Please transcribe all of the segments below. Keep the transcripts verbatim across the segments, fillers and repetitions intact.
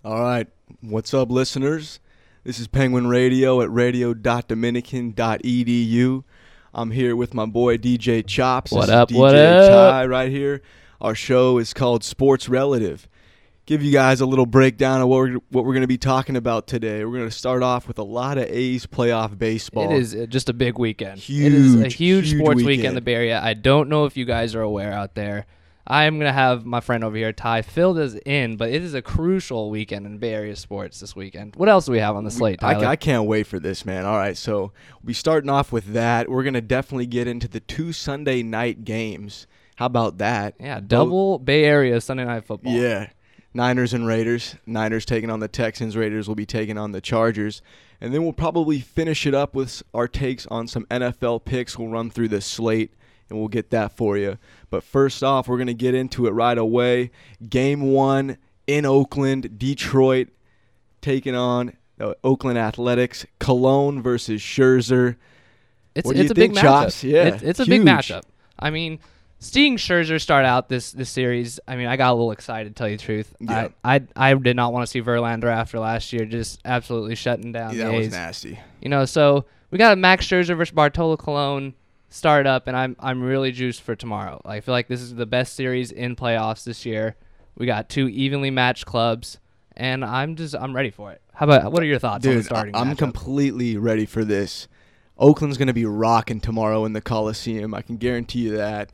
All right. What's up, listeners? This is Penguin Radio at radio dot dominican dot e d u. I'm here with my boy D J Chops. What this up, is D J what up? Ty right here. Our show is called Sports Relative. Give you guys a little breakdown of what we're, what we're going to be talking about today. We're going to start off with a lot of A's playoff baseball. It is just a big weekend. Huge, it is a huge, huge sports weekend. weekend in the Bay Area. I don't know if you guys are aware out there. I am going to have my friend over here, Ty, filled us in, but it is a crucial weekend in Bay Area sports this weekend. What else do we have on the slate, Tyler? I, I can't wait for this, man. All right, so we'll be starting off with that. We're going to definitely get into the two Sunday night games. How about that? Yeah, double Bay Area Sunday Night Football. Yeah. Niners and Raiders. Niners taking on the Texans. Raiders will be taking on the Chargers. And then we'll probably finish it up with our takes on some N F L picks. We'll run through the slate, and we'll get that for you. But first off, we're going to get into it right away. Game one in Oakland. Detroit taking on the Oakland Athletics. Cologne versus Scherzer. It's, What do it's you a big think, Chops? matchup. Yeah, It, it's a huge. big matchup. I mean, seeing Scherzer start out this, this series, I mean, I got a little excited, to tell you the truth. Yeah. I, I I did not want to see Verlander after last year just absolutely shutting down Yeah, the that was A's. nasty. You know, so we got a Max Scherzer versus Bartolo Colon start up, and I'm I'm really juiced for tomorrow. I feel like this is the best series in playoffs this year. We got two evenly matched clubs, and I'm just I'm ready for it. How about what are your thoughts on the Dude, starting? I'm matchup? completely ready for this. Oakland's going to be rocking tomorrow in the Coliseum. I can guarantee you that.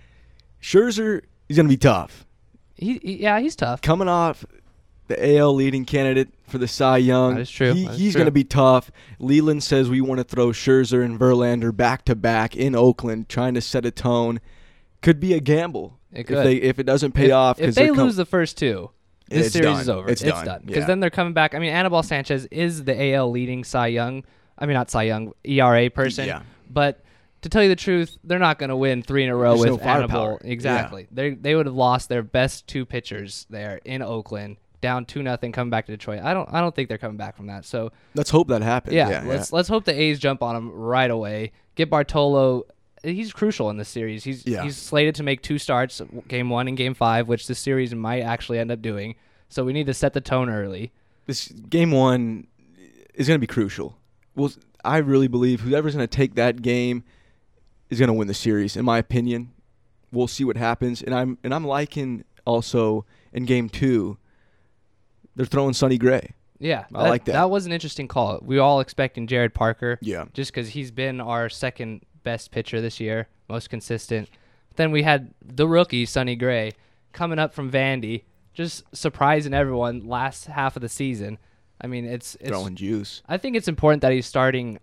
Scherzer, he's going to be tough. He, he yeah, he's tough. Coming off the A L leading candidate for the Cy Young. That is true. He, That is he's true. going to be tough. Leland says we want to throw Scherzer and Verlander back-to-back in Oakland, trying to set a tone. Could be a gamble It if could. they if it doesn't pay if, off. If 'cause they they're com- lose the first two, this It's series done. is over. It's done. Because Yeah. then they're coming back. I mean, Anibal Sanchez is the A L leading Cy Young. I mean, not Cy Young, E R A person. Yeah. But to tell you the truth, they're not going to win three in a row There's with no firepower. Anibal. Exactly. They they would have lost their best two pitchers there in Oakland, down two nothing, coming back to Detroit. I don't I don't think they're coming back from that. So Let's hope that happens. yeah, Yeah, let's let's hope the A's jump on him right away. Get Bartolo. He's crucial in this series. He's Yeah. he's slated to make two starts, game one and game five, which this series might actually end up doing. So we need to set the tone early. This game one is going to be crucial. Well, I really believe whoever's going to take that game is going to win the series. In my opinion, we'll see what happens. And I'm and I'm liking also in game two, they're throwing Sonny Gray. Yeah, I like that. That was an interesting call. We were all expecting Jared Parker. Yeah. Just because he's been our second best pitcher this year, most consistent. Then we had the rookie, Sonny Gray, coming up from Vandy, just surprising everyone last half of the season. I mean, it's, it's Throwing juice. I think it's important that he's starting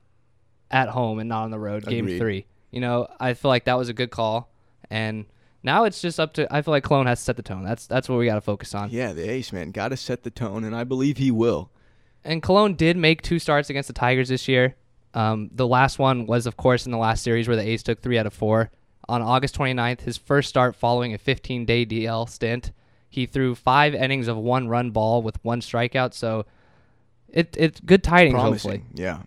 at home and not on the road, game Agreed. three. You know, I feel like that was a good call. And now it's just up to, I feel like Cologne has to set the tone. That's that's what we got to focus on. Yeah, the ace, man. Got to set the tone, and I believe he will. And Cologne did make two starts against the Tigers this year. Um, the last one was, of course, in the last series where the A's took three out of four. On August twenty-ninth, his first start following a fifteen-day D L stint, he threw five innings of one-run ball with one strikeout. So it it's good tidings, Promising. hopefully. Yeah.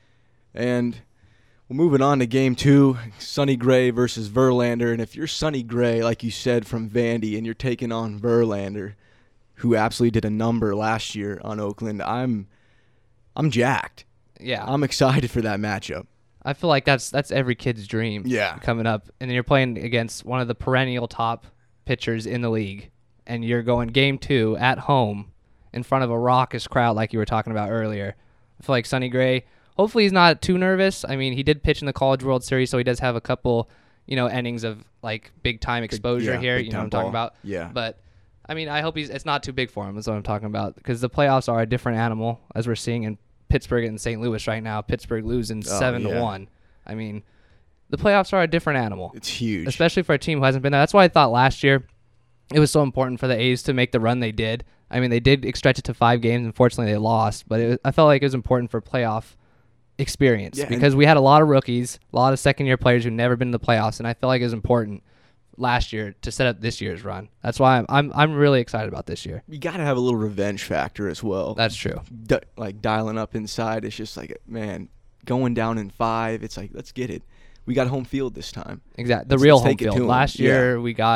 And we're moving on to game two, Sonny Gray versus Verlander. And if you're Sonny Gray, like you said, from Vandy, and you're taking on Verlander, who absolutely did a number last year on Oakland, I'm I'm jacked. Yeah, I'm excited for that matchup. I feel like that's that's every kid's dream. Yeah. coming up, and then you're playing against one of the perennial top pitchers in the league, and you're going game two at home in front of a raucous crowd like you were talking about earlier. I feel like Sonny Gray, hopefully he's not too nervous. I mean, he did pitch in the College World Series, so he does have a couple, you know, innings of like big time exposure yeah, here. big You know what time I'm talking ball. about? Yeah. But I mean, I hope he's it's not too big for him. Is what I'm talking about, because the playoffs are a different animal, as we're seeing in Pittsburgh and Saint Louis right now. Pittsburgh losing Oh, seven yeah. to one. I mean, the playoffs are a different animal, It's huge. especially for a team who hasn't been there. That's why I thought last year it was so important for the A's to make the run they did. I mean, they did stretch it to five games. Unfortunately, they lost, but it, I felt like it was important for playoff experience Yeah, and- because we had a lot of rookies, a lot of second-year players who never been to the playoffs, and I felt like it was important last year to set up this year's run. That's why I'm I'm, I'm really excited about this year. You got to have a little revenge factor as well. That's true. Di- like dialing up inside, it's just like, man, going down in five, it's like, let's get it. We got home field this time. Exactly. The Let's- real let's home take it to field. 'em. Last Yeah. year we got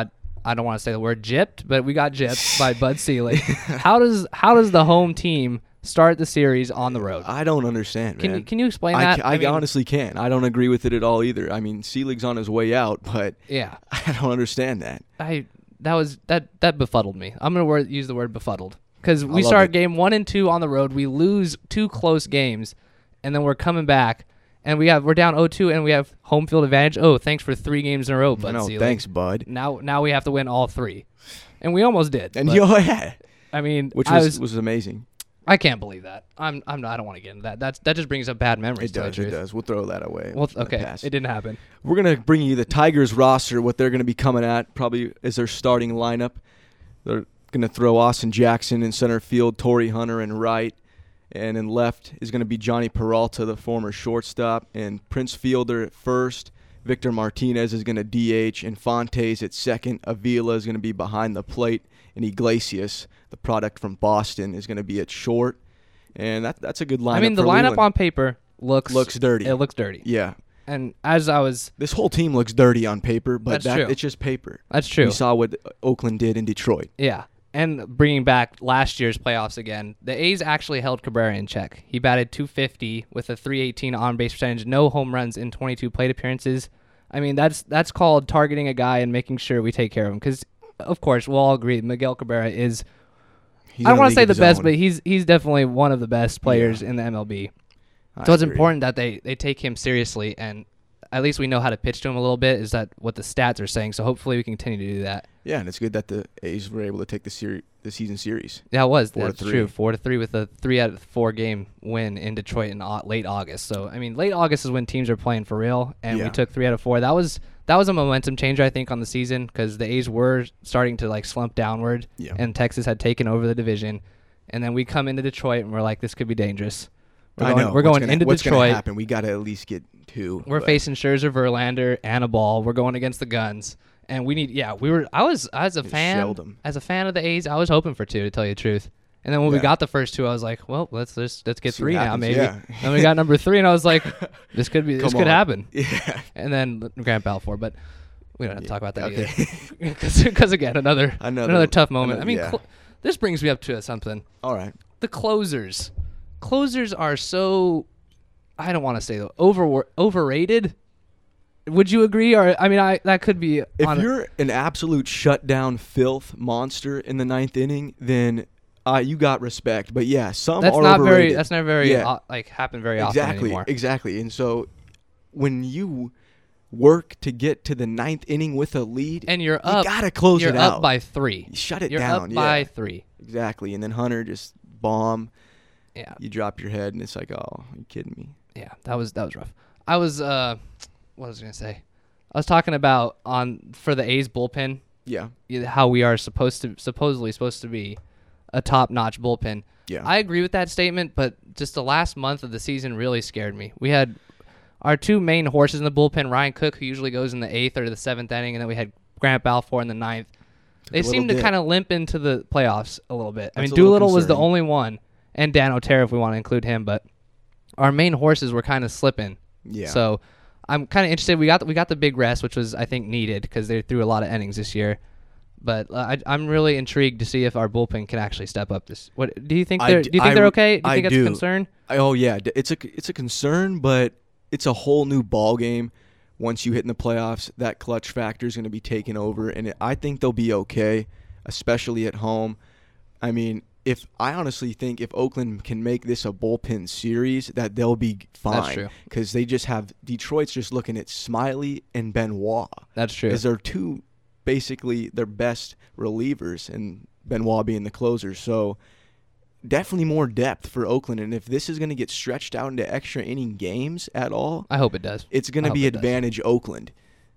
I don't want to say the word gypped, but we got gypped by Bud Selig. How does how does the home team start the series on the road? I don't understand, Can man. you can you explain I, that? ca- I, mean, honestly can't. I don't agree with it at all either. I mean, Selig's on his way out, but yeah, I don't understand that. I that was that that befuddled me. I'm gonna word, use the word befuddled because we love start it. game one and two on the road. We lose two close games, and then we're coming back. And we have we're down oh two, and we have home field advantage. Oh, thanks for three games in a row, Bud No, Selig. thanks, bud. Now, now we have to win all three, and we almost did. And but, yo, yeah, I mean, which I was was, was amazing. I can't believe that. I'm, I'm, not, I don't want to get into that. That's that just brings up bad memories. It to tell does. you It the truth. does. We'll throw that away. Well, Let it okay, pass. it didn't happen. We're gonna bring you the Tigers roster. What they're gonna be coming at probably is their starting lineup. They're gonna throw Austin Jackson in center field, Torrey Hunter in right. And in left is going to be Johnny Peralta, the former shortstop, and Prince Fielder at first. Victor Martinez is going to D H, Infantes at second. Avila is going to be behind the plate, and Iglesias, the product from Boston, is going to be at short. And that that's a good lineup. I mean, the for lineup Leland. on paper looks looks dirty. It looks dirty. Yeah, And as I was, this whole team looks dirty on paper, but That's that, true. it's just paper. that's true. We saw what Oakland did in Detroit. Yeah. And bringing back last year's playoffs again, the A's actually held Cabrera in check. He batted two fifty with a three eighteen on-base percentage, no home runs in twenty-two plate appearances. I mean, that's that's called targeting a guy and making sure we take care of him. Because, of course, we'll all agree Miguel Cabrera is, He's I don't in a want to say league the of his best, own. but he's he's definitely one of the best players Yeah. in the M L B. I So it's agree. important that they, they take him seriously, and at least we know how to pitch to him a little bit. Is that what the stats are saying? So hopefully we can continue to do that. Yeah, and it's good that the A's were able to take the seri- the season series. Yeah, it was. Four to That's three. true. Four to three with a three out of four game win in Detroit in au- late August. So I mean, late August is when teams are playing for real, and Yeah. we took three out of four. That was that was a momentum changer, I think, on the season because the A's were starting to like slump downward, Yeah. and Texas had taken over the division, and then we come into Detroit and we're like, this could be dangerous. We're I going, know. We're What's going gonna, into what's Detroit. gonna happen? We got to at least get two. We're but- facing Scherzer, Verlander, and a ball. We're going against the Guns, and we need. Yeah, we were. I was as a They fan, shelled 'em. as a fan of the A's, I was hoping for two, to tell you the truth. And then when we Yeah. got the first two, I was like, well, let's just let's get See what three now, happens, maybe. yeah. Then we got number three, and I was like, this could be this Come could on. happen. Yeah. And then Grant Balfour, but we don't have to talk about that Okay. either. Because again, another, Another- another tough moment. another- I mean, yeah. cl- this brings me up to something. All right. The closers, closers are so. I don't want to say though, over overrated. Would you agree? Or I mean, I that could be. If on, you're an absolute shutdown filth monster in the ninth inning, then uh, you got respect. But yeah, some that's are not very. overrated. That's not very Yeah. uh, like happen very often exactly, anymore. exactly. And so when you work to get to the ninth inning with a lead, And you're you up. gotta close you're it up out. by three. Shut it you're down. up yeah, by three. exactly. And then Hunter just bomb. Yeah, You drop your head, and it's like, oh, are you kidding me? yeah. That was that was rough. I was uh, what was I gonna say? I was talking about on for the A's bullpen. Yeah, y- How we are supposed to supposedly supposed to be a top-notch bullpen. yeah. I agree with that statement, but just the last month of the season really scared me. We had our two main horses in the bullpen, Ryan Cook, who usually goes in the eighth or the seventh inning, and then we had Grant Balfour in the ninth. They a little seemed to dip. kind of limp into the playoffs a little bit. I That's mean, a little Doolittle was the concerning. only one, and Dan Otero if we want to include him, but our main horses were kind of slipping. yeah. So I'm kind of interested. We got the, we got the big rest, which was I think needed because they threw a lot of innings this year. But uh, I, I'm really intrigued to see if our bullpen can actually step up. This. What do you think? I They're, d- do you think I they're r- okay? Do you I think that's do. a concern? I- oh yeah, d- it's a it's a concern, but it's a whole new ball game. Once you hit in the playoffs, that clutch factor is going to be taken over, and it, I think they'll be okay, especially at home. I mean, if I honestly think if Oakland can make this a bullpen series, that they'll be That's fine true. because they just have Detroit's just looking at Smiley and Benoit That's true. because they're two basically their best relievers, and Benoit being the closer. So definitely more depth for Oakland, and if this is going to get stretched out into extra inning games at all, I hope it does. it's going I to hope be it does. advantage Oakland.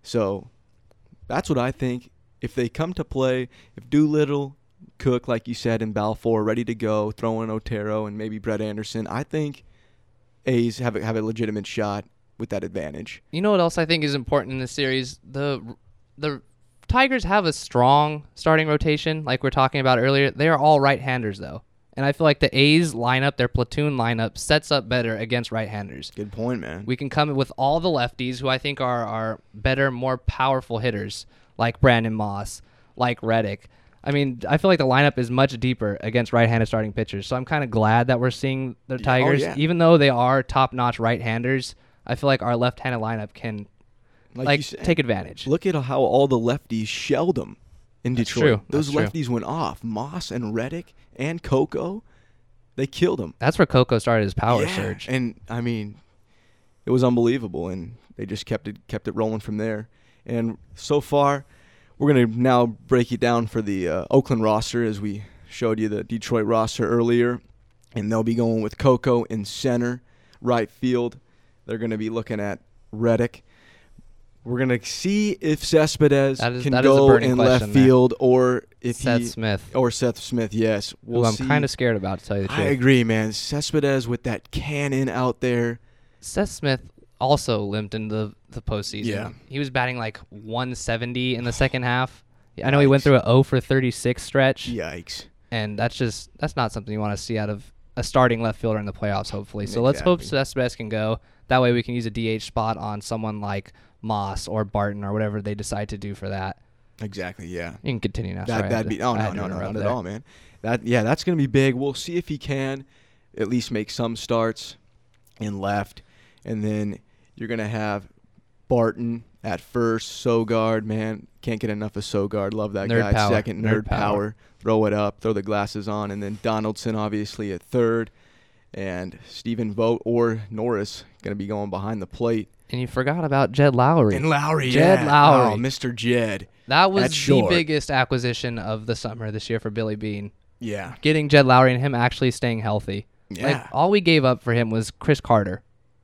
So that's what I think. If they come to play, if Doolittle, Cook, like you said, and Balfour ready to go, throw in Otero and maybe Brett Anderson, I think A's have a, have a legitimate shot with that advantage. You know what else I think is important in this series? The the Tigers have a strong starting rotation, like we are talking about earlier. They are all right-handers though, and I feel like the A's lineup, their platoon lineup, sets up better against right-handers. Good point, man. We can come with all the lefties, who I think are are better, more powerful hitters, like Brandon Moss, like Reddick. I mean, I feel like the lineup is much deeper against right-handed starting pitchers. So I'm kind of glad that we're seeing the Tigers, yeah. even though they are top-notch right-handers. I feel like our left-handed lineup can Like, like you said, take advantage. look at how all the lefties shelled them in That's Detroit. true. Those That's lefties went off. Moss and Reddick and Coco, they killed them. That's where Coco started his power yeah. surge. And I mean, it was unbelievable, and they just kept it kept it rolling from there. And so far, we're gonna now break it down for the uh, Oakland roster, as we showed you the Detroit roster earlier, and they'll be going with Coco in center, right field. They're gonna be looking at Reddick. We're gonna see if Cespedes That is- can that is a go burning in left question there. field, or if Seth he Smith, or Seth Smith. Yes, we'll who I'm see. kind of scared about, to tell you the I truth. agree, man. Cespedes with that cannon out there. Seth Smith also limped in the, the postseason. Yeah. He was batting like one seventy in the second half. I know he went through a oh for thirty-six stretch, Yikes. and that's just that's not something you want to see out of a starting left fielder in the playoffs, hopefully. So let's hope Exactly. Cespedes can go. That way we can use a D H spot on someone like Moss or Barton or whatever they decide to do for that. Exactly, yeah. You can continue now. That, Sorry, I had that'd to- be, oh, I no, had to no, no, interrupt not at there. all, man. That, yeah, that's going to be big. We'll see if he can at least make some starts in left. And then you're going to have Barton at first, Sogard, man. Can't get enough of Sogard. Love that Nerd guy. power. Second, nerd, Nerd power. power. Throw it up, throw the glasses on. And then Donaldson, obviously, at third. And Stephen Vogt or Norris going to be going behind the plate. And you forgot about Jed Lowry. And Lowry, Jed yeah. Lowry. Oh, Mister Jed. That was At the short. biggest acquisition of the summer this year for Billy Bean. Yeah. Getting Jed Lowry and him actually staying healthy. Yeah. Like, all we gave up for him was Chris Carter.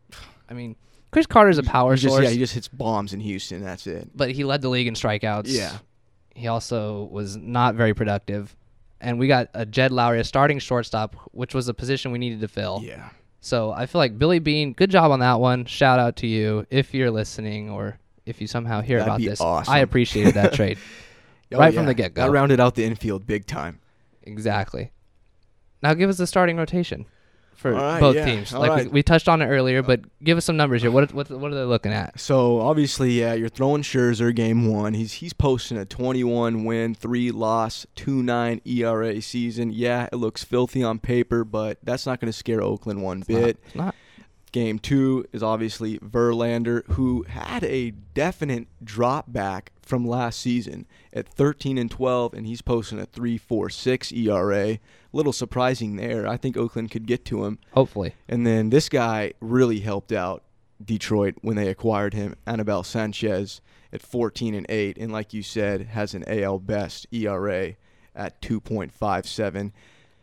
I mean, Chris Carter's a power He just, source, yeah, he just hits bombs in Houston. That's it. but he led the league in strikeouts. Yeah. He also was not very productive. And we got a Jed Lowry, a starting shortstop, which was a position we needed to fill. Yeah. So I feel like Billy Bean, good job on that one. Shout out to you if you're listening or if you somehow hear That'd about be this. awesome. I appreciated that trade. Oh, Right from yeah. the get-go. That rounded out the infield big time. Exactly. Now give us the starting rotation for All right, both yeah. teams. All Like right. we, we touched on it earlier, but give us some numbers here. What what what are they looking at? So obviously, yeah, you're throwing Scherzer game one. He's he's posting a twenty-one win, three loss, two point nine E R A season. Yeah, it looks filthy on paper, but that's not going to scare Oakland one bit. It's not. Game two is obviously Verlander, who had a definite drop back from last season at thirteen and twelve, and he's posting a three point four six E R A. Little surprising there. I think Oakland could get to him. Hopefully. And then this guy really helped out Detroit when they acquired him, Anibal Sanchez, at fourteen and eight, and like you said, has an A L best E R A at two point five seven.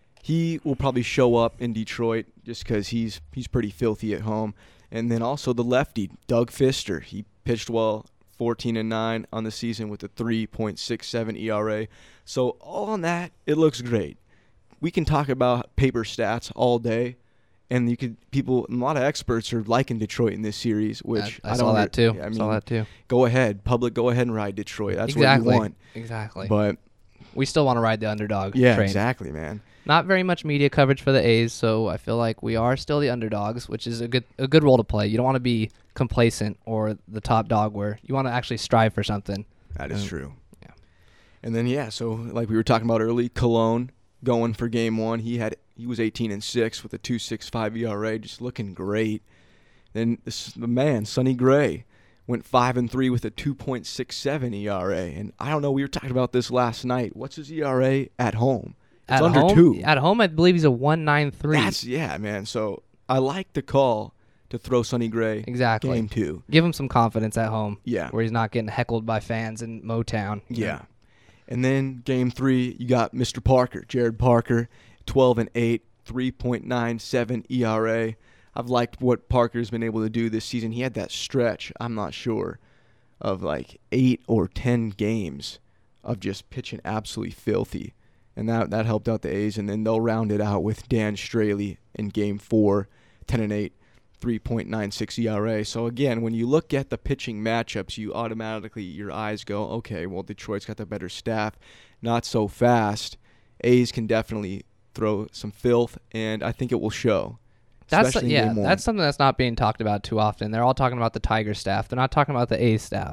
He will probably show up in Detroit just because he's he's pretty filthy at home. And then also the lefty, Doug Fister. He pitched well, fourteen and nine on the season with a three point six seven E R A. So all on that, it looks great. We can talk about paper stats all day, and you could people. A lot of experts are liking Detroit in this series, which I, I I, saw don't that too. I mean, saw that too. go ahead, public, go ahead and ride Detroit. That's exactly. what you want. Exactly. But we still want to ride the underdog yeah, train. exactly, man. Not very much media coverage for the A's, so I feel like we are still the underdogs, which is a good a good role to play. You don't want to be complacent or the top dog where you want to actually strive for something. That is Um, true. yeah. And then yeah, so like we were talking about early, Cologne going for game one. He had he was eighteen and six with a two point six five E R A, just looking great. Then this, the man, Sonny Gray, went five and three with a two point six seven E R A. And I don't know, we were talking about this last night. What's his E R A at home? It's At under home, two. At home, I believe he's a one nine three. That's yeah, man. So I like the call to throw Sonny Gray Exactly. game two. Give him some confidence at home. Yeah. Where he's not getting heckled by fans in Motown. Yeah. And then game three, you got Mister Parker, Jared Parker, twelve and eight, three point nine seven E R A. I've liked what Parker's been able to do this season. He had that stretch, I'm not sure, of like eight or ten games of just pitching absolutely filthy. And that that helped out the A's. And then they'll round it out with Dan Straley in game four, ten and eight, three point nine six E R A. So again, when you look at the pitching matchups, you automatically, your eyes go, okay, well, Detroit's got the better staff. Not so fast. A's can definitely throw some filth, and I think it will show. That's especially in yeah. game one. That's something that's not being talked about too often. They're all talking about the Tiger staff. They're not talking about the A's staff.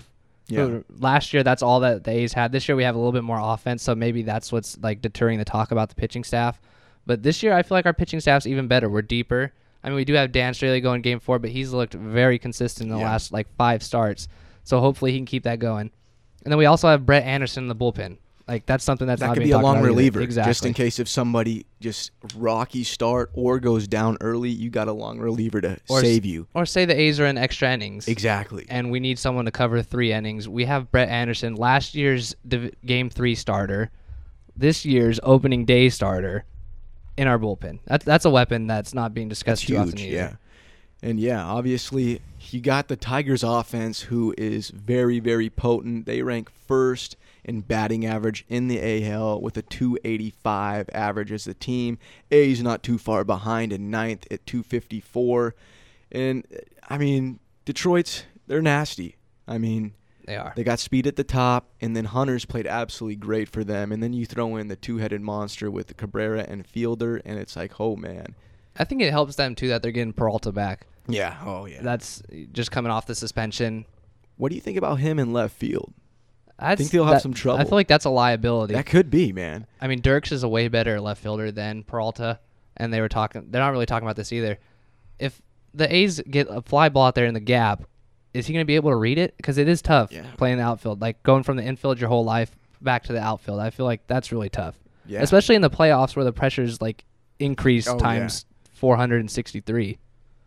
Yeah. So last year, that's all that the A's had. This year, we have a little bit more offense, so maybe that's what's like deterring the talk about the pitching staff. But this year, I feel like our pitching staff's even better. We're deeper. I mean, we do have Dan Straley going game four, but he's looked very consistent in the Yeah. last like five starts. So hopefully he can keep that going. And then we also have Brett Anderson in the bullpen. Like that's something that's That not could being be a talked long about either. reliever, Exactly. just in case if somebody just rocky start or goes down early, you got a long reliever to Or save s- you. Or say the A's are in extra innings. Exactly. And we need someone to cover three innings. We have Brett Anderson, last year's div- game three starter, this year's opening day starter, in our bullpen. That's that's a weapon that's not being discussed That's too huge, often either. yeah. And yeah, obviously, you got the Tigers offense, who is very, very potent. They rank first in batting average in the A L with a two eighty-five average as a team. A's not too far behind in ninth at two fifty-four. And, I mean, Detroit's, they're nasty. I mean, They are. they got speed at the top, and then Hunter's played absolutely great for them. And then you throw in the two-headed monster with Cabrera and Fielder, and it's like, oh, man. I think it helps them too that they're getting Peralta back. Yeah, oh, yeah. That's just coming off the suspension. What do you think about him in left field? I think they'll have some I trouble. feel like that's a liability. That could be, man. I mean, Dirks is a way better left fielder than Peralta, and they were talking. They're not really talking about this either. If the A's get a fly ball out there in the gap, is he going to be able to read it? Because it is tough Yeah. playing the outfield, like going from the infield your whole life back to the outfield. I feel like that's really tough, Yeah. especially in the playoffs where the pressure's like increased Oh, times four hundred sixty-three.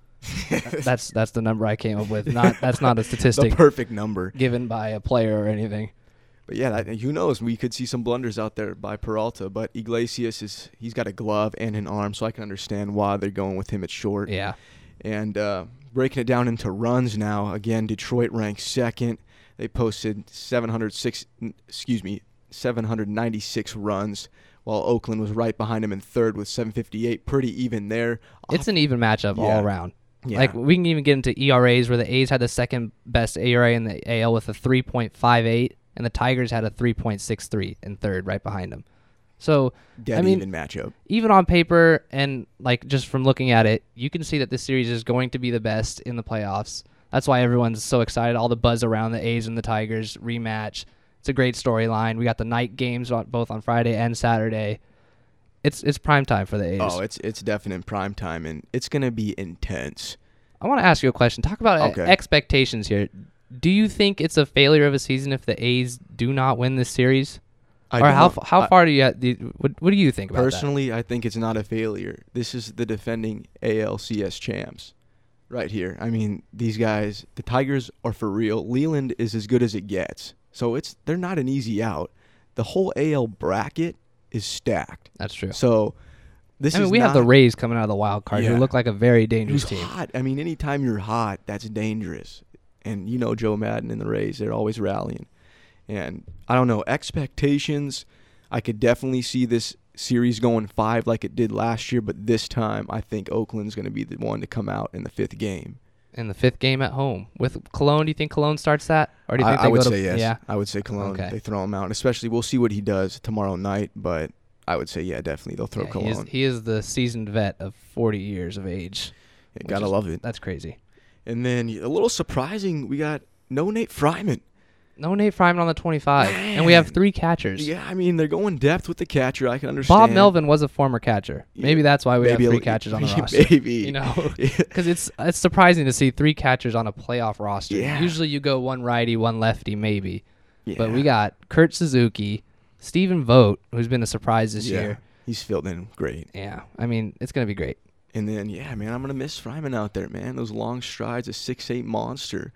that's that's the number I came up with. Not that's not a the statistic perfect number. given by a player or anything. But yeah, that, who knows? We could see some blunders out there by Peralta. But Iglesias is he's got a glove and an arm, so I can understand why they're going with him at short. Yeah. And uh, breaking it down into runs now, again, Detroit ranks second. They posted seven hundred six, excuse me, seven hundred ninety-six runs, while Oakland was right behind him in third with seven fifty-eight. Pretty even there. It's an even matchup Yeah. all around. Yeah. Like we can even get into E R As where the A's had the second best E R A in the A L with a three point five eight, and the Tigers had a three point six three in third, right behind them. So dead I mean, even matchup. even on paper and like just from looking at it, you can see that this series is going to be the best in the playoffs. That's why everyone's so excited. All the buzz around the A's and the Tigers rematch. It's a great storyline. We got the night games on both on Friday and Saturday. It's it's prime time for the A's. Oh, it's it's definite prime time, and it's gonna be intense. I want to ask you a question. Talk about Okay. e- expectations here. Do you think it's a failure of a season if the A's do not win this series? I or how don't- f- how I- far do you do you- what, what do you think about Personally, I think it's not a failure. This is the defending A L C S champs right here. I mean, these guys, the Tigers are for real. Leland is as good as it gets. So it's they're not an easy out. The whole A L bracket is stacked. that? That's true. So this I mean, is we not, have the Rays coming out of the wild card Yeah. who look like a very who's dangerous team. hot. I mean, anytime you're hot, that's dangerous. And you know Joe Madden and the Rays, they're always rallying. And I don't know, expectations, I could definitely see this series going five like it did last year, but this time I think Oakland's going to be the one to come out in the fifth game. In the fifth game at home with Cologne, do you think Cologne starts that, or do you I, think I they would go to say yes. yeah? I would say Cologne. Okay. They throw him out. And especially, we'll see what he does tomorrow night, but I would say, yeah, definitely they'll throw Yeah, he, Cologne. is, he is the seasoned vet of forty years of age. You which gotta is- love it. That's crazy. And then a little surprising, we got no Nate Fryman. No Nate Fryman on the twenty-five, and we have Man. three catchers. Yeah, I mean, they're going depth with the catcher. I can understand. Bob Melvin was a former catcher. Yeah, Maybe that's why we maybe have a three li- catchers on the roster. Maybe. You know, because it's it's surprising to see three catchers on a playoff roster. Yeah. Usually you go one righty, one lefty, maybe. Yeah. But we got Kurt Suzuki, Stephen Vogt, who's been a surprise this yeah, year. he's filled in great. Yeah, I mean it's gonna be great. And then, yeah, man, I'm going to miss Fryman out there, man. Those long strides, a six eight monster.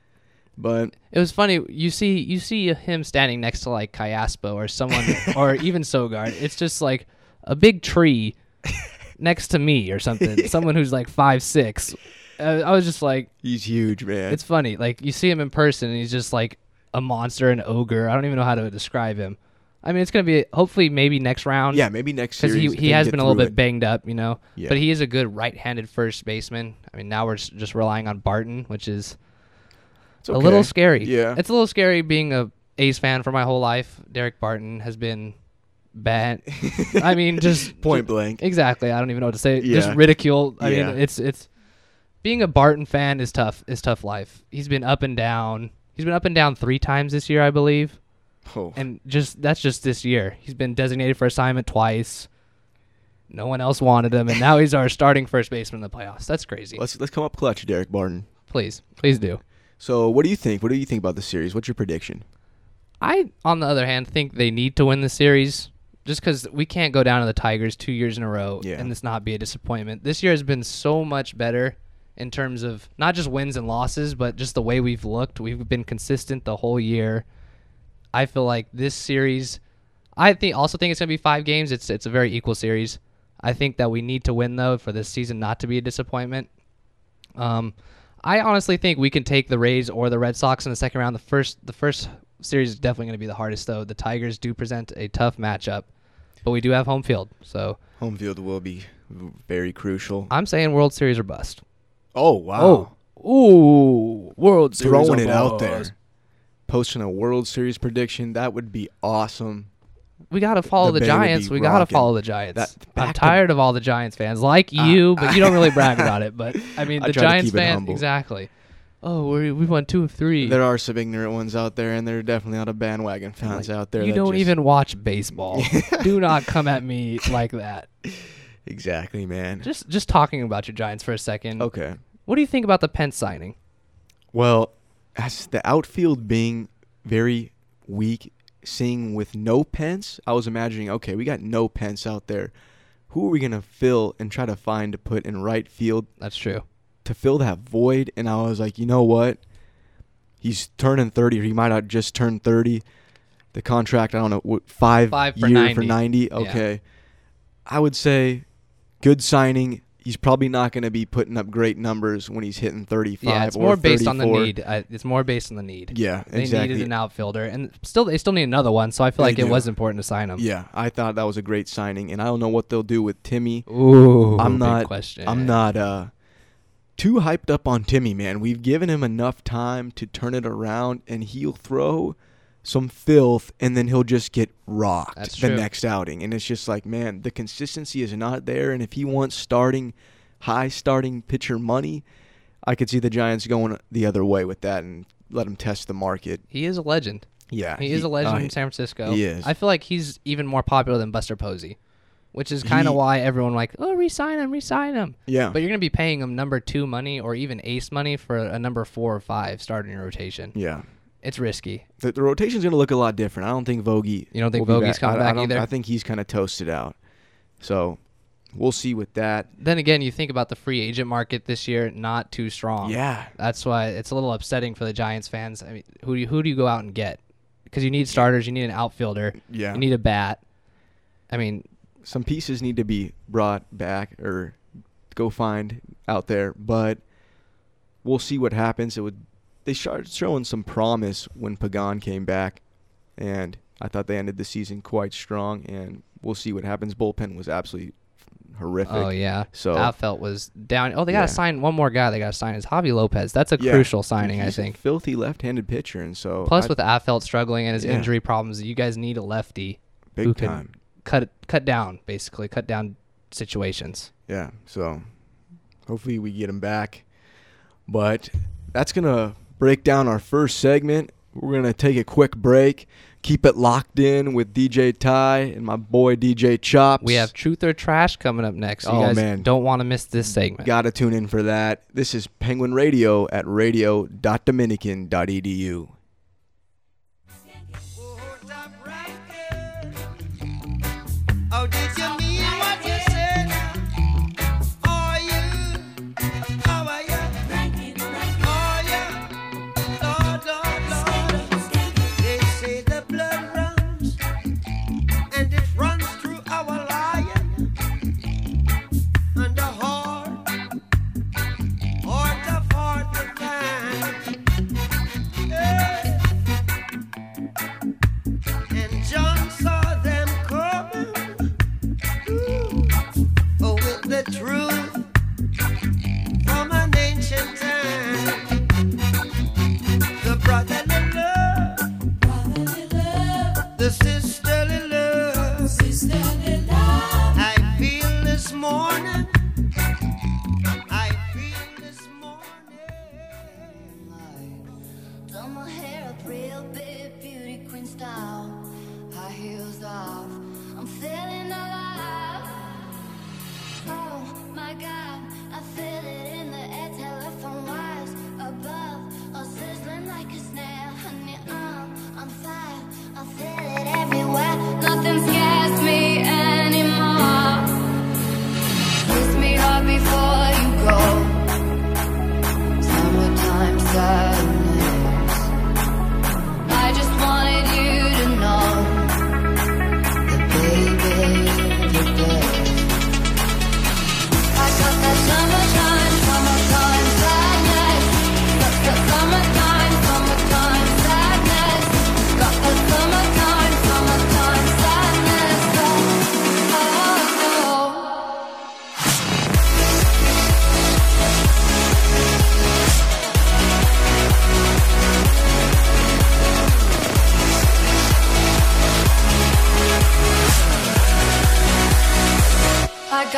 But, It was funny. You see, you see him standing next to like Cayaspo or someone, or even Sogard. It's just like a big tree next to me or something. Yeah. Someone who's like five six. Uh, I was just like, he's huge, man. it's funny. Like you see him in person, and he's just like a monster, an ogre. I don't even know how to describe him. I mean, it's gonna be hopefully maybe next round. yeah, maybe next because series. he if he they has get been a little through bit it. banged up, you know. Yeah. But he is a good right-handed first baseman. I mean, now we're s- just relying on Barton, which is It's a little okay. scary. Yeah. It's a little scary being a A's fan for my whole life. Derek Barton has been bad. I mean, just Point blank. exactly. I don't even know what to say. Yeah. Just ridicule. I Yeah. mean, it's it's being a Barton fan is tough. Is tough life. He's been up and down. He's been up and down three times this year, I believe. Oh. And just that's just this year. He's been designated for assignment twice. No one else wanted him, and now he's our starting first baseman in the playoffs. That's crazy. Let's let's come up clutch, Derek Barton. Please, please do. So, what do you think? What do you think about the series? What's your prediction? I, on the other hand, think they need to win the series just because we can't go down to the Tigers two years in a row Yeah. and this not be a disappointment. This year has been so much better in terms of not just wins and losses, but just the way we've looked. We've been consistent the whole year. I feel like this series, I think also think it's going to be five games. It's it's a very equal series. I think that we need to win, though, for this season not to be a disappointment. Um, I honestly think we can take the Rays or the Red Sox in the second round. The first the first series is definitely going to be the hardest, though. The Tigers do present a tough matchup, but we do have home field. So Home field will be very crucial. I'm saying World Series or bust. Oh, wow. Oh, ooh, World Series Throwing or it out bust. there. Posting a World Series prediction, that would be awesome. We got to follow The the, Bay would Giants. be We got to rocking. follow the Giants. That- I'm back to- tired of all the Giants fans like Uh, you, but you don't really brag about it. But, I mean, I the try to Giants keep it fans, humble. exactly. Oh, we we won two of three. There are some ignorant ones out there, and there are definitely a lot of bandwagon fans Like, out there. You that don't just- even watch baseball. Do not come at me like that. Exactly, man. Just just talking about your Giants for a second. Okay. What do you think about the Pence signing? Well, as the outfield being very weak, seeing with no Pence, I was imagining, okay, we got no Pence out there. Who are we going to fill and try to find to put in right field That's true. to fill that void? And I was like, you know what? He's turning thirty, or he might have just turned thirty. The contract, I don't know, what, five, Five for year ninety. for ninety? Yeah. Okay. I would say good signing. He's probably not going to be putting up great numbers when he's hitting thirty-five Yeah, it's or more based on the thirty-four. need. I, it's more based on the need. Yeah, They exactly. needed an outfielder, and still they still need another one. So I feel They like it do. was important to sign him. Yeah, I thought that was a great signing, and I don't know what they'll do with Timmy. Ooh, I'm big not. question. I'm not uh, too hyped up on Timmy, man. We've given him enough time to turn it around, and he'll throw some filth, and then he'll just get rocked That's the true. next outing. And it's just like, man, the consistency is not there. And if he wants starting, high starting pitcher money, I could see the Giants going the other way with that and let him test the market. He is a legend. Yeah, He, is a legend uh, in San Francisco. he is. I feel like he's even more popular than Buster Posey, which is kind of He- why everyone like, oh, re-sign him, re-sign him. Yeah, But you're gonna be paying him number two money or even ace money for a number four or five starting your rotation. yeah. It's risky. The, the rotation's going to look a lot different. I don't think Vogie. You don't think will be Vogie's coming I, I back don't- either? I think he's kind of toasted out. So we'll see with that. Then again, you think about the free agent market this year, not too strong. Yeah. That's why it's a little upsetting for the Giants fans. I mean, who do you, who do you go out and get? Because you need starters, you need an outfielder, Yeah. you need a bat. I mean, Some pieces need to be brought back or go find out there, but we'll see what happens. It would. They started showing some promise when Pagan came back, and I thought they ended the season quite strong, and we'll see what happens. Bullpen was absolutely horrific. oh yeah. So Outfelt was down. Oh, they got Yeah. to sign one more guy. They got to sign is Javi Lopez. That's a Yeah, crucial signing, I he's think. a filthy left-handed pitcher, and so Plus, I- with Affelt struggling and his Yeah. injury problems, you guys need a lefty big who can time. cut cut down, basically cut down situations. Yeah, so hopefully we get him back. But that's going to break down our first segment. We're going to take a quick break. Keep it locked in with D J Ty and my boy D J Chops. We have Truth or Trash coming up next. So you Oh, guys man. don't want to miss this segment. Got to tune in for that. This is Penguin Radio at radio dot dominican dot e d u. Oh, did you mean what you said? Are you? How are you? Are you? Lord, Lord, Lord. They say the blood runs, and it runs through our lion. And the heart, heart of heart of man. Hey. And John saw them coming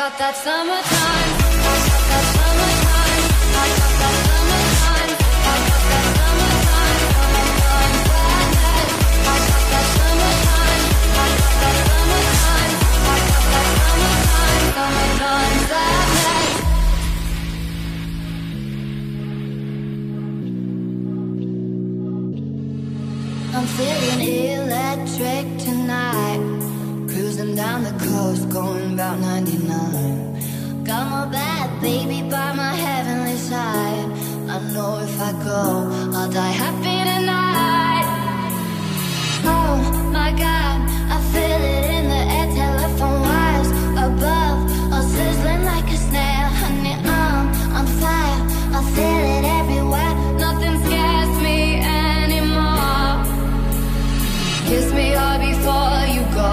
got that summertime. I got that summertime. I got that summertime. I got that summertime. Summertime sadness. I got that summertime. I got that summertime. I got that summertime. Summertime sadness. I'm feeling electric tonight. Cruising down the coast, going about ninety-nine. Got my bad baby by my heavenly side. I know if I go, I'll die happy tonight. Oh my God, I feel it in the air. Telephone wires above, all sizzling like a snare. Honey, I'm on fire. I feel it everywhere. Nothing scares me anymore. Kiss me hard before you go.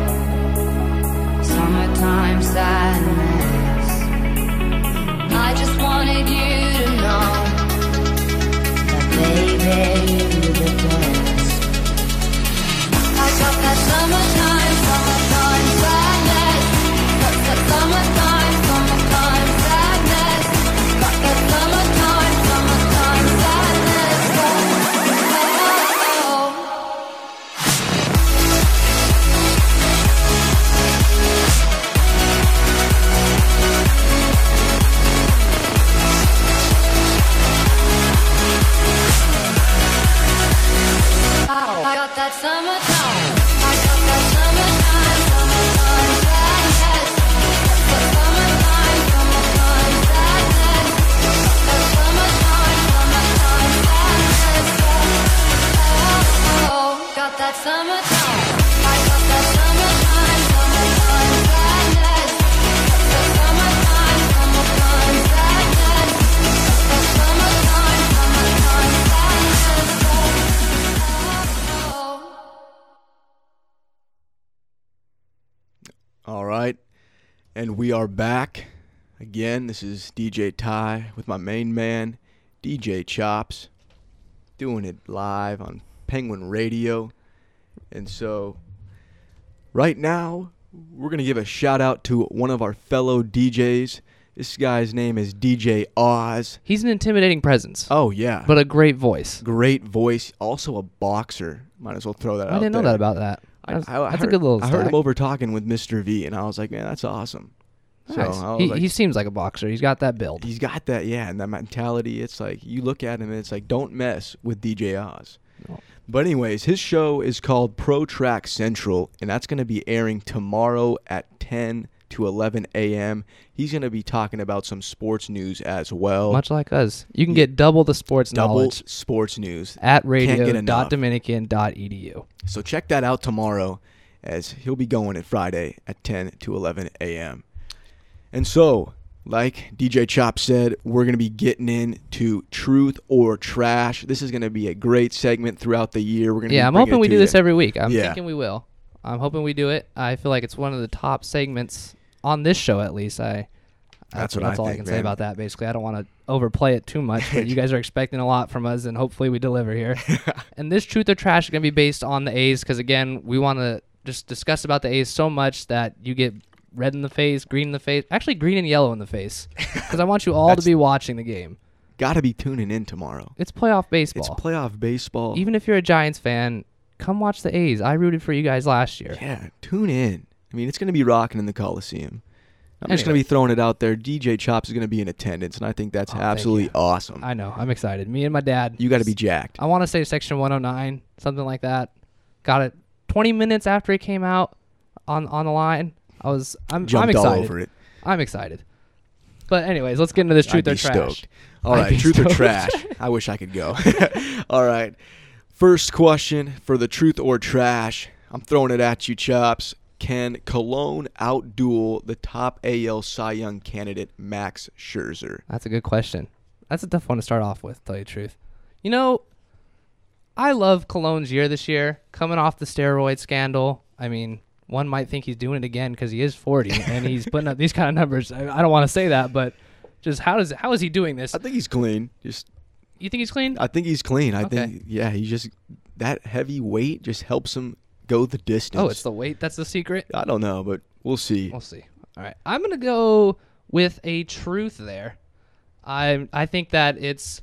Summertime sadness. I just wanted you to know that baby, you're the best. I got that summertime, summertime sadness. Got that summertime, summertime sadness. Got that summertime, summertime sadness. Oh, oh, oh. I got that summertime. I got that summertime, summertime sadness. That summertime, summertime sadness. That summertime, summertime sadness. Oh, oh, got that summertime. I got that summertime, summertime sadness. That summertime, summertime sadness. That summertime, summertime sadness. All right, and we are back again. This is D J Ty with my main man, D J Chops, doing it live on Penguin Radio. And so, right now, we're going to give a shout out to one of our fellow D Js. This guy's name is D J Oz. He's an intimidating presence, Oh, yeah. but a great voice. Great voice. Also a boxer. Might as well throw that out I didn't know there. that about that. I, That's, I- I that's heard, a good little I heard stack. him over talking with Mister V, and I was like, man, that's awesome. So Nice. I was he, like, he seems like a boxer. He's got that build. he's got that, yeah, and that mentality. It's like, you look at him, and it's like, don't mess with D J Oz. No. But anyways, his show is called Pro Track Central, and that's going to be airing tomorrow at ten to eleven a.m. He's going to be talking about some sports news as well. Much like us. You can Yeah. get double the sports Double knowledge sports news. at get radio enough. dot dominican dot e d u. So check that out tomorrow, as he'll be going at Friday at ten to eleven a.m. And so, like D J Chop said, we're going to be getting into Truth or Trash. This is going to be a great segment throughout the year. We're going to Yeah, be I'm bringing hoping it we to do you. this every week. I'm Yeah. thinking we will. I'm hoping we do it. I feel like it's one of the top segments on this show, at least. I. That's what that's I all I think, can say man. about that. Basically, I don't want to overplay it too much, but you guys are expecting a lot from us, and hopefully we deliver here. And this Truth or Trash is going to be based on the A's, because again, we want to just discuss about the A's so much that you get red in the face, green in the face, actually green and yellow in the face, because I want you all to That's- be watching the game. Got to be tuning in tomorrow. It's playoff baseball. It's playoff baseball. Even if you're a Giants fan, come watch the A's. I rooted for you guys last year. Yeah, tune in. I mean, it's going to be rocking in the Coliseum. I'm just going Anyway. to be throwing it out there. D J Chops is going to be in attendance, and I think that's Oh, thank absolutely you. awesome. I know. I'm excited. Me and my dad. you got to be jacked. I want to say section one oh nine, something like that. Got it twenty minutes after it came out on on the line. I was I'm Jumped I'm all excited. over it. I'm excited. But anyways, let's get into this I'd truth be or trash. stoked. All I'd right, be truth or stoked. trash. I wish I could go. All right. First question for the truth or trash. I'm throwing it at you, Chops. Can Cologne outduel the top A L Cy Young candidate, Max Scherzer? That's a good question. That's a tough one to start off with, to tell you the truth. You know, I love Cologne's year this year, coming off the steroid scandal. I mean, one might think he's doing it again because he is forty and he's putting up these kind of numbers. I, I don't want to say that, but just how does how is he doing this? I think he's clean. Just, You think he's clean? I think he's clean. I Okay. think, yeah, he just that heavy weight just helps him go the distance. Oh, it's the weight that's the secret. I don't know, but we'll see. We'll see. All right. I'm going to go with a truth there. I I think that it's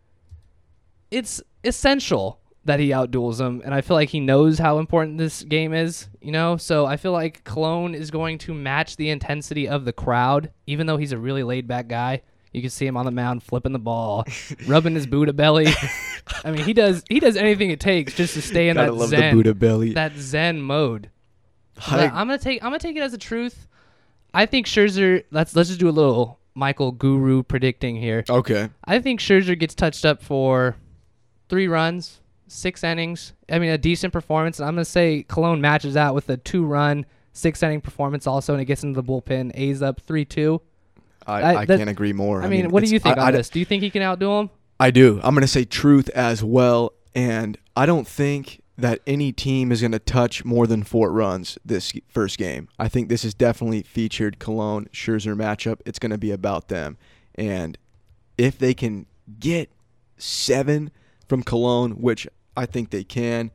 it's essential that he outduels him, and I feel like he knows how important this game is, you know? So I feel like Cologne is going to match the intensity of the crowd, even though he's a really laid-back guy. You can see him on the mound flipping the ball, rubbing his Buddha belly. I mean, he does he does anything it takes just to stay in Gotta that love zen, the Buddha belly. that zen mode. So I- that- I'm gonna take I'm gonna take it as a truth. I think Scherzer. Let's let's just do a little Michael Guru predicting here. Okay. I think Scherzer gets touched up for three runs, six innings. I mean, a decent performance. And I'm gonna say Cologne matches out with a two-run, six-inning performance also, and it gets into the bullpen. A's up three two. I, I- I that- can't agree more. I mean, what do it's- you think I, on I, this? Do you think he can outdo him? I do. I'm going to say truth as well. And I don't think that any team is going to touch more than four runs this first game. I think this is definitely featured Cologne Scherzer matchup. It's going to be about them. And if they can get seven from Cologne, which I think they can,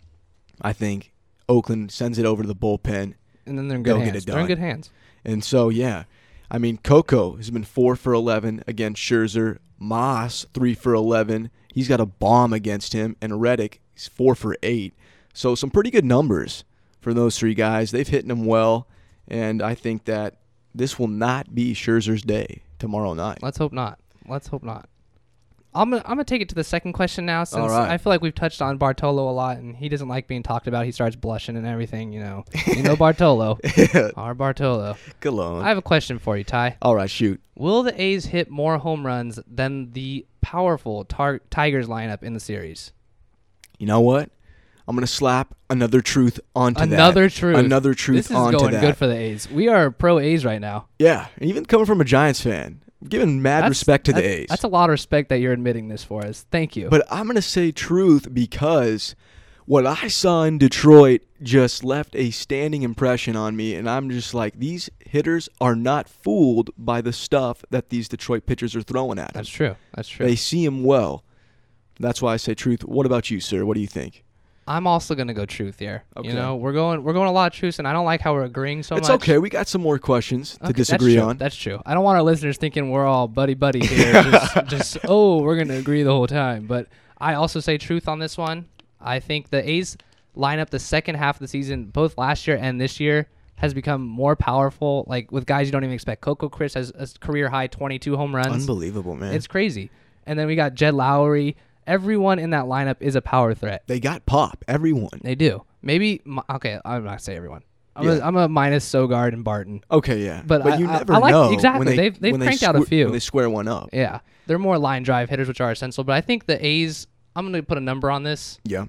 I think Oakland sends it over to the bullpen. And then they're in They'll good get hands. it They're in done. good hands. And so, yeah, I mean, Coco has been four for eleven against Scherzer. Moss, three for eleven. He's got a bomb against him. And Reddick, he's four for eight. So some pretty good numbers for those three guys. They've hit them well. And I think that this will not be Scherzer's day tomorrow night. Let's hope not. Let's hope not. I'm gonna I'm gonna take it to the second question now, since All right. I feel like we've touched on Bartolo a lot, and he doesn't like being talked about. He starts blushing and everything. You know, you know Bartolo, our Bartolo. Cologne. I have a question for you, Ty. All right, shoot. Will the A's hit more home runs than the powerful tar- Tigers lineup in the series? You know what? I'm going to slap another truth onto that. Another truth. Another truth This is onto going that. good for the A's. We are pro A's right now. Yeah, even coming from a Giants fan, giving mad That's- respect to the that's- A's. That's a lot of respect that you're admitting this for us. Thank you. But I'm going to say truth because what I saw in Detroit just left a standing impression on me, and I'm just like, these hitters are not fooled by the stuff that these Detroit pitchers are throwing at them. That's true. That's true. They see him well. That's why I say truth. What about you, sir? What do you think? I'm also gonna go truth here. Okay. You know, we're going we're going a lot of truths, and I don't like how we're agreeing so It's much. okay. We got some more questions to Okay, disagree that's true. on. That's true. I don't want our listeners thinking we're all buddy buddy here. just, just oh, we're gonna agree the whole time. But I also say truth on this one. I think the A's lineup the second half of the season, both last year and this year, has become more powerful. Like with guys you don't even expect. Coco Chris has a career high twenty-two home runs. Unbelievable, man. It's crazy. And then we got Jed Lowry. Everyone in that lineup is a power threat. They got pop. Everyone. They do. Maybe mi- okay. I'm not gonna say everyone. I'm, Yeah. a, I'm a minus Sogard and Barton. Okay, yeah. But I- you I- never I like- know. exactly. When they, They've- they've when they cranked out a squ- few. When they square one up. Yeah, they're more line drive hitters, which are essential. But I think the A's. I'm gonna put a number on this. Yeah.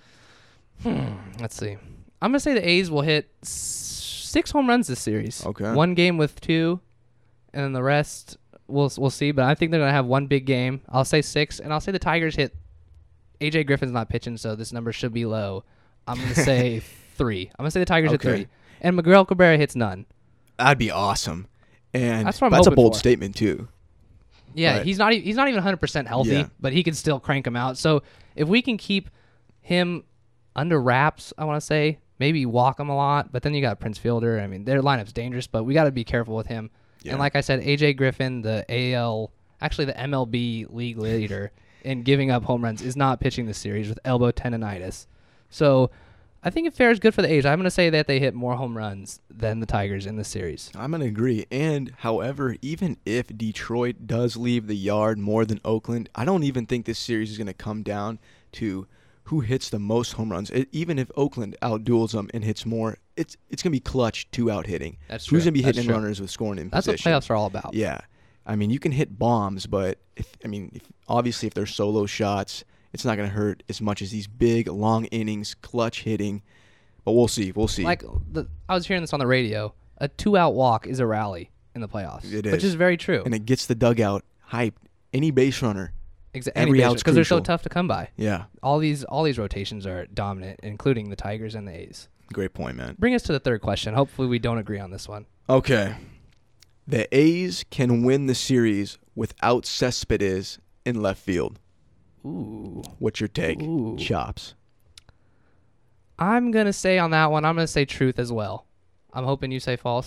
Let's see. I'm gonna say the A's will hit s- six home runs this series. Okay. One game with two, and then the rest we'll we'll see. But I think they're gonna have one big game. I'll say six, and I'll say the Tigers hit. A J Griffin's not pitching, so this number should be low. I'm gonna say three. I'm gonna say the Tigers Okay. hit three, and Miguel Cabrera hits none. That'd be awesome. And That's what I'm that's a hoping bold for. statement too. Yeah, Right. he's not e- he's not even one hundred percent healthy, Yeah. but he can still crank him out. So if we can keep him under wraps, I want to say maybe walk him a lot. But then you got Prince Fielder. I mean, their lineup's dangerous, but we got to be careful with him. Yeah. And like I said, A J Griffin, the A L, actually the M L B league leader in giving up home runs, is not pitching this series with elbow tendonitis. So I think it fares good for the A's. I'm going to say that they hit more home runs than the Tigers in this series. I'm going to agree. And, however, even if Detroit does leave the yard more than Oakland, I don't even think this series is going to come down to who hits the most home runs. It, even if Oakland outduels them and hits more, it's it's going to be clutch two-out hitting. That's true. Who's going to be That's hitting true. runners with scoring in That's position? what playoffs are all about. Yeah. I mean, you can hit bombs, but, if I mean, if, obviously if they're solo shots, it's not going to hurt as much as these big, long innings, clutch hitting. But we'll see. We'll see. Like the, I was hearing this on the radio. A two-out walk is a rally in the playoffs, It which is. is very true. and it gets the dugout hyped. Any base runner. Exa- every out's because they're so crucial. tough to come by. Yeah. All these all these rotations are dominant, including the Tigers and the A's. Great point, man. Bring us to the third question. Hopefully, we don't agree on this one. Okay. The A's can win the series without Cespedes in left field. Ooh, What's your take? Ooh. Chops. I'm gonna say on that one. I'm gonna say truth as well. I'm hoping you say false.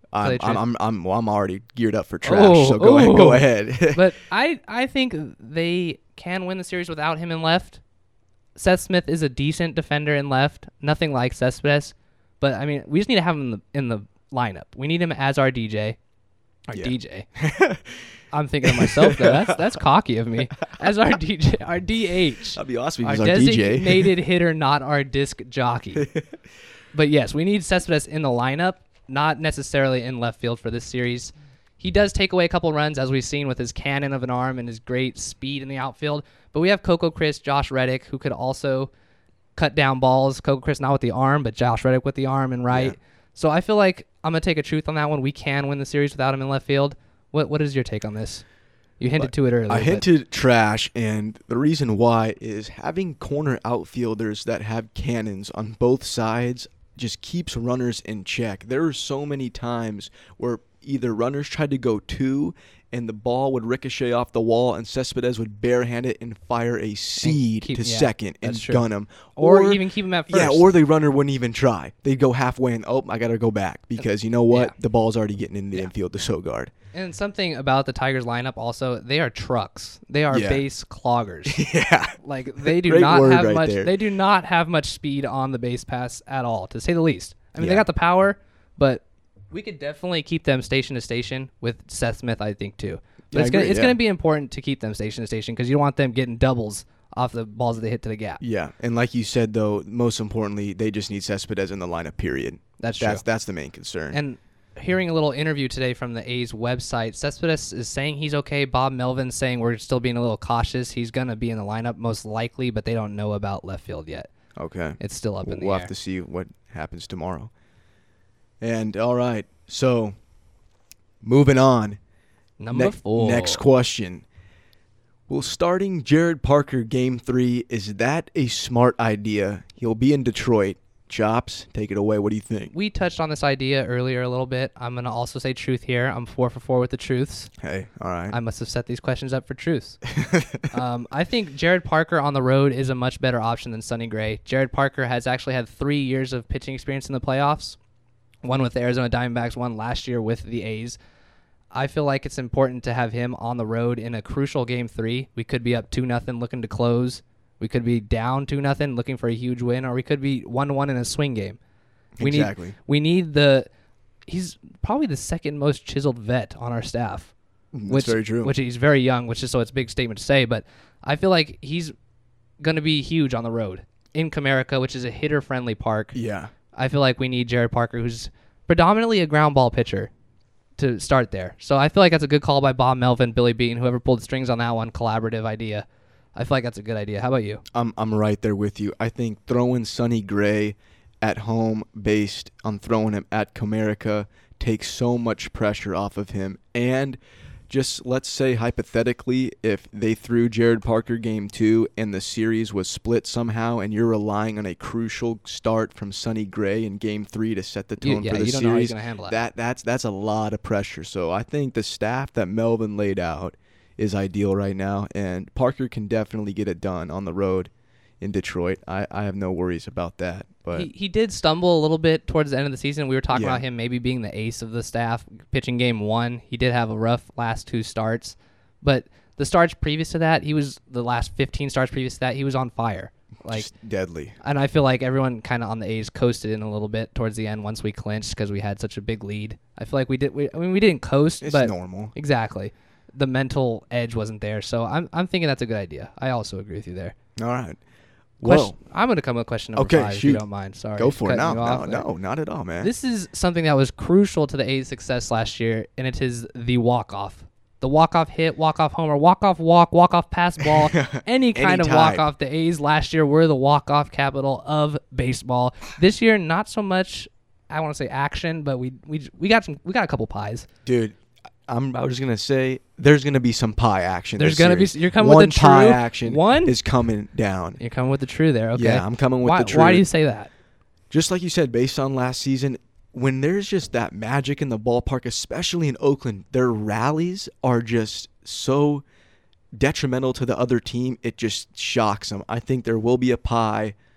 tell you I'm, the I'm, truth. I'm, I'm, well, I'm already geared up for trash. Oh, so go ahead. Go oh. ahead. But I, I think they can win the series without him in left. Seth Smith is a decent defender in left. Nothing like Cespedes. But, I mean, we just need to have him in the, in the lineup. We need him as our D J. Our Yeah. D J. I'm thinking of myself, though. That's that's cocky of me. As our D J, our D H. That'd be awesome if Our he's our D J. designated hitter, not our disc jockey. But yes, we need Cespedes in the lineup, not necessarily in left field for this series. He does take away a couple runs, as we've seen with his cannon of an arm and his great speed in the outfield. But we have Coco Chris, Josh Reddick, who could also cut down balls. Coco Chris not with the arm, but Josh Reddick with the arm and right. Yeah. So I feel like I'm going to take a truth on that one. We can win the series without him in left field. What What is your take on this? You hinted to it earlier. I but- hinted trash, and the reason why is having corner outfielders that have cannons on both sides just keeps runners in check. There are so many times where either runners tried to go two and the ball would ricochet off the wall and Cespedes would barehand it and fire a seed keep- to yeah, second and that's true. gun him. Or, even keep him at first. Yeah, or the runner wouldn't even try. They'd go halfway and, oh, I got to go back because you know what? Yeah. The ball's already getting in the Yeah. infield to Sogard. And something about the Tigers lineup also, they are trucks. They are Yeah. base cloggers. Yeah. Like they do Great not word have right much there. they do not have much speed on the base pass at all, to say the least. I mean, Yeah. they got the power, but we could definitely keep them station to station with Seth Smith, I think too. But Yeah, it's I gonna agree, it's yeah. gonna be important to keep them station to station because you don't want them getting doubles off the balls that they hit to the gap. Yeah, and like you said, though, most importantly, they just need Cespedes in the lineup, period. That's true. That's that's the main concern. And hearing a little interview today from the A's website, Cespedes is saying he's okay. Bob Melvin's saying we're still being a little cautious. He's going to be in the lineup most likely, but they don't know about left field yet. okay. It's still up in the We'll air. have to see what happens tomorrow. And, all right, so moving on. Number Ne- four. Next question. Will starting Jared Parker game three, is that a smart idea? He'll be in Detroit. Chops, take it away. What do you think? We touched on this idea earlier a little bit. I'm going to also say truth here. I'm four for four with the truths. Hey, all right. I must have set these questions up for truths. um, I think Jared Parker on the road is a much better option than Sonny Gray. Jared Parker has actually had three years of pitching experience in the playoffs, one with the Arizona Diamondbacks, one last year with the A's. I feel like it's important to have him on the road in a crucial game three. We could be up two nothing looking to close. We could be down two nothing looking for a huge win, or we could be one one in a swing game. We Exactly. need we need the he's probably the second most chiseled vet on our staff. That's Which, very true. Which he's very young, which is so it's a big statement to say, but I feel like he's gonna be huge on the road in Comerica, which is a hitter friendly park. yeah. I feel like we need Jared Parker, who's predominantly a ground ball pitcher, to start there. So I feel like that's a good call by Bob Melvin, Billy Bean, whoever pulled the strings on that one. Collaborative idea. I feel like that's a good idea. How about you? I'm I'm right there with you. I think throwing Sonny Gray at home based on throwing him at Comerica takes so much pressure off of him. And just let's say hypothetically, if they threw Jared Parker game two and the series was split somehow and you're relying on a crucial start from Sonny Gray in game three to set the You- tone yeah, for the you don't know how he's series, gonna handle that. that that's that's a lot of pressure. So I think the staff that Melvin laid out is ideal right now, and Parker can definitely get it done on the road in Detroit. I, I have no worries about that. But He, he did stumble a little bit towards the end of the season. We were talking Yeah. about him maybe being the ace of the staff, pitching game one. He did have a rough last two starts, but the starts previous to that, he was the last fifteen starts previous to that, he was on fire. Like, just deadly. and I feel like everyone kind of on the A's coasted in a little bit towards the end once we clinched because we had such a big lead. I feel like we did. We, I mean, we didn't coast, It's but normal. exactly, the mental edge wasn't there. So I'm I'm thinking that's a good idea. I also agree with you there. All right. Question, Well, I'm going to come with question number Okay, five if you shoot. don't mind. Sorry, go for it. cutting No, you no, off there. no, not at all, man. This is something that was crucial to the A's success last year, and it is the walk-off. The walk-off hit, walk-off homer, walk-off walk, walk-off pass ball, any kind of Any type. walk-off. The A's last year were the walk-off capital of baseball. This year, not so much, I want to say action, but we we we got some we got a couple pies. Dude, I'm, I was just going to say there's going to be some pie action. There's this gonna be series. s- you're coming with One the pie true- action one? is coming down. You're coming with the true there, okay? Yeah, I'm coming with why, the true. Why do you say that? Just like you said, based on last season, when there's just that magic in the ballpark, especially in Oakland, their rallies are just so detrimental to the other team. It just shocks them. I think there will be a pie.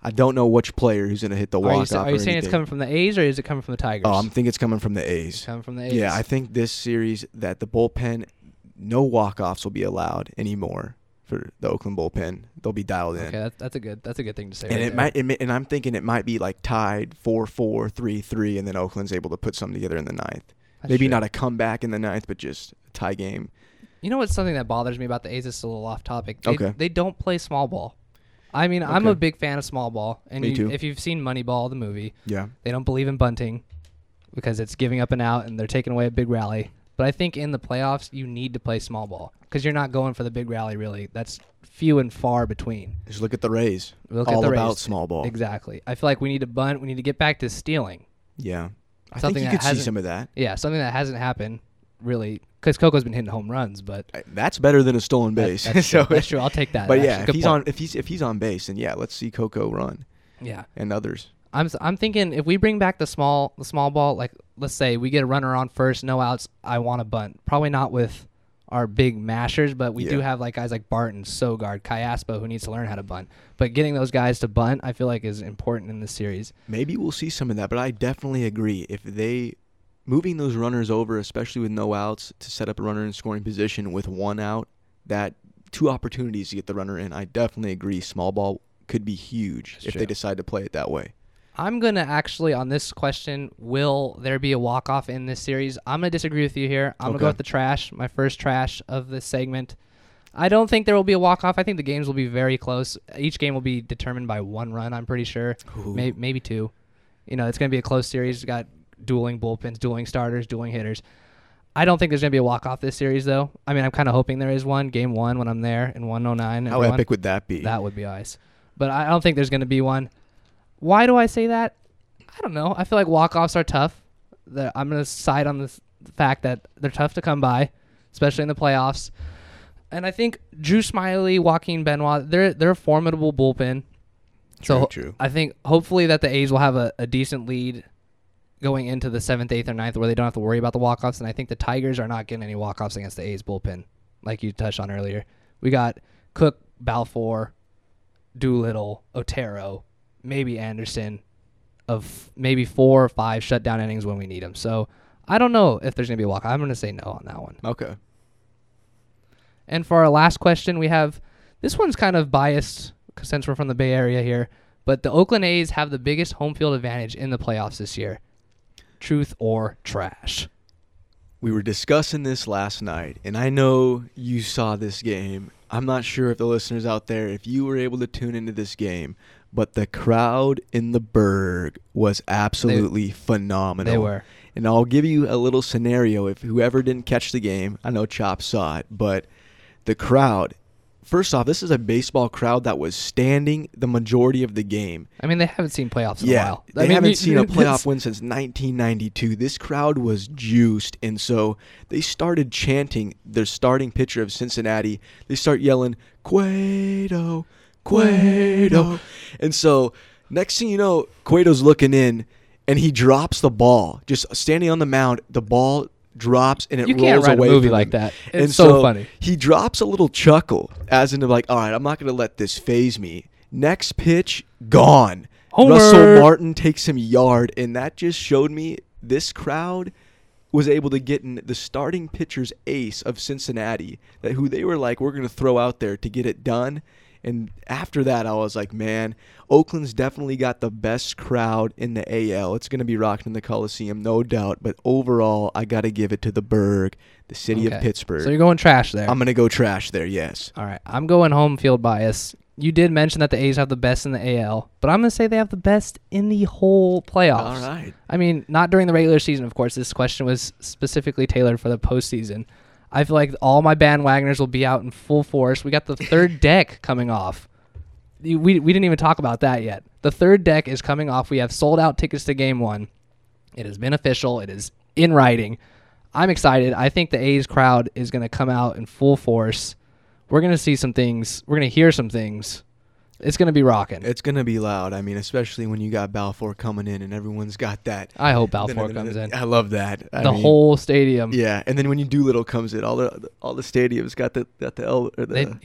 I don't know which player who's going to hit the Are you, walk sa- off. are you or saying it's anything. coming from the A's or is it coming from the Tigers? Oh, I'm think it's coming from the It's A's. coming from the A's. Yeah, I think this series that the bullpen, no walk-offs will be allowed anymore for the Oakland bullpen. They'll be dialed in. Okay, that's, that's a good that's a good thing to say. And right it there. might, it may, and I'm thinking it might be like tied four four, three three, and then Oakland's able to put something together in the ninth. That's Maybe true. not a comeback in the ninth, but just a tie game. You know what's something that bothers me about the A's? It's a little off topic. They, Okay. They don't play small ball. I mean, I'm a Okay. big fan of small ball. And Me you, too. if you've seen Moneyball, the movie, Yeah. they don't believe in bunting because it's giving up and out and they're taking away a big rally. But I think in the playoffs, you need to play small ball because you're not going for the big rally, really. That's few and far between. Just look at the Rays. Look All at the about Rays. small ball. Exactly. I feel like we need to bunt. We need to get back to stealing. Yeah. I Something think you that could see hasn't- some of that. Yeah, something that hasn't happened, really, because Coco's been hitting home runs. But I- That's better than a stolen that- base. that's, so, true. that's true. I'll take that. But Actually, yeah, if good he's point. on if he's if he's on base, then yeah, let's see Coco run Yeah. and others. I'm s- I'm thinking if we bring back the small the small ball, like let's say we get a runner on first, no outs, I want to bunt. Probably not with our big mashers, but we do Yeah. have like guys like Barton, Sogard, Kayaspo who needs to learn how to bunt. But getting those guys to bunt, I feel like is important in this series. Maybe we'll see some of that, but I definitely agree. If they moving those runners over, especially with no outs, to set up a runner in scoring position with one out, that two opportunities to get the runner in, I definitely agree. Small ball could be huge That's if true. they decide to play it that way. I'm going to actually, on this question, will there be a walk-off in this series? I'm going to disagree with you here. I'm going to go Okay. with the trash, my first trash of this segment. I don't think there will be a walk-off. I think the games will be very close. Each game will be determined by one run, I'm pretty sure. Ooh. Maybe, maybe two. You know, it's going to be a close series. We've got dueling bullpens, dueling starters, dueling hitters. I don't think there's going to be a walk-off this series, though. I mean, I'm kind of hoping there is one, game one when I'm there in one oh nine. How everyone. epic would that be? That would be ice. But I don't think there's going to be one. Why do I say that? I don't know. I feel like walk-offs are tough. The, I'm going to side on this, the fact that they're tough to come by, especially in the playoffs. And I think Drew Smiley, Joaquin Benoit, they're they're a formidable bullpen. So True, true. I think hopefully that the A's will have a, a decent lead going into the seventh, eighth, or ninth where they don't have to worry about the walk-offs. And I think the Tigers are not getting any walk-offs against the A's bullpen, like you touched on earlier. We got Cook, Balfour, Doolittle, Otero, maybe Anderson, of maybe four or five shutdown innings when we need them. So I don't know if there's going to be a walk. I'm going to say no on that one. Okay. And for our last question, we have this one's kind of biased since we're from the Bay Area here, but the Oakland A's have the biggest home field advantage in the playoffs this year. Truth or trash? We were discussing this last night, and I know you saw this game. I'm not sure if the listeners out there, if you were able to tune into this game, but the crowd in the Berg was absolutely phenomenal. They were. And I'll give you a little scenario if whoever didn't catch the game. I know Chop saw it, but the crowd, first off, this is a baseball crowd that was standing the majority of the game. I mean, they haven't seen playoffs in a Yeah, while. they I mean, haven't you- seen a this- playoff win since nineteen ninety-two. This crowd was juiced, and so they started chanting their starting pitcher of Cincinnati. They start yelling, Cueto, Cueto. And so next thing you know, Cueto's looking in, and he drops the ball. Just standing on the mound, the ball drops, and it You rolls can't write a away movie from like him. that. It's and so funny. He drops a little chuckle, as in like, all right, I'm not going to let this phase me. Next pitch, gone. Homer. Russell Martin takes him yard, and that just showed me this crowd was able to get in the starting pitcher's ace of Cincinnati, that who they were like, we're going to throw out there to get it done. And after that, I was like, man, Oakland's definitely got the best crowd in the A L. It's going to be rocking in the Coliseum, no doubt. But overall, I got to give it to the Berg, the city Okay. of Pittsburgh. So you're going trash there. I'm going to go trash there, yes. All right. I'm going home field bias. You did mention that the A's have the best in the A L, but I'm going to say they have the best in the whole playoffs. All right. I mean, not during the regular season, of course. This question was specifically tailored for the postseason. I feel like all my bandwagoners will be out in full force. We got the third deck coming off. We, we didn't even talk about that yet. The third deck is coming off. We have sold out tickets to game one. It has been official. It is in writing. I'm excited. I think the A's crowd is going to come out in full force. We're going to see some things. We're going to hear some things. It's going to be rocking. It's going to be loud. I mean, especially when you got Balfour coming in and everyone's got that. I hope Balfour comes in. I love that. I The mean, whole stadium. Yeah, and then when you Doolittle comes in, all the all the stadiums got the got the L or the They, yeah.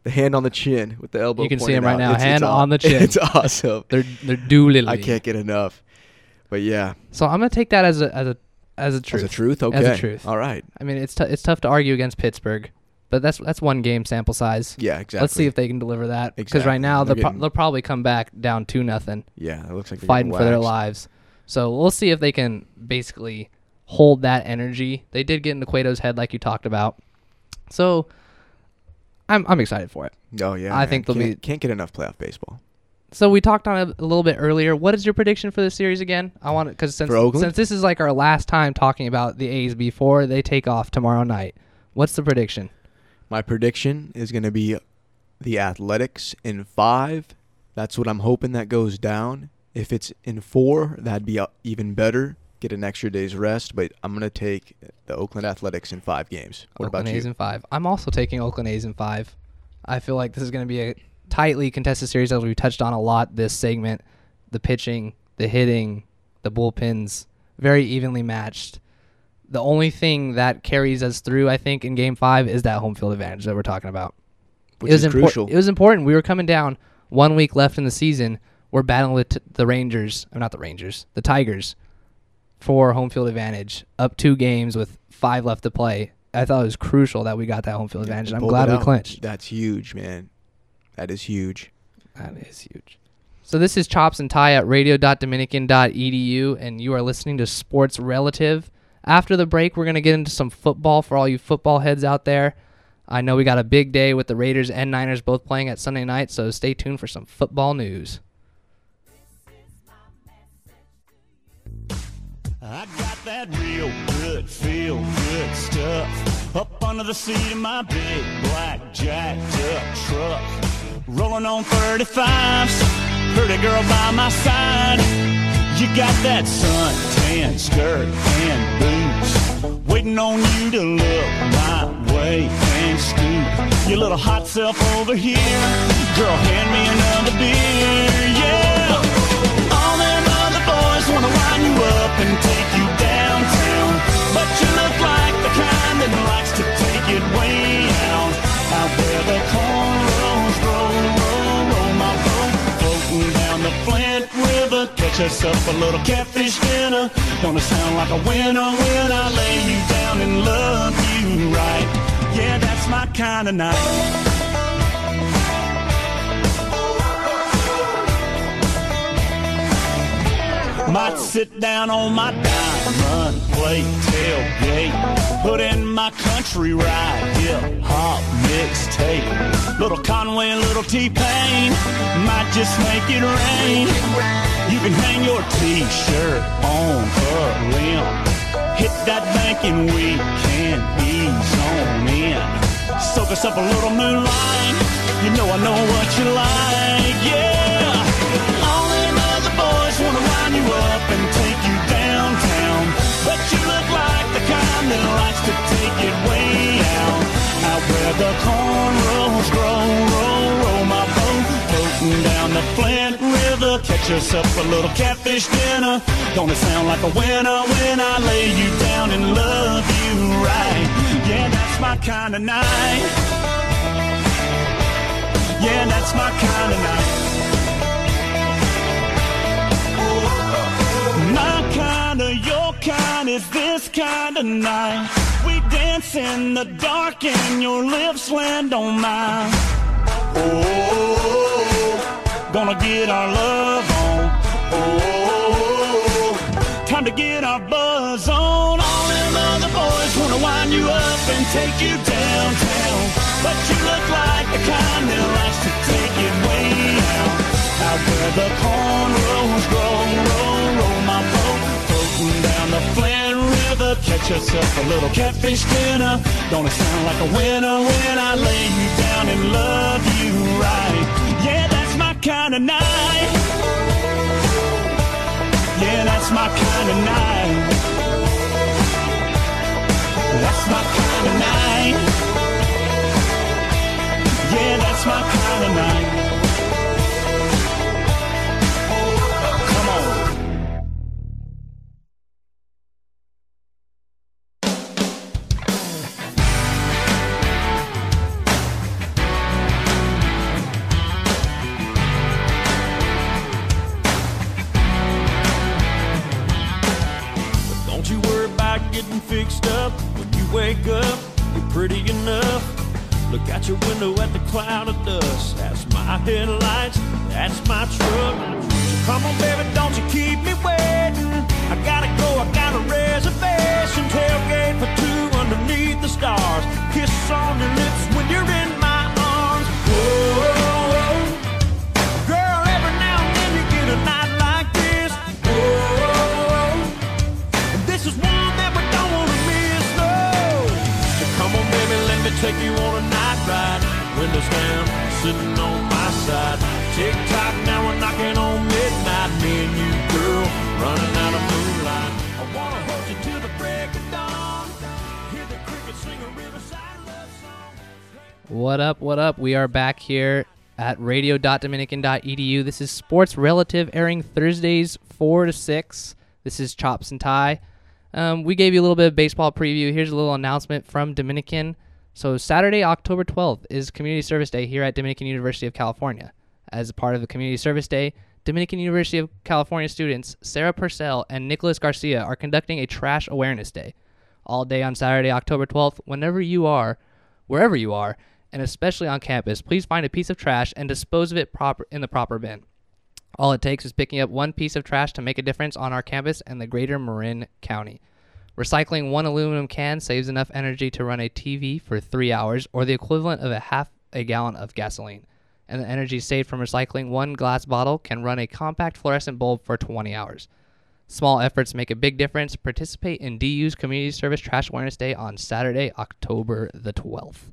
The hand on the chin with the elbow. You can see pointed him right out. now. It's- Hand it's aw- on the chin. It's awesome. They're they're doolittle. I can't get enough. But yeah, So I'm gonna take that as a as a as a truth. as a truth. Okay, As a truth. All right. I mean, it's t- it's tough to argue against Pittsburgh, but that's that's one game sample size. Yeah, exactly. Let's see if they can deliver that. Because Exactly. right now They're they'll, pro- getting- they'll probably come back down two nothing, Yeah, it looks like they're fighting getting for their waxed. lives. So we'll see if they can basically hold that energy. They did get into Cueto's head, like you talked about. So I'm I'm excited for it. Oh yeah, I man. think they'll can't, be- can't get enough playoff baseball. So we talked on it a little bit earlier. What is your prediction for this series again? I want because since For Oakland? since this is like our last time talking about the A's before they take off tomorrow night. What's the prediction? My prediction is going to be the Athletics in five. That's what I'm hoping that goes down. If it's in four, that'd be uh, even better. Get an extra day's rest, but I'm going to take the Oakland Athletics in five games. What Oakland about A's you? in five. I'm also taking Oakland A's in five. I feel like this is going to be a tightly contested series, as we touched on a lot this segment. The pitching, the hitting, the bullpens, very evenly matched. The only thing that carries us through, I think, in Game Five is that home field advantage that we're talking about. Which it was is impor- crucial. It was important. We were coming down one week left in the season. We're battling with t- the Rangers, or not the Rangers, the Tigers, for home field advantage. Up two games with five left to play. I thought it was crucial that we got that home field advantage. You I'm pulled glad it we out. clinched. That's huge, man. That is huge. That is huge. So this is Chops and Tie at radio dot dominican dot e d u, and you are listening to Sports Relative. After the break, we're going to get into some football for all you football heads out there. I know we got a big day with the Raiders and Niners both playing at Sunday night, so stay tuned for some football news. I got that real good, feel good stuff up under the seat of my big black jacked up truck. Rolling on thirty-fives, pretty girl by my side. You got that suntan skirt and boots, waiting on you to look my way and scoop your little hot self over here. Girl, hand me another beer, yeah. All them other boys wanna wind you up and take you downtown, but you look like the kind that likes to take it way out. Out where the cornrows roll, roll, roll my boat, floating down the Flint River. Catch us up a little catfish dinner. Gonna sound like a winner when I lay you down and love you right. Yeah, that's my kind of night. Might sit down on my diamond plate tailgate, put in my country ride, hip hop mixtape. Little Conway, little T-Pain, might just make it rain. You can hang your t-shirt on a limb, hit that bank and we can ease on in. Soak us up a little moonlight, you know I know what you like, yeah. All them other boys wanna wind you up and take you downtown, but you look like the kind that likes to take it way out. Out where the cornrows grow, roll, roll my boat, floating down the Flint River. Catch us up a little catfish dinner. Gonna sound like a winner when I lay you down and love you right. Yeah, that's my kind of night. Yeah, that's my kind of night. My kind of, your kind is this kind of night. We dance in the dark and your lips land on mine. Oh, gonna get our love on. Oh, time to get our buzz on. All them other boys wanna wind you up and take you downtown, but you look like the kind that likes to take it way out. Out where the cornrows grow, roll, roll my boat, floating down the Flint River. Catch us up a little catfish dinner. Gonna sound like a winner when I lay you down and love you right. Yeah, that's my kind of night. Yeah, that's my kind of night. That's my kind of night. Yeah, that's my kind of night. Come on. getting fixed up. When you wake up, you're pretty enough. Look out your window at the cloud of dust. That's my headlights, that's my truck. So come on, baby, don't you keep me waiting. I gotta go, I got a reservation. Tailgate for two underneath the stars. Kiss on your lips when you're in my arms. Whoa, girl, every now and then you get a night like this. Whoa, and this is one that we don't wanna miss, no. So come on, baby, let me take you on a night ride. Windows down, sitting on my side. Tick tock, now we're knocking on midnight. Me and you, girl, running out of moonlight. I wanna hold you till the break of dawn. Hear the crickets sing a riverside love song. What up, what up? We are back here at radio dot dominican dot e d u. This is Sports Relative, airing Thursdays four to six. This is Chops and Tie. Um, we gave you a little bit of baseball preview. Here's a little announcement from Dominican. So Saturday, October twelfth is Community Service Day here at Dominican University of California. As a part of the Community Service Day, Dominican University of California students Sarah Purcell and Nicholas Garcia are conducting a Trash Awareness Day. All day on Saturday, October twelfth, whenever you are, wherever you are, and especially on campus, please find a piece of trash and dispose of it proper in the proper bin. All it takes is picking up one piece of trash to make a difference on our campus and the greater Marin County. Recycling one aluminum can saves enough energy to run a T V for three hours, or the equivalent of a half a gallon of gasoline. And the energy saved from recycling one glass bottle can run a compact fluorescent bulb for twenty hours. Small efforts make a big difference. Participate in D U's Community Service Trash Awareness Day on Saturday, October the twelfth.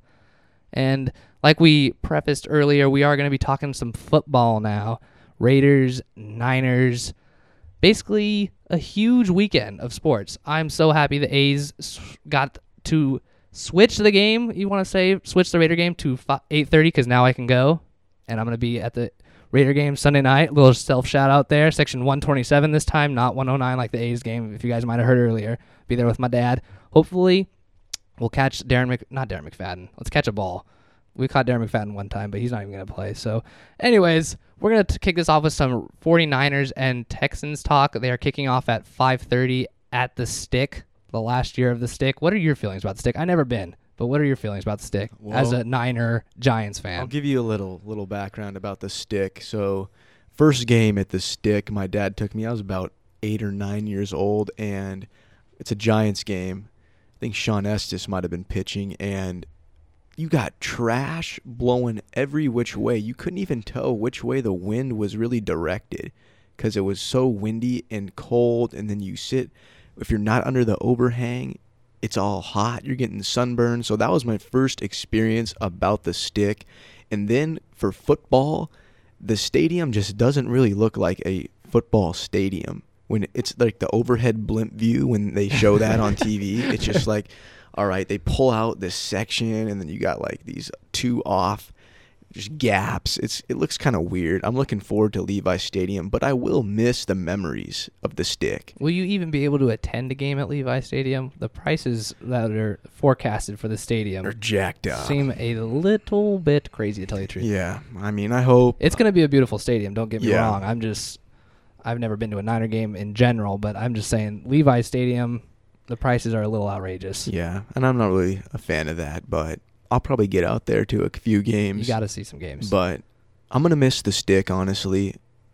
And like we prefaced earlier, we are going to be talking some football now. Raiders, Niners, basically a huge weekend of sports. I'm so happy the A's got to switch the game, you want to say, switch the Raider game to eight thirty because now I can go. And I'm going to be at the Raider game Sunday night. Little self shout out there. Section one twenty-seven this time, not one oh nine like the A's game. If you guys might have heard earlier, be there with my dad. Hopefully, we'll catch Darren Mc, not Darren McFadden. Let's catch a ball. We caught Darren McFadden one time, but he's not even going to play. So, anyways, we're going to kick this off with some 49ers and Texans talk. They are kicking off at five thirty at the Stick, the last year of the Stick. What are your feelings about the Stick? I've never been. But what are your feelings about the Stick Well, as a Niner Giants fan? I'll give you a little little background about the Stick. So, first game at the Stick, my dad took me. I was about eight or nine years old, and it's a Giants game. I think Sean Estes might have been pitching, and you got trash blowing every which way. You couldn't even tell which way the wind was really directed because it was so windy and cold, and then you sit. If you're not under the overhang, it's all hot. You're getting sunburned. So that was my first experience about the Stick. And then for football, the stadium just doesn't really look like a football stadium. When it's like the overhead blimp view, when they show that on T V, it's just like, all right, they pull out this section and then you got like these two off just gaps. It's It looks kind of weird. I'm looking forward to Levi Stadium, but I will miss the memories of the Stick. Will you even be able to attend a game at Levi Stadium? The prices that are forecasted for the stadium They're jacked up. seem a little bit crazy, to tell you the truth. Yeah, I mean, I hope. It's going to be a beautiful stadium, don't get me Yeah. wrong. I'm just, I've never been to a Niner game in general, but I'm just saying Levi Stadium, the prices are a little outrageous. Yeah, and I'm not really a fan of that, but I'll probably get out there to a few games. You got to see some games. But I'm going to miss the Stick, honestly.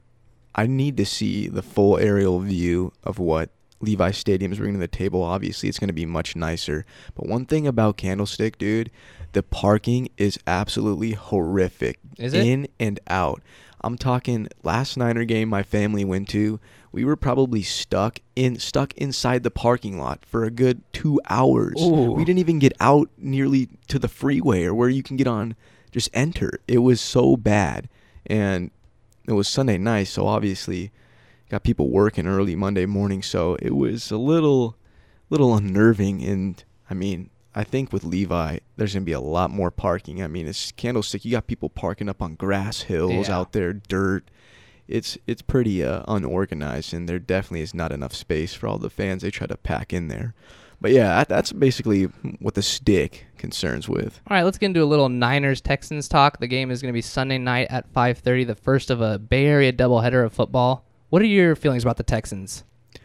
I need to see the full aerial view of what Levi Stadium is bringing to the table. Obviously, it's going to be much nicer. But one thing about Candlestick, dude, the parking is absolutely horrific. Is it? In and out. I'm talking last Niner game my family went to. We were probably stuck in stuck inside the parking lot for a good two hours. Ooh. We didn't even get out nearly to the freeway or where you can get on, just enter. It was so bad. And it was Sunday night, so obviously got people working early Monday morning, so it was a little little unnerving. And I mean, I think with Levi, there's going to be a lot more parking. I mean, it's Candlestick. You got people parking up on grass hills Yeah. out there, dirt. It's it's pretty uh, unorganized, and there definitely is not enough space for all the fans they try to pack in there. But yeah, that, that's basically what the Stick concerns with. All right, let's get into a little Niners-Texans talk. The game is going to be Sunday night at five thirty, the first of a Bay Area doubleheader of football. What are your feelings about the Texans?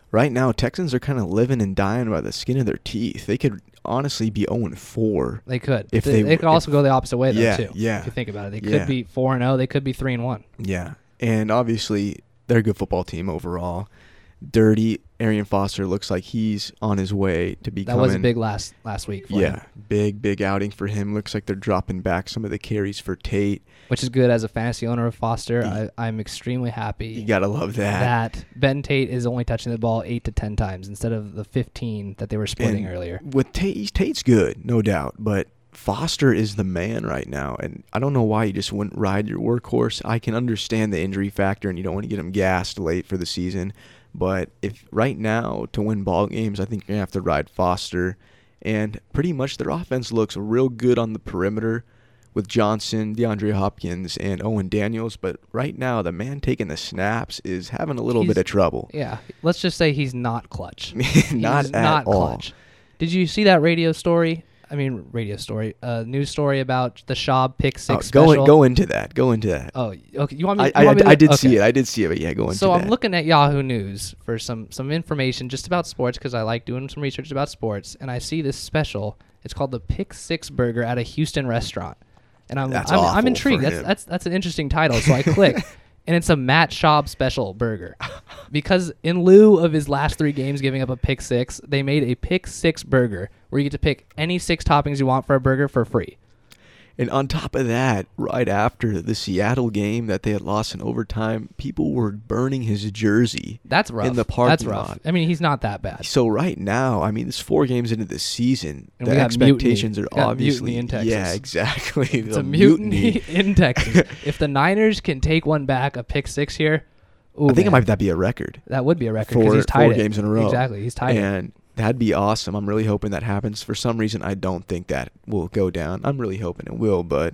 right now, Texans are kind of living and dying by the skin of their teeth. They could honestly be oh and four. They could. If they, they- they could also go the opposite way, though, Yeah, too. yeah. If you think about it. They Yeah. could be four and oh. They could be three and one. Yeah, and obviously they're a good football team overall. Dirty Arian Foster looks like he's on his way to That becoming. was a big last last week for yeah, him, big big outing for him. Looks like they're dropping back some of the carries for Tate. which is good as a fantasy owner of Foster. I, I'm extremely happy You gotta love that. that Ben Tate is only touching the ball eight to ten times instead of the fifteen that they were splitting And earlier. With Tate, Tate's good, no doubt, but Foster is the man right now, and I don't know why you just wouldn't ride your workhorse. I can understand the injury factor, and you don't want to get him gassed late for the season, but if right now to win ball games, I think you're gonna have to ride Foster, and pretty much their offense looks real good on the perimeter with Johnson, DeAndre Hopkins, and Owen Daniels, but right now the man taking the snaps is having a little He's- bit of trouble. Yeah, let's just say he's not clutch. Not he's at not all. clutch. Did you see that radio story? I mean, radio story, uh, news story about the Schaub pick Oh, six go special. in, go into that. Go into that. Oh, okay. You want me? I, you I, want me to- I did okay. see it. I did see it, but yeah, go into So that. I'm looking at Yahoo News for some some information just about sports because I like doing some research about sports, and I see this special. It's called the Pick Six Burger at a Houston restaurant, and I'm That's I'm, awful I'm intrigued. for That's him. that's that's an interesting title. So I click, and it's a Matt Schaub special burger, because in lieu of his last three games giving up a pick six, they made a Pick Six Burger where you get to pick any six toppings you want for a burger for free. And on top of that, right after the Seattle game that they had lost in overtime, people were burning his jersey. That's rough. In the parking That's rough. lot. I mean, he's not that bad. So right now, I mean, it's four games into the season. And the we got expectations mutiny. are We got obviously mutiny in Texas. Yeah, exactly. It's The a mutiny, in Texas. If the Niners can take one back, a pick six here, ooh, I think it man, might that be a record that would be a record because for he's tied four it. games in a row. Exactly, he's tied it. and that'd be awesome. I'm really hoping that happens. For some reason, I don't think that will go down. I'm really hoping it will, but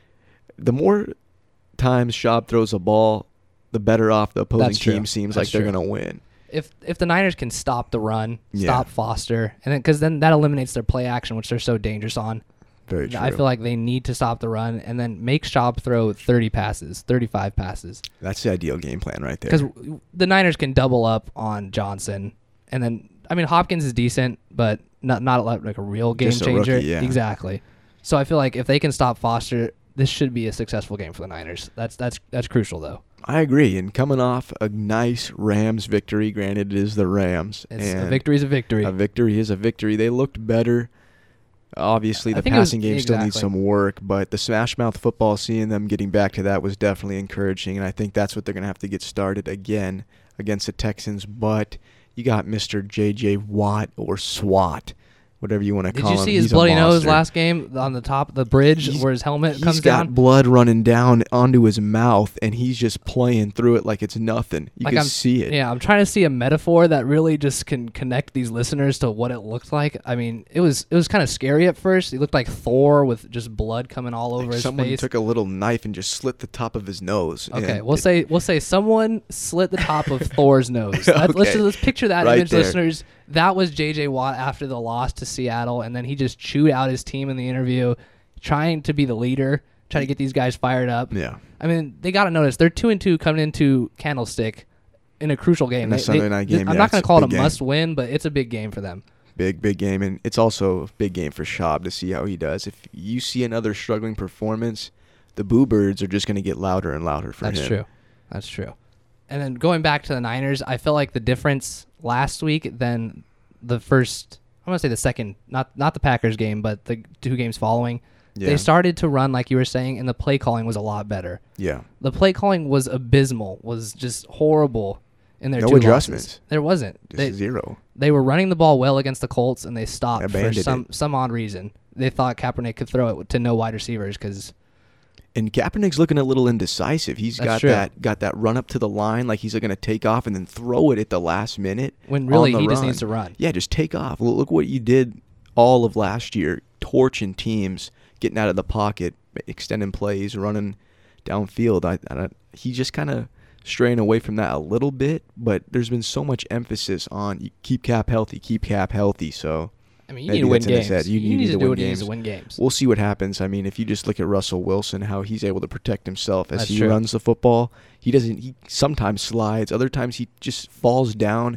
the more times Schaub throws a ball, the better off the opposing That's true. team seems That's like they're true. going to win. If if the Niners can stop the run, Yeah. stop Foster, and then because then that eliminates their play action, which they're so dangerous on. Very true. I feel like they need to stop the run and then make Schaub throw thirty passes, thirty-five passes, That's the ideal game plan right there. because the Niners can double up on Johnson, and then I mean Hopkins is decent, but not not like like a real game Just a changer. rookie, yeah. Exactly. So I feel like if they can stop Foster, this should be a successful game for the Niners. That's that's that's crucial though. I agree. And coming off a nice Rams victory, granted it is the Rams. It's and a victory is a victory. A victory is a victory. They looked better. Obviously, I the think it was- passing game still needs exactly. some work, but the smash mouth football, seeing them getting back to that was definitely encouraging, and I think that's what they're going to have to get started again against the Texans. But you got Mister J J Watt or SWAT, whatever you want to Did call you him. see his He's a bloody nose monster. last game on the top of the bridge He's- where his helmet He's comes got down? blood running down onto his mouth, and he's just playing through it like it's nothing. You Like can I'm, see it. Yeah, I'm trying to see a metaphor that really just can connect these listeners to what it looked like. I mean, it was it was kind of scary at first. He looked like Thor with just blood coming all over Like his someone face. took a little knife and just slit the top of his nose. Okay, and we'll it- say we'll say someone slit the top of Thor's nose. That- Let's Okay. just let's picture that Right image, there. listeners. That was J J Watt after the loss to Seattle, and then he just chewed out his team in the interview, trying to be the leader, trying to get these guys fired up. Yeah. I mean, they got to notice they're two and two coming into Candlestick in a crucial game. In a They- Sunday they- night game, I'm yeah, not going it's to call a it a big game. must win, but it's a big game for them. Big, big game. And it's also a big game for Schaub to see how he does. If you see another struggling performance, the Boo Birds are just going to get louder and louder for That's him. true. That's true. And then going back to the Niners, I feel like the difference last week than the first, I'm going to say the second, not not the Packers game, but the two games following, Yeah. they started to run like you were saying, and the play calling was a lot better. Yeah. The play calling was abysmal, was just horrible in their No two adjustments. losses. There wasn't. Just They, zero. they were running the ball well against the Colts, and they stopped Abandoned for some, it. some odd reason. They thought Kaepernick could throw it to no wide receivers because And Kaepernick's looking a little indecisive. He's That's got true. that got that run up to the line like he's going to take off and then throw it at the last minute. when really on the he just run. needs to run. Yeah, just take off. Look look what you did all of last year, torching teams, getting out of the pocket, extending plays, running downfield. I, I he's just kind of straying away from that a little bit, but there's been so much emphasis on you keep Cap healthy, keep Cap healthy. So I mean, you maybe need to win that's in his games. head. You, You, you need, to, do win what he games. needs to win games. We'll see what happens. I mean, if you just look at Russell Wilson, how he's able to protect himself as That's he true. runs the football, he doesn't. He sometimes slides, other times he just falls down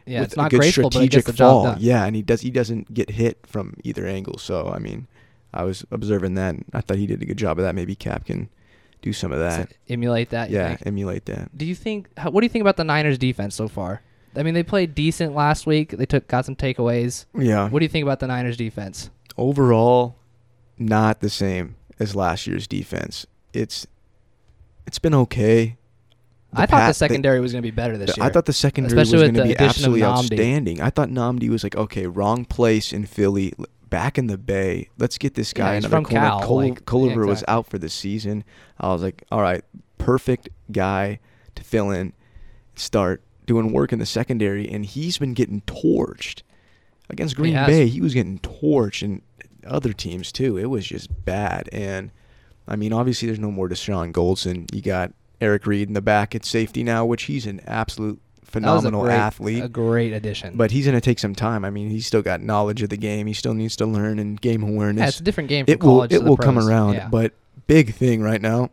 Yeah, with it's not a good graceful, but it strategic gets the job fall. done. Yeah, and he does. He doesn't get hit from either angle. So I mean, I was observing that. And I thought he did a good job of that. Maybe Cap can do some of that. So emulate that. You yeah, think? emulate that. Do you think? How, what do you think about the Niners' defense so far? I mean, they played decent last week. They took got some takeaways. Yeah. What do you think about the Niners' defense? Overall, not the same as last year's defense. It's it's been okay. I thought the pat- secondary was going to be better this year. I thought the secondary Especially was with going to the be addition of absolutely Nnamdi. outstanding. I thought Nnamdi was like, okay, wrong place in Philly, l- back in the Bay. Let's get this guy Yeah, he's another from corner. Cal, Col- like- Culliver yeah, was exactly. out for the season. I was like, all right, perfect guy to fill in, start doing work in the secondary, and he's been getting torched. Against Green has. Bay, he was getting torched, and other teams too. It was just bad. And, I mean, obviously there's no more Deshaun Goldson. You got Eric Reed in the back at safety now, which he's an absolute That was a phenomenal great- athlete. A great addition. But he's going to take some time. I mean, he's still got knowledge of the game. He still needs to learn and game awareness. yeah, it's a different game from it will college it to the will come pros. around. Yeah. But big thing right now,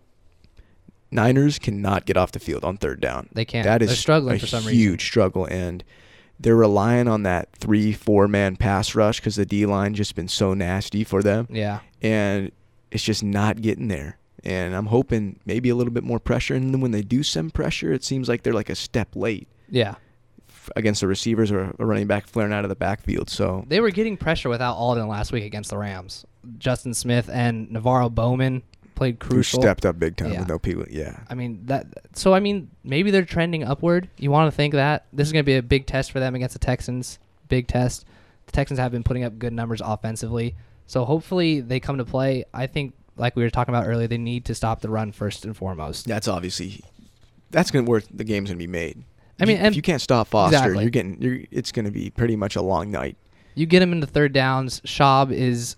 Niners cannot get off the field on third down. They can't. That is They're struggling a for some huge reason. struggle, and they're relying on that three, four man pass rush because the D line just been so nasty for them, Yeah. and it's just not getting there. And I'm hoping maybe a little bit more pressure, and then when they do send pressure, it seems like they're like a step late Yeah. against the receivers or a running back flaring out of the backfield. So They were getting pressure without Alden last week against the Rams. Justin Smith and Navarro Bowman played who crucial. stepped up big time Yeah. with no people. Yeah. I mean that. So I mean, maybe they're trending upward. You want to think that this is going to be a big test for them against the Texans. Big test. The Texans have been putting up good numbers offensively, so hopefully they come to play. I think, like we were talking about earlier, they need to stop the run first and foremost. That's obviously that's gonna where the game's gonna be made. I mean, if and- you can't stop Foster, Exactly. you're getting you're it's gonna be pretty much a long night. You get him into third downs. Schaub is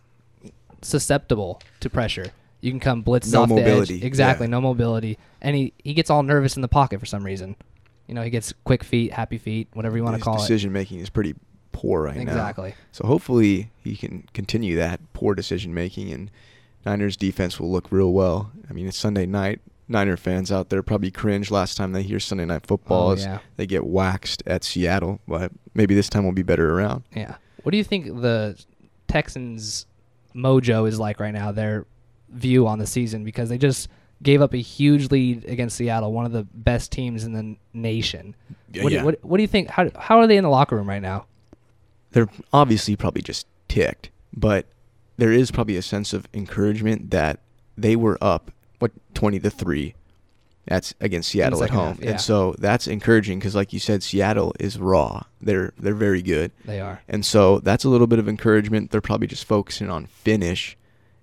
susceptible to pressure. You can come blitz No off the mobility, edge. Exactly, yeah. no mobility, and he, he gets all nervous in the pocket for some reason. You know, he gets quick feet, happy feet, whatever you want to His call it. decision making is pretty poor right now. Exactly. So hopefully he can continue that poor decision making, and Niners defense will look real well. I mean, it's Sunday night. Niner fans out there probably cringe last time they hear Sunday Night Football Oh, as yeah. they get waxed at Seattle, but maybe this time will be better around. Yeah. What do you think the Texans' mojo is like right now? Their view on the season, because they just gave up a huge lead against Seattle, one of the best teams in the nation. Yeah, what, yeah. Do, what, what do you think? How how are they in the locker room right now? They're obviously probably just ticked, but there is probably a sense of encouragement that they were up, what, twenty to three. That's against Seattle at second home. half, yeah. And so that's encouraging because, like you said, Seattle is raw. They're they're very good. They are. And so that's a little bit of encouragement. They're probably just focusing on finish.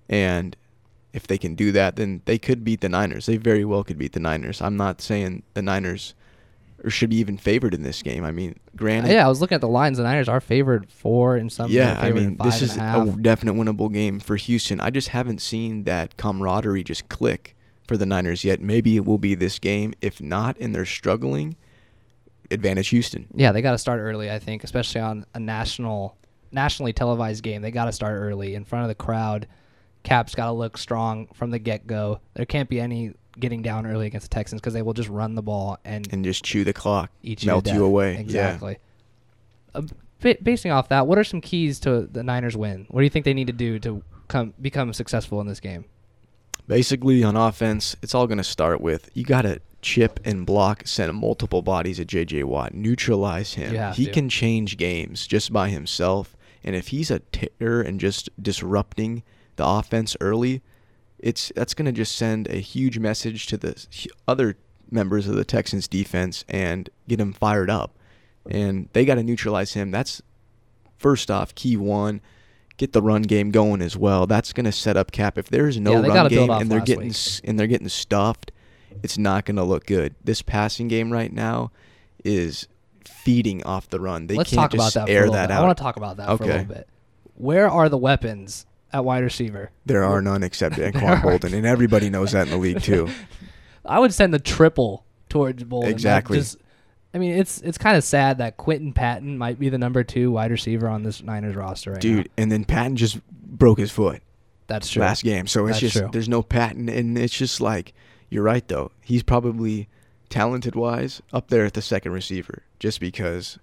And if they can do that, then they could beat the Niners. They very well could beat the Niners. I'm not saying the Niners or should be even favored in this game. I mean, granted. Yeah, I was looking at the lines. The Niners are favored four and some. Yeah, they're I favored mean, in five this and is a half. a definite winnable game for Houston. I just haven't seen that camaraderie just click for the Niners yet. Maybe it will be this game. If not, and they're struggling, advantage Houston. Yeah, they got to start early, I think, especially on a national, nationally televised game. They got to start early in front of the crowd. Cap's got to look strong from the get-go. There can't be any getting down early against the Texans because they will just run the ball and, And just chew the clock, eat you to melt death. you away. Exactly. Uh, ba- basing off that, what are some keys to the Niners win? What do you think they need to do to come become successful in this game? Basically, on offense, it's all going to start with you got to chip and block, send multiple bodies at J J. Watt, neutralize him. You have He to. can change games just by himself. And if he's a terror and just disrupting the offense early, it's that's going to just send a huge message to the h- other members of the Texans defense and get them fired up. And they got to neutralize him. That's, first off, key one. Get the run game going as well. That's going to set up Cap. If there's no Yeah, they run gotta build game off and they're last getting week. s- and they're getting stuffed, it's not going to look good. This passing game right now is feeding off the run. They Let's can't talk about just that for a air little that bit. out. I want to talk about that for a Okay. little bit. Where are the weapons at wide receiver? There are none except Anquan Bolden, and everybody knows that in the league too. I would send the triple towards Bolden. Like, Exactly. just- I mean, it's it's kind of sad that Quentin Patton might be the number two wide receiver on this Niners roster right now. Dude, and then Patton just broke his foot That's true. last game. So it's That's just true. there's no Patton, and it's just like you're right though. He's probably talented wise up there at the second receiver, just because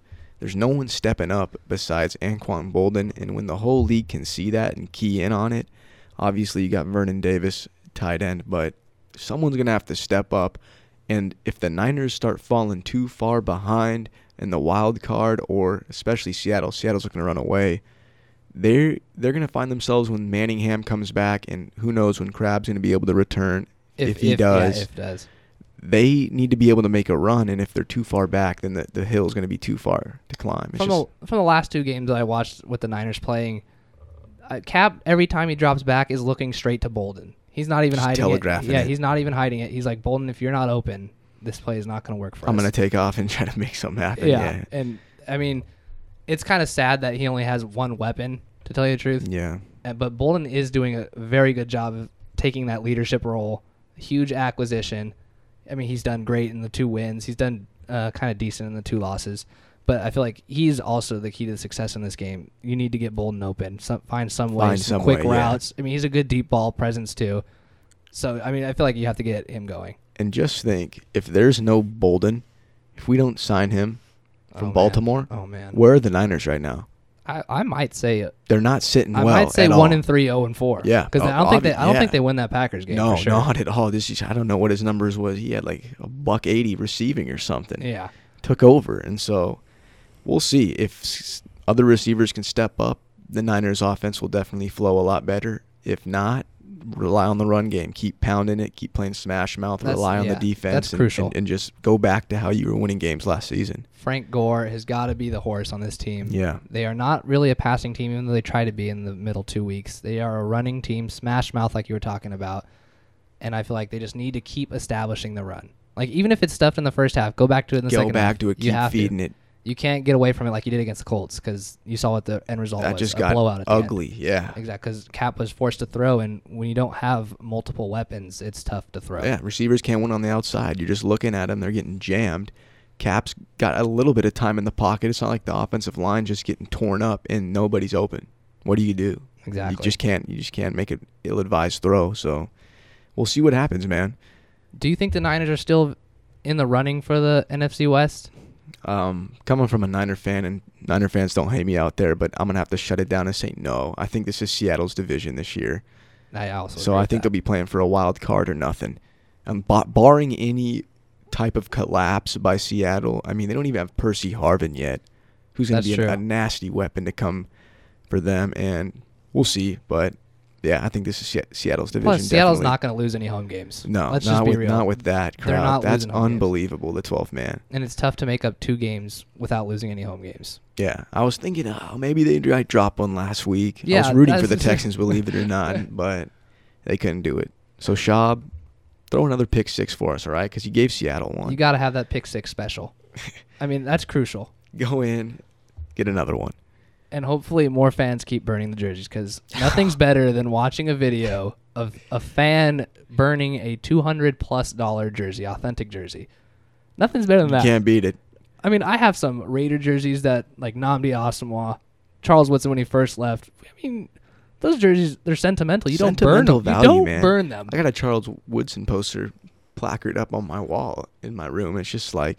there's no one stepping up besides Anquan Bolden. And when the whole league can see that and key in on it, obviously you got Vernon Davis, tight end, but someone's going to have to step up. And if the Niners start falling too far behind in the wild card, or especially Seattle, Seattle's looking to run away, they're, they're going to find themselves when Manningham comes back, and who knows when Crab's going to be able to return if, if he if, does. Yeah, if does. They need to be able to make a run, and if they're too far back, then the, the hill is going to be too far to climb. It's From just, the, from the last two games that I watched with the Niners playing, uh, Cap, every time he drops back, is looking straight to Bolden. He's not even Just hiding telegraphing it. Yeah, it. he's not even hiding it. He's like, Bolden, if you're not open, this play is not going to work for I'm us. going to take off and try to make something happen. Yeah, Yeah. and I mean, it's kind of sad that he only has one weapon, to tell you the truth. Yeah. Uh, But Bolden is doing a very good job of taking that leadership role. Huge acquisition. I mean, he's done great in the two wins. He's done uh, kind of decent in the two losses. But I feel like he's also the key to the success in this game. You need to get Bolden open. Some, find some ways, Find some some quick way, yeah. routes. I mean, he's a good deep ball presence too. So, I mean, I feel like you have to get him going. And just think, if there's no Bolden, if we don't sign him Oh, from man. Baltimore, Oh, man. where are the Niners right now? I, I might say They're not sitting I well might say at one all. and three, zero and four. Yeah. because Oh, I don't think they. obvi- I don't yeah. think they win that Packers game. No, for sure. not at all. This is, I don't know what his numbers was. He had like a buck eighty receiving or something. Yeah, Took over, and so we'll see if s- other receivers can step up. The Niners' offense will definitely flow a lot better. If not, rely on the run game. Keep pounding it. Keep playing smash mouth. That's- rely on yeah, the defense. that's and, crucial. And, and just go back to how you were winning games last season. Frank Gore has got to be the horse on this team. Yeah. They are not really a passing team, even though they try to be in the middle two weeks. They are a running team, smash mouth like you were talking about. And I feel like they just need to keep establishing the run. Like, even if it's stuffed in the first half, go back to it in the Go second half. back to it. You Keep have to. feeding it. You can't get away from it like you did against the Colts, because you saw what the end result That was. just a got blowout at the end. ugly. Yeah. Exactly, because Cap was forced to throw, and when you don't have multiple weapons, it's tough to throw. Yeah, receivers can't win on the outside. You're just looking at them. They're getting jammed. Cap's got a little bit of time in the pocket. It's not like the offensive line just getting torn up and nobody's open. What do you do? Exactly. You just can't. You just can't make an ill-advised throw. So we'll see what happens, man. Do you think the Niners are still in the running for the N F C West? Um, coming from a Niner fan, and Niner fans don't hate me out there, but I'm gonna have to shut it down and say no. I think this is Seattle's division this year. I also So agree I with think that. they'll be playing for a wild card or nothing. Um, bar- barring any type of collapse by Seattle, I mean, they don't even have Percy Harvin yet, who's going That's to be a, true. a nasty weapon to come for them, and we'll see. But yeah, I think this is Se- Seattle's division. Plus, Seattle's definitely. not going to lose any home games. No, let's not just be with real. not with that They're crowd. not That's losing home games. unbelievable. The twelfth man. And it's tough to make up two games without losing any home games. Yeah, I was thinking, oh, maybe they might drop one last week. I Yeah, was rooting for that's- the Texans, believe it or not, but they couldn't do it. So Schaub, throw another pick six for us, all right? Because you gave Seattle one. You got to have that pick six special. I mean, that's crucial. Go in, get another one. And hopefully more fans keep burning the jerseys, because nothing's better than watching a video of a fan burning a two hundred plus dollar jersey, authentic jersey. Nothing's better than You that. can't beat it. I mean, I have some Raider jerseys that, like Nnamdi Asomugha, Charles Woodson when he first left. I mean, those jerseys, they're sentimental. You don't burn Sentimental them. value, you don't man. burn them. I got a Charles Woodson poster placard up on my wall in my room. It's just like,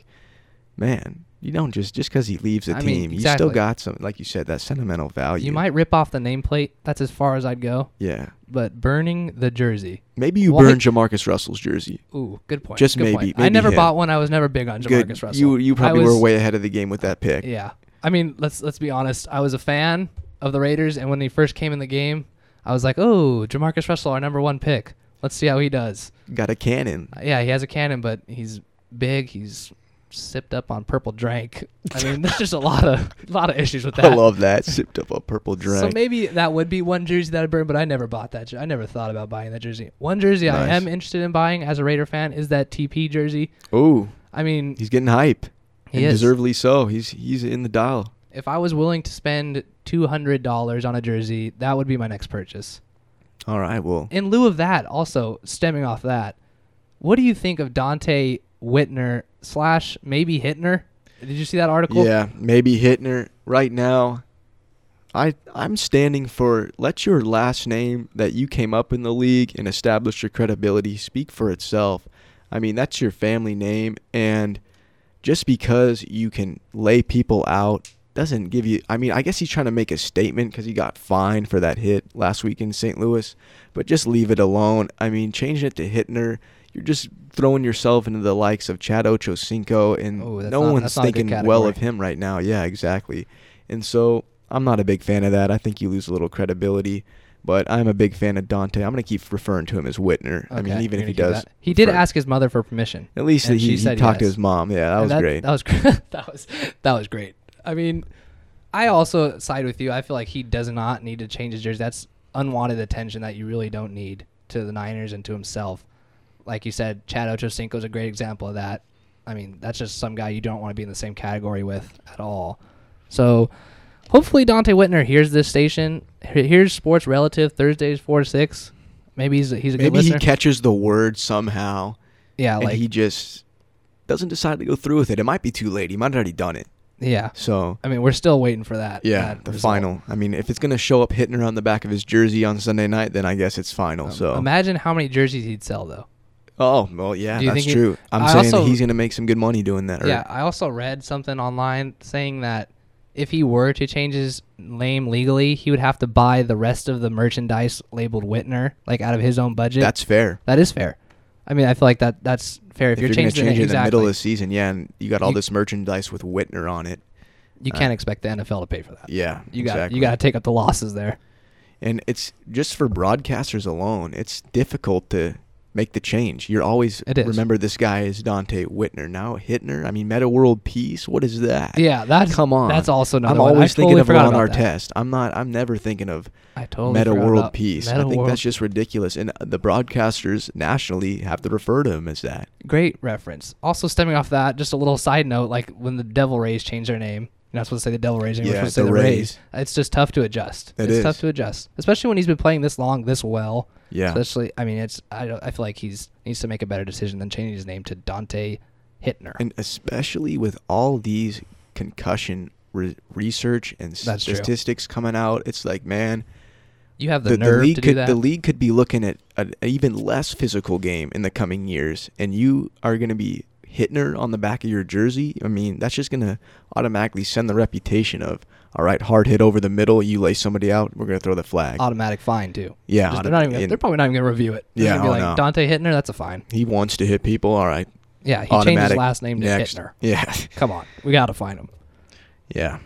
man, you don't just just because he leaves the I team, mean, you still exactly. got some, like you said, that sentimental value. You might rip off the nameplate. That's as far as I'd go. Yeah. But burning the jersey. Maybe you Why- burn Jamarcus Russell's jersey. Ooh, good point. Just good maybe- point. I maybe never him. bought one. I was never big on Jamarcus Good. Russell. You you probably I was, were way ahead of the game with that pick. Yeah. I mean, let's let's be honest. I was a fan of the Raiders, and when he first came in the game, I was like, "Oh, Jamarcus Russell, our number one pick. Let's see how he does." Got a cannon. Uh, yeah, he has a cannon, but he's big. He's sipped up on purple drank. I mean, there's just a lot of a lot of issues with that. I love that. Sipped up a purple drink. So maybe that would be one jersey that I'd burn, but I never bought that. jer- I never thought about buying that jersey. One jersey I Nice. am interested in buying as a Raider fan is that T P jersey. Ooh, I mean, he's getting hype. He and is. deservedly so. He's he's in the dial. if I was willing to spend two hundred dollars on a jersey, that would be my next purchase. All right, well, In lieu of that, also stemming off that, what do you think of Dante Whitner slash maybe Hittner? Did you see that article? yeah, maybe Hittner right now. I I'm standing for let your last name that you came up in the league and establish your credibility speak for itself. I mean, that's your family name, and just because you can lay people out doesn't give you. I mean, I guess he's trying to make a statement because he got fined for that hit last week in Saint Louis. But just leave it alone. I mean, changing it to Hittner, you're just throwing yourself into the likes of Chad Ochocinco, and Oh, that's no not- one's that's not a good thinking well category. of him right now. Yeah, exactly. And so I'm not a big fan of that. I think you lose a little credibility. But I'm a big fan of Dante. I'm going to keep referring to him as Whitner. I mean, Okay, even you're if he gonna keep does. that. He did refer- ask his mother for permission. At least and he, she he said talked to yes. his mom. Yeah, that And was great. That was that was that was great. I mean, I also side with you. I feel like he does not need to change his jersey. That's unwanted attention that you really don't need to the Niners and to himself. Like you said, Chad Ochocinco is a great example of that. I mean, that's just some guy you don't want to be in the same category with at all. So, hopefully Dante Whitner hears this station. He- Here's Sports Relative Thursdays four to six. Maybe he's a, he's a good Maybe he listener. catches the word somehow, yeah, and like he just doesn't decide to go through with it. It might be too late. He might have already done it. yeah. So, I mean, we're still waiting for that. yeah, that the result. final. I mean, if it's going to show up Hittner on the back of his jersey on Sunday night, then I guess it's final. Um, so, imagine how many jerseys he'd sell, though. oh, well, yeah, Do you that's think he- true. I'm I saying also- that he's going to make some good money doing that. or- Yeah, I also read something online saying that if he were to change his name legally, he would have to buy the rest of the merchandise labeled Whitner, like out of his own budget. That's fair. that is fair. I mean, I feel like that that's fair. If, If you're, you're going to changing change the it in name, the middle of exactly, the season, yeah, and you got all You- this merchandise with Whitner on it. you can't expect the N F L to pay for that. Yeah, You got exactly. you got to take up the losses there. And it's just for broadcasters alone, it's difficult to make the change. You're always It is. remember this guy is Dante Whitner. Now Hittner, I mean Meta World Peace, what is that? Yeah, that's Come on. That's also another I'm one. always I thinking totally of forgot Ron about that. Artest. I'm not I'm never thinking of I totally Meta forgot World about Peace. Meta I think World- that's just ridiculous. And the broadcasters nationally have to refer to him as that. Great reference. Also, stemming off that, just a little side note: like when the Devil Rays changed their name, you're not supposed to say the Devil Rays anymore. Yeah, You're supposed to say the the Rays. Rays. It's just tough to adjust. It it's is. tough to adjust, especially when he's been playing this long, this well. Yeah. Especially, I mean, it's I don't, I feel like he's needs to make a better decision than changing his name to Dante Hittner. And especially with all these concussion re- research and That's true. statistics coming out, it's like, man, you have the, the, the nerve league to could do that. the league could be looking at an even less physical game in the coming years, and you are going to be Hittner on the back of your jersey. I mean, that's just going to automatically send the reputation of, all right, hard hit over the middle, you lay somebody out, we're going to throw the flag. Automatic fine too. Yeah, Just- auto- they're not even. Gonna, and- they're probably not even gonna review it. They're Yeah, gonna be oh, like no. Dante Hittner. That's a fine. He wants to hit people, all right. Yeah, he changed his Automatic last name to next. Hittner. Yeah. Come on, we gotta find him. Yeah.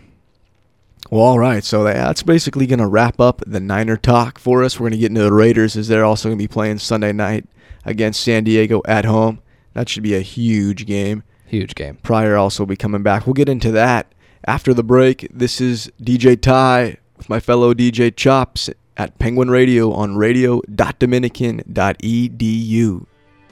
Well, all right. So that's basically going to wrap up the Niner talk for us. We're going to get into the Raiders as they're also going to be playing Sunday night against San Diego at home. That should be a huge game. Huge game. Pryor also will be coming back. We'll get into that after the break. This is D J Ty with my fellow D J Chops at Penguin Radio on radio dot dominican dot e d u.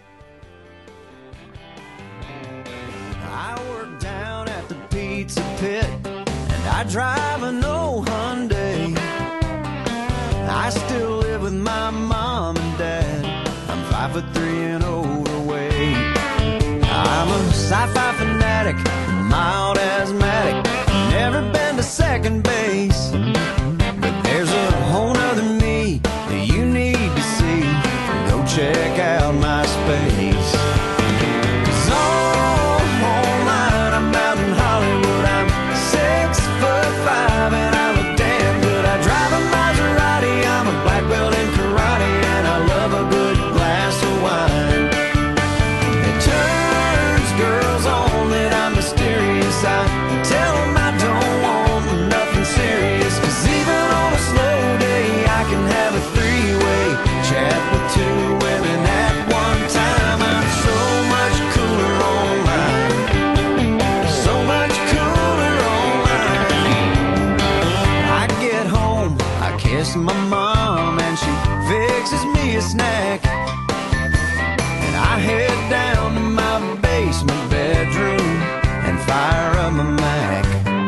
I work down at the pizza pit, and I drive an old Hyundai. I still live with my mom and dad. I'm five foot three and overweight. I'm a sci-fi fanatic, mild asthmatic. Never been to second base, but there's a whole nother me that you need to see. Go check out my space. Cause online, I'm out in Hollywood. I'm six foot five and I look damn good. I drive a Maserati, I'm a black belt in karate, and I love a good glass of wine. It turns girls on that I'm mysterious. I tell them I don't want nothing serious. Cause even on a slow day, I can have a three-way chat with two women at one time. I'm so much cooler online. So much cooler online. I get home, I kiss my mom, and she fixes me a snack. And I head down to my basement bedroom and fire up my Mac.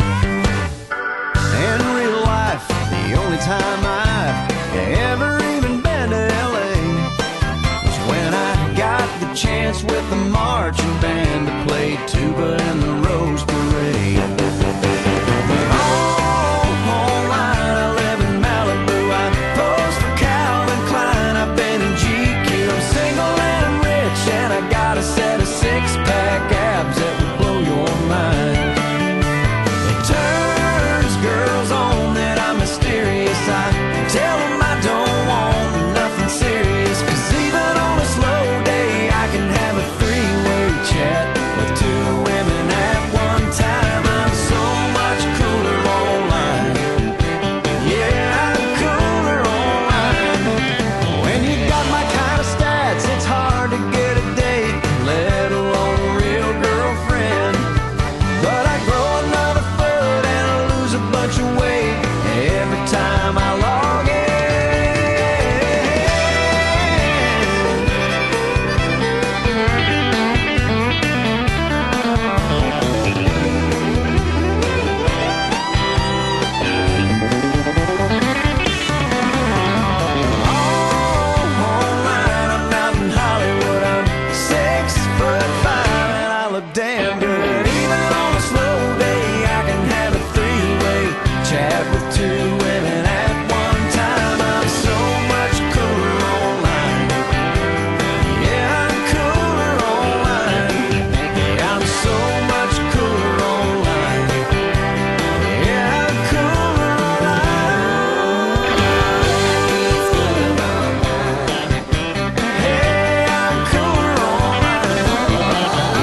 In real life, the only time I've ever even been to L A was when I got the chance with the marching band to play tuba in the Rose Parade. Online, I live in Malibu. I pose for Calvin Klein. I've been in G Q. I'm single and I'm rich, and I got a set of six-pack abs that would blow your mind. It turns wait every time I log in. Damn good. Even on a slow day, I can have a three-way chat with two women at one time. I'm so much cooler online. Yeah, I'm cooler online. Yeah, I'm so much cooler online. Yeah, I'm cooler online. Hey, I'm cooler online.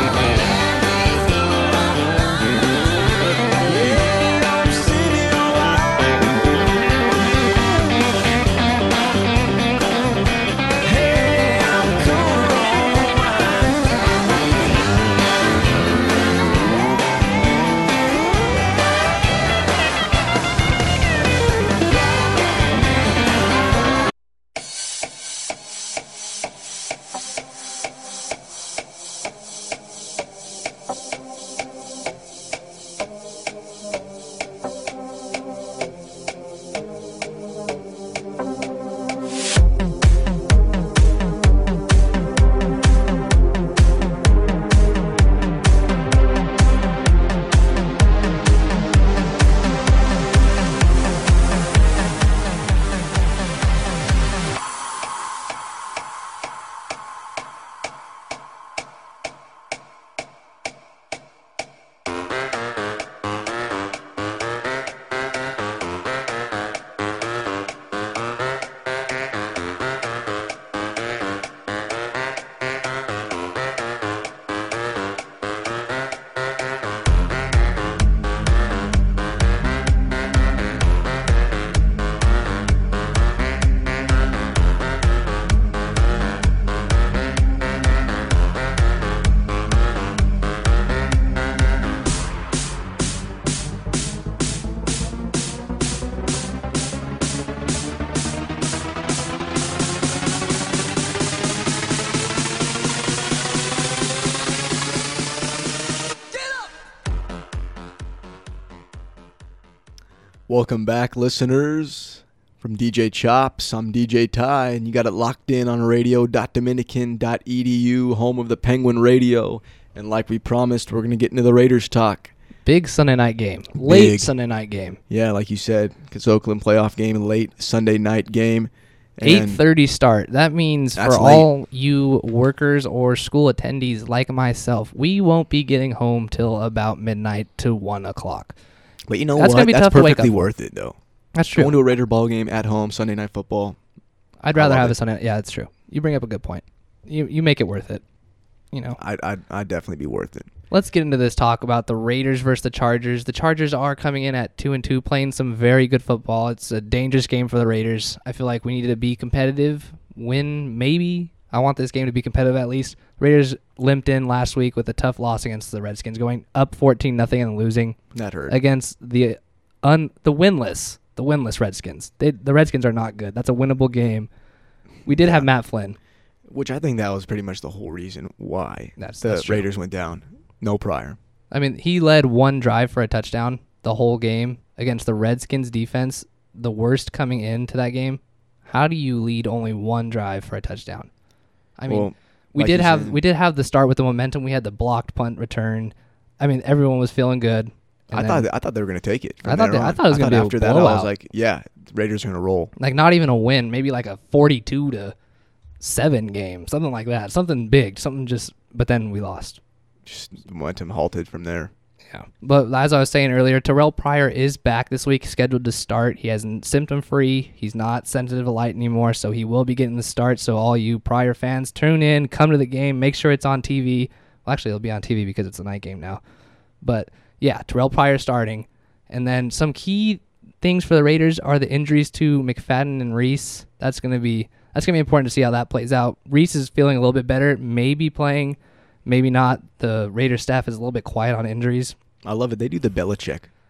Welcome back, listeners. From D J Chops, I'm D J Ty, and you got it locked in on radio dot dominican dot e d u, home of the Penguin Radio. And like we promised, we're going to get into the Raiders talk. Big Sunday night game. Late Big. Sunday night game. Yeah, like you said, because Oakland playoff game, late Sunday night game. eight thirty start. That means for That's late. all you workers or school attendees like myself, we won't be getting home till about midnight to one o'clock. But you know That's what? gonna be That's tough to wake perfectly up for. worth it, though. That's true. Going to a Raider ball game at home, Sunday Night Football. I'd rather love have it. a Sunday. Yeah, that's true. You bring up a good point. You you make it worth it. You know. I'd, I'd, I'd definitely be worth it. Let's get into this talk about the Raiders versus the Chargers. The Chargers are coming in at two and two, playing some very good football. It's a dangerous game for the Raiders. I feel like we need to be competitive, win maybe. I want this game to be competitive at least. Raiders limped in last week with a tough loss against the Redskins, going up fourteen nothing and losing That hurt. against the un the winless the winless Redskins. They, the Redskins are not good. That's a winnable game. We did have Matt Flynn. Which I think that was pretty much the whole reason why That's- the that's true. Raiders went down. No prior. I mean, he led one drive for a touchdown the whole game against the Redskins defense, the worst coming into that game. How do you lead only one drive for a touchdown? I mean, Well, we like did you have said- we did have the start with the momentum. We had the blocked punt return. I mean, everyone was feeling good. I And thought then, I thought they were going to take it. from I thought there they- I on. thought it was gonna be a after that. I blowout. was like, yeah, the Raiders are going to roll. like not even a win, maybe like a forty-two to seven game, something like that, something big, something just. But then we lost. Just momentum halted from there. Yeah. But as I was saying earlier, Terrell Pryor is back this week, scheduled to start. He has symptom free. He's not sensitive to light anymore, so he will be getting the start. So all you Pryor fans, tune in, come to the game, make sure it's on T V. Well, actually, it'll be on T V because it's a night game now. But yeah, Terrell Pryor starting. And then some key things for the Raiders are the injuries to McFadden and Reese. That's gonna be that's gonna be important to see how that plays out. Reese is feeling a little bit better, maybe playing. Maybe not. The Raiders staff is a little bit quiet on injuries. I love it. They do the Belichick.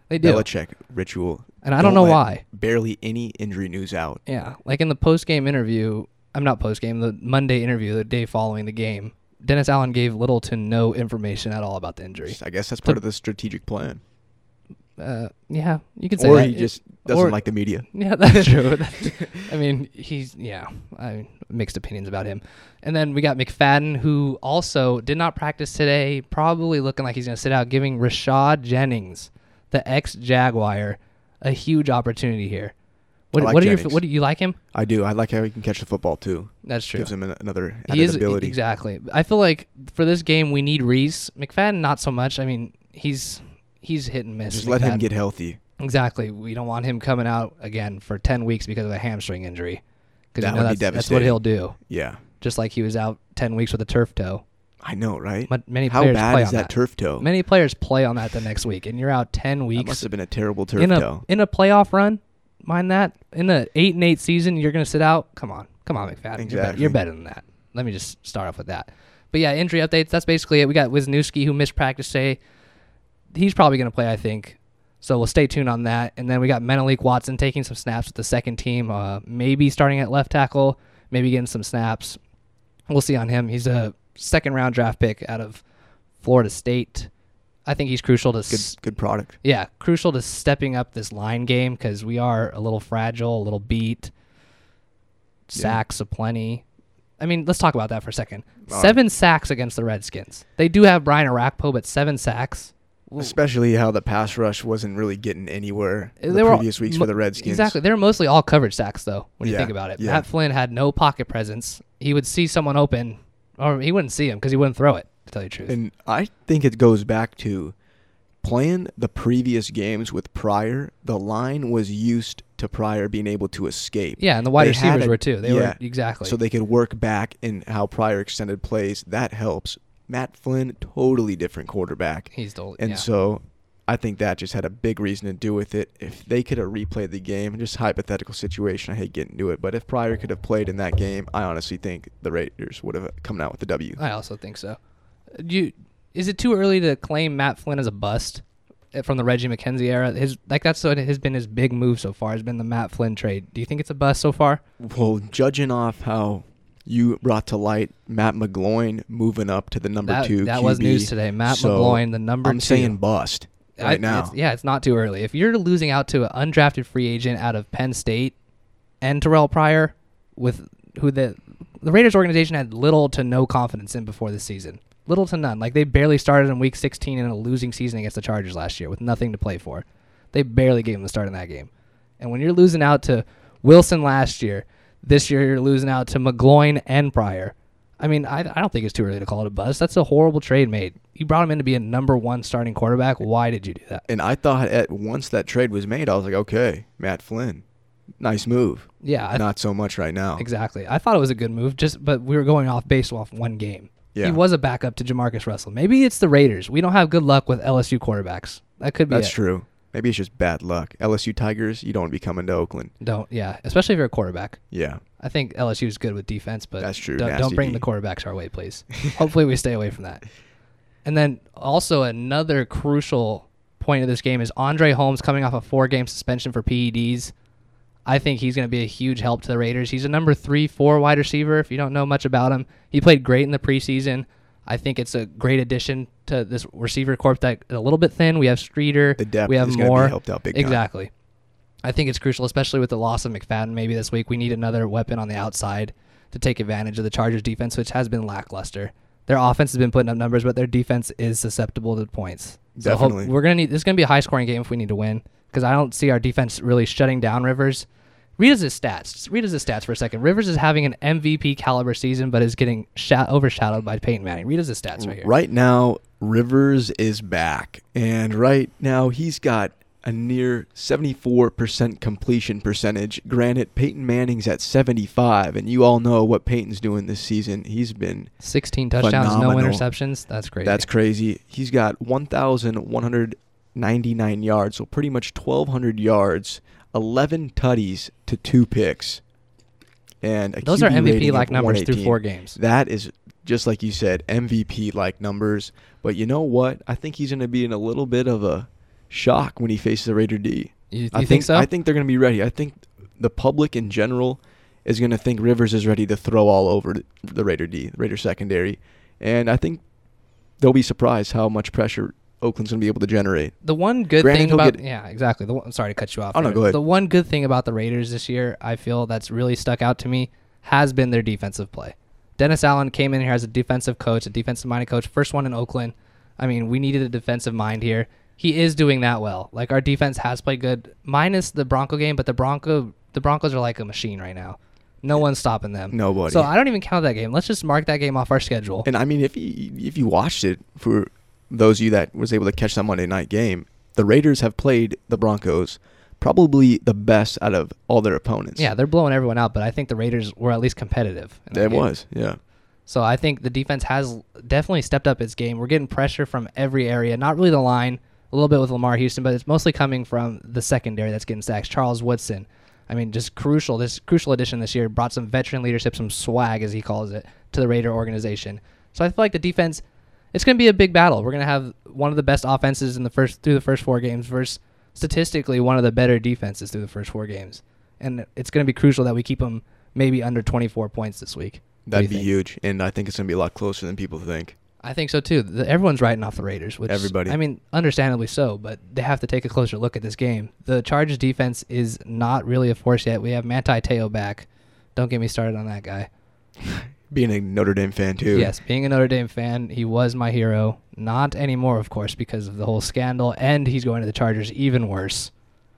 They do. Belichick ritual. And I don't know let why. Barely any injury news out. Yeah, like in the post-game interview, I'm not post-game, the Monday interview, the day following the game, Dennis Allen gave little to no information at all about the injury. I guess that's part of the strategic plan. Uh, yeah, you could say Or that. he just doesn't or- like the media. Yeah, that's true. That's, I mean, he's, yeah, I mixed opinions about him. And then we got McFadden, who also did not practice today, probably looking like he's going to sit out, giving Rashad Jennings, the ex-Jaguar, a huge opportunity here. What, I like what, are your, Jennings. what do you like him? I do. I like how he can catch the football, too. That's true. Gives him an, another added He is ability. exactly. I feel like for this game we need Reese. McFadden not so much. I mean, he's he's hit and miss. Just let him McFadden. get healthy. Exactly. We don't want him coming out again for ten weeks because of a hamstring injury. Because That you know would be that's, that's what devastating. he'll do. Yeah. Just like he was out ten weeks with a turf toe. I know, right? But many How players bad play is on that, that. turf toe? Many players play on that the next week, and you're out ten That weeks must have been a terrible turf in a toe. in a playoff run. Mind that in a eight and eight season, you're going to sit out. Come on, come on, McFadden. You're, be- Exactly. you're better than that. Let me just start off with that. But yeah, injury updates. That's basically it. We got Wisniewski who missed practice today. He's probably going to play, I think. So we'll stay tuned on that. And then we got Menelik Watson taking some snaps with the second team. Uh, maybe starting at left tackle. Maybe getting some snaps. We'll see on him. He's a second round draft pick out of Florida State. I think he's crucial to Good, s- good product. yeah, crucial to stepping up this line game because we are a little fragile, a little beat. Sacks aplenty. I mean, let's talk about that for a second. All seven sacks against the Redskins. They do have Brian Arakpo, but seven sacks. Especially how the pass rush wasn't really getting anywhere in They the were previous weeks mo- for the Redskins. Exactly. They were mostly all coverage sacks, though, when you Yeah, think about it. yeah. Matt Flynn had no pocket presence. He would see someone open, or he wouldn't see him because he wouldn't throw it, to tell you the truth. And I think it goes back to playing the previous games with Pryor. The line was used to Pryor being able to escape. yeah, and the wide They had receivers a- were too. They yeah, were exactly. So they could work back in how Pryor extended plays. That helps. Matt Flynn, totally different quarterback. He's the And yeah. so I think that just had a big reason to do with it. If they could have replayed the game, just hypothetical situation, I hate getting into it, but if Pryor could have played in that game, I honestly think the Raiders would have come out with the W. I also think so. Do you, is it too early to claim Matt Flynn as a bust uh, from the Reggie McKenzie era? His like that's what has been his big move so far. Has been the Matt Flynn trade. Do you think it's a bust so far? Well, judging off how you brought to light Matt McGloin moving up to the number That, two that Q B, was news today. Matt so McGloin, the number I'm two. saying bust right I- now. it's- yeah, it's not too early. If you're losing out to an undrafted free agent out of Penn State and Terrell Pryor, with who the the Raiders organization had little to no confidence in before the season, little to none. Like they barely started in Week sixteen in a losing season against the Chargers last year with nothing to play for. They barely gave them the start in that game. And when you're losing out to Wilson last year, this year you're losing out to McGloin and Pryor. I mean, I, I don't think it's too early to call it a bust. That's a horrible trade made. You brought him in to be a number one starting quarterback. Why did you do that? And I thought at once that trade was made, I was like, okay, Matt Flynn, nice move. Yeah, I, Not so much right now. exactly. I thought it was a good move, just but we were going off based off one game. Yeah. He was a backup to Jamarcus Russell. Maybe it's the Raiders. We don't have good luck with L S U quarterbacks. That could be That's it. true. Maybe it's just bad luck. L S U Tigers, you don't want to be coming to Oakland. Don't yeah, especially if you're a quarterback. Yeah. I think L S U is good with defense, but That's true. Don't, Nasty don't bring D. the quarterbacks our way, please. Hopefully, we stay away from that. And then also another crucial point of this game is Andre Holmes coming off a four-game suspension for P E Ds. I think he's going to be a huge help to the Raiders. He's a number three, four wide receiver. If you don't know much about him, he played great in the preseason. I think it's a great addition to this receiver corps that is a little bit thin. We have Streeter. The depth we have is gonna be more. helped out big time. Exactly. I think it's crucial, especially with the loss of McFadden maybe this week. We need another weapon on the outside to take advantage of the Chargers' defense, which has been lackluster. Their offense has been putting up numbers, but their defense is susceptible to points. So hope- Definitely. we're gonna need. This is gonna be a high-scoring game if we need to win, because I don't see our defense really shutting down Rivers. Read us his stats. Just read us his stats for a second. Rivers is having an M V P caliber season, but is getting sha- overshadowed by Peyton Manning. Read us his stats right here. Right now, Rivers is back. And right now, he's got a near seventy-four percent completion percentage. Granted, Peyton Manning's at seventy-five, and you all know what Peyton's doing this season. He's been sixteen touchdowns, phenomenal. no interceptions. That's crazy. That's crazy. He's got one thousand one hundred ninety-nine yards, so pretty much twelve hundred yards, eleven tutties to two picks. And a Those Q are B M V rating P-like of numbers through one eighteen. four games. That is, just like you said, M V P-like numbers. But you know what? I think he's going to be in a little bit of a shock when he faces a Raider D. You, you I think, think so? I think they're going to be ready. I think the public in general is going to think Rivers is ready to throw all over the Raider D, the Raider secondary. And I think they'll be surprised how much pressure Oakland's going to be able to generate. The one good Granted, thing he'll about get- yeah, exactly. The one, I'm sorry to cut you off. Oh, no, there. go ahead. The one good thing about the Raiders this year, I feel that's really stuck out to me, has been their defensive play. Dennis Allen came in here as a defensive coach, a defensive-minded coach, first one in Oakland. I mean, we needed a defensive mind here. He is doing that well. Like, our defense has played good, minus the Bronco game, but the Bronco the Broncos are like a machine right now. No one's stopping them. Nobody. So I don't even count that game. Let's just mark that game off our schedule. And I mean, if you if you watched it, for those of you that was able to catch that Monday night game, the Raiders have played the Broncos probably the best out of all their opponents. Yeah, they're blowing everyone out, but I think the Raiders were at least competitive. in that It game. was, yeah. So I think the defense has definitely stepped up its game. We're getting pressure from every area, not really the line, a little bit with Lamar Houston, but it's mostly coming from the secondary that's getting sacks. Charles Woodson, I mean, just crucial. This crucial addition this year brought some veteran leadership, some swag, as he calls it, to the Raider organization. So I feel like the defense, it's going to be a big battle. We're going to have one of the best offenses in the first through the first four games versus statistically one of the better defenses through the first four games. And it's going to be crucial that we keep them maybe under twenty-four points this week. What do That'd you be think? huge, and I think it's going to be a lot closer than people think. I think so too. The, everyone's writing off the Raiders, which Everybody. I mean, understandably so, but they have to take a closer look at this game. The Chargers defense is not really a force yet. We have Manti Te'o back. Don't get me started on that guy. Being a Notre Dame fan, too. Yes, being a Notre Dame fan, he was my hero. Not anymore, of course, because of the whole scandal, and he's going to the Chargers, even worse.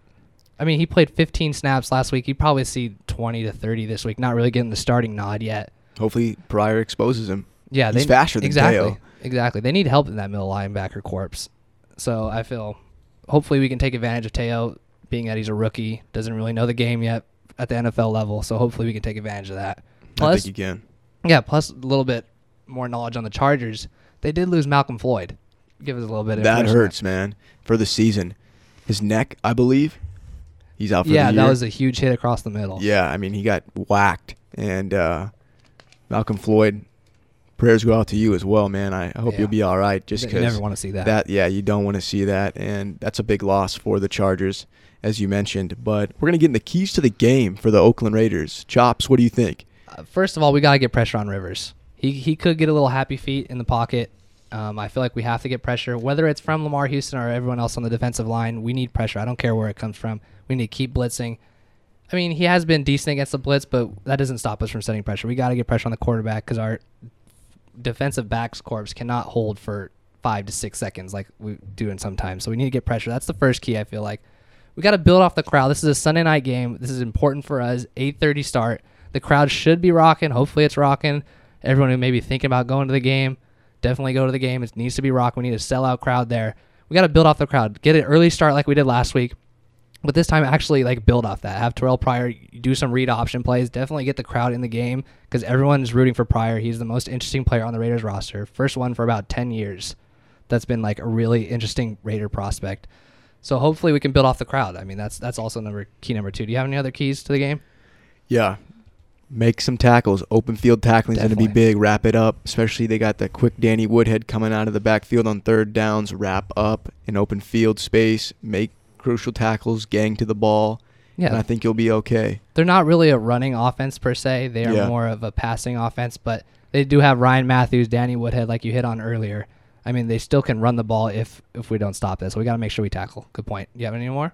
I mean, he played fifteen snaps last week. He'd probably see twenty to thirty this week. Not really getting the starting nod yet. Hopefully Pryor exposes him. Yeah, He's they, faster than exactly, Te'o. Exactly. They need help in that middle linebacker corpse. So I feel hopefully we can take advantage of Te'o, being that he's a rookie, doesn't really know the game yet at the N F L level. So hopefully we can take advantage of that. I Plus, think you can. yeah, plus a little bit more knowledge on the Chargers. They did lose Malcolm Floyd. Give us a little bit of That information. hurts, man, for the season. His neck, I believe, he's out for Yeah, the year. that was a huge hit across the middle. Yeah, I mean, he got whacked. And uh, Malcolm Floyd, prayers go out to you as well, man. I, I hope Yeah. you'll be all right. Just You because never want to see that. that, yeah, you don't want to see that. And that's a big loss for the Chargers, as you mentioned. But we're going to get in the keys to the game for the Oakland Raiders. Chops, what do you think? Uh, first of all, we got to get pressure on Rivers. He he could get a little happy feet in the pocket. Um, I feel like we have to get pressure, whether it's from Lamar Houston or everyone else on the defensive line. We need pressure. I don't care where it comes from. We need to keep blitzing. I mean, he has been decent against the blitz, but that doesn't stop us from setting pressure. We got to get pressure on the quarterback because our defensive backs corps cannot hold for five to six seconds like we do in sometimes. So we need to get pressure. That's the first key, I feel like. We got to build off the crowd. This is a Sunday night game. This is important for us. eight thirty start. The crowd should be rocking. Hopefully it's rocking. Everyone who may be thinking about going to the game, definitely go to the game. It needs to be rocking. We need a sellout crowd there. We got to build off the crowd. Get an early start like we did last week. But this time, actually, like build off that. Have Terrell Pryor do some read option plays. Definitely get the crowd in the game because everyone is rooting for Pryor. He's the most interesting player on the Raiders roster. First one for about ten years. That's been like a really interesting Raider prospect. So hopefully we can build off the crowd. I mean, that's that's also number key number two. Do you have any other keys to the game? Yeah. Make some tackles. Open field tackling is going to be Definitely. big. Wrap it up. Especially they got the quick Danny Woodhead coming out of the backfield on third downs. Wrap up in open field space. Make crucial tackles. Gang to the ball. Yeah. And I think you'll be okay. They're not really a running offense per se. They are Yeah. more of a passing offense, but they do have Ryan Matthews, Danny Woodhead, like you hit on earlier. I mean, they still can run the ball if if we don't stop this. So we got to make sure we tackle. Good point. Do you have any more?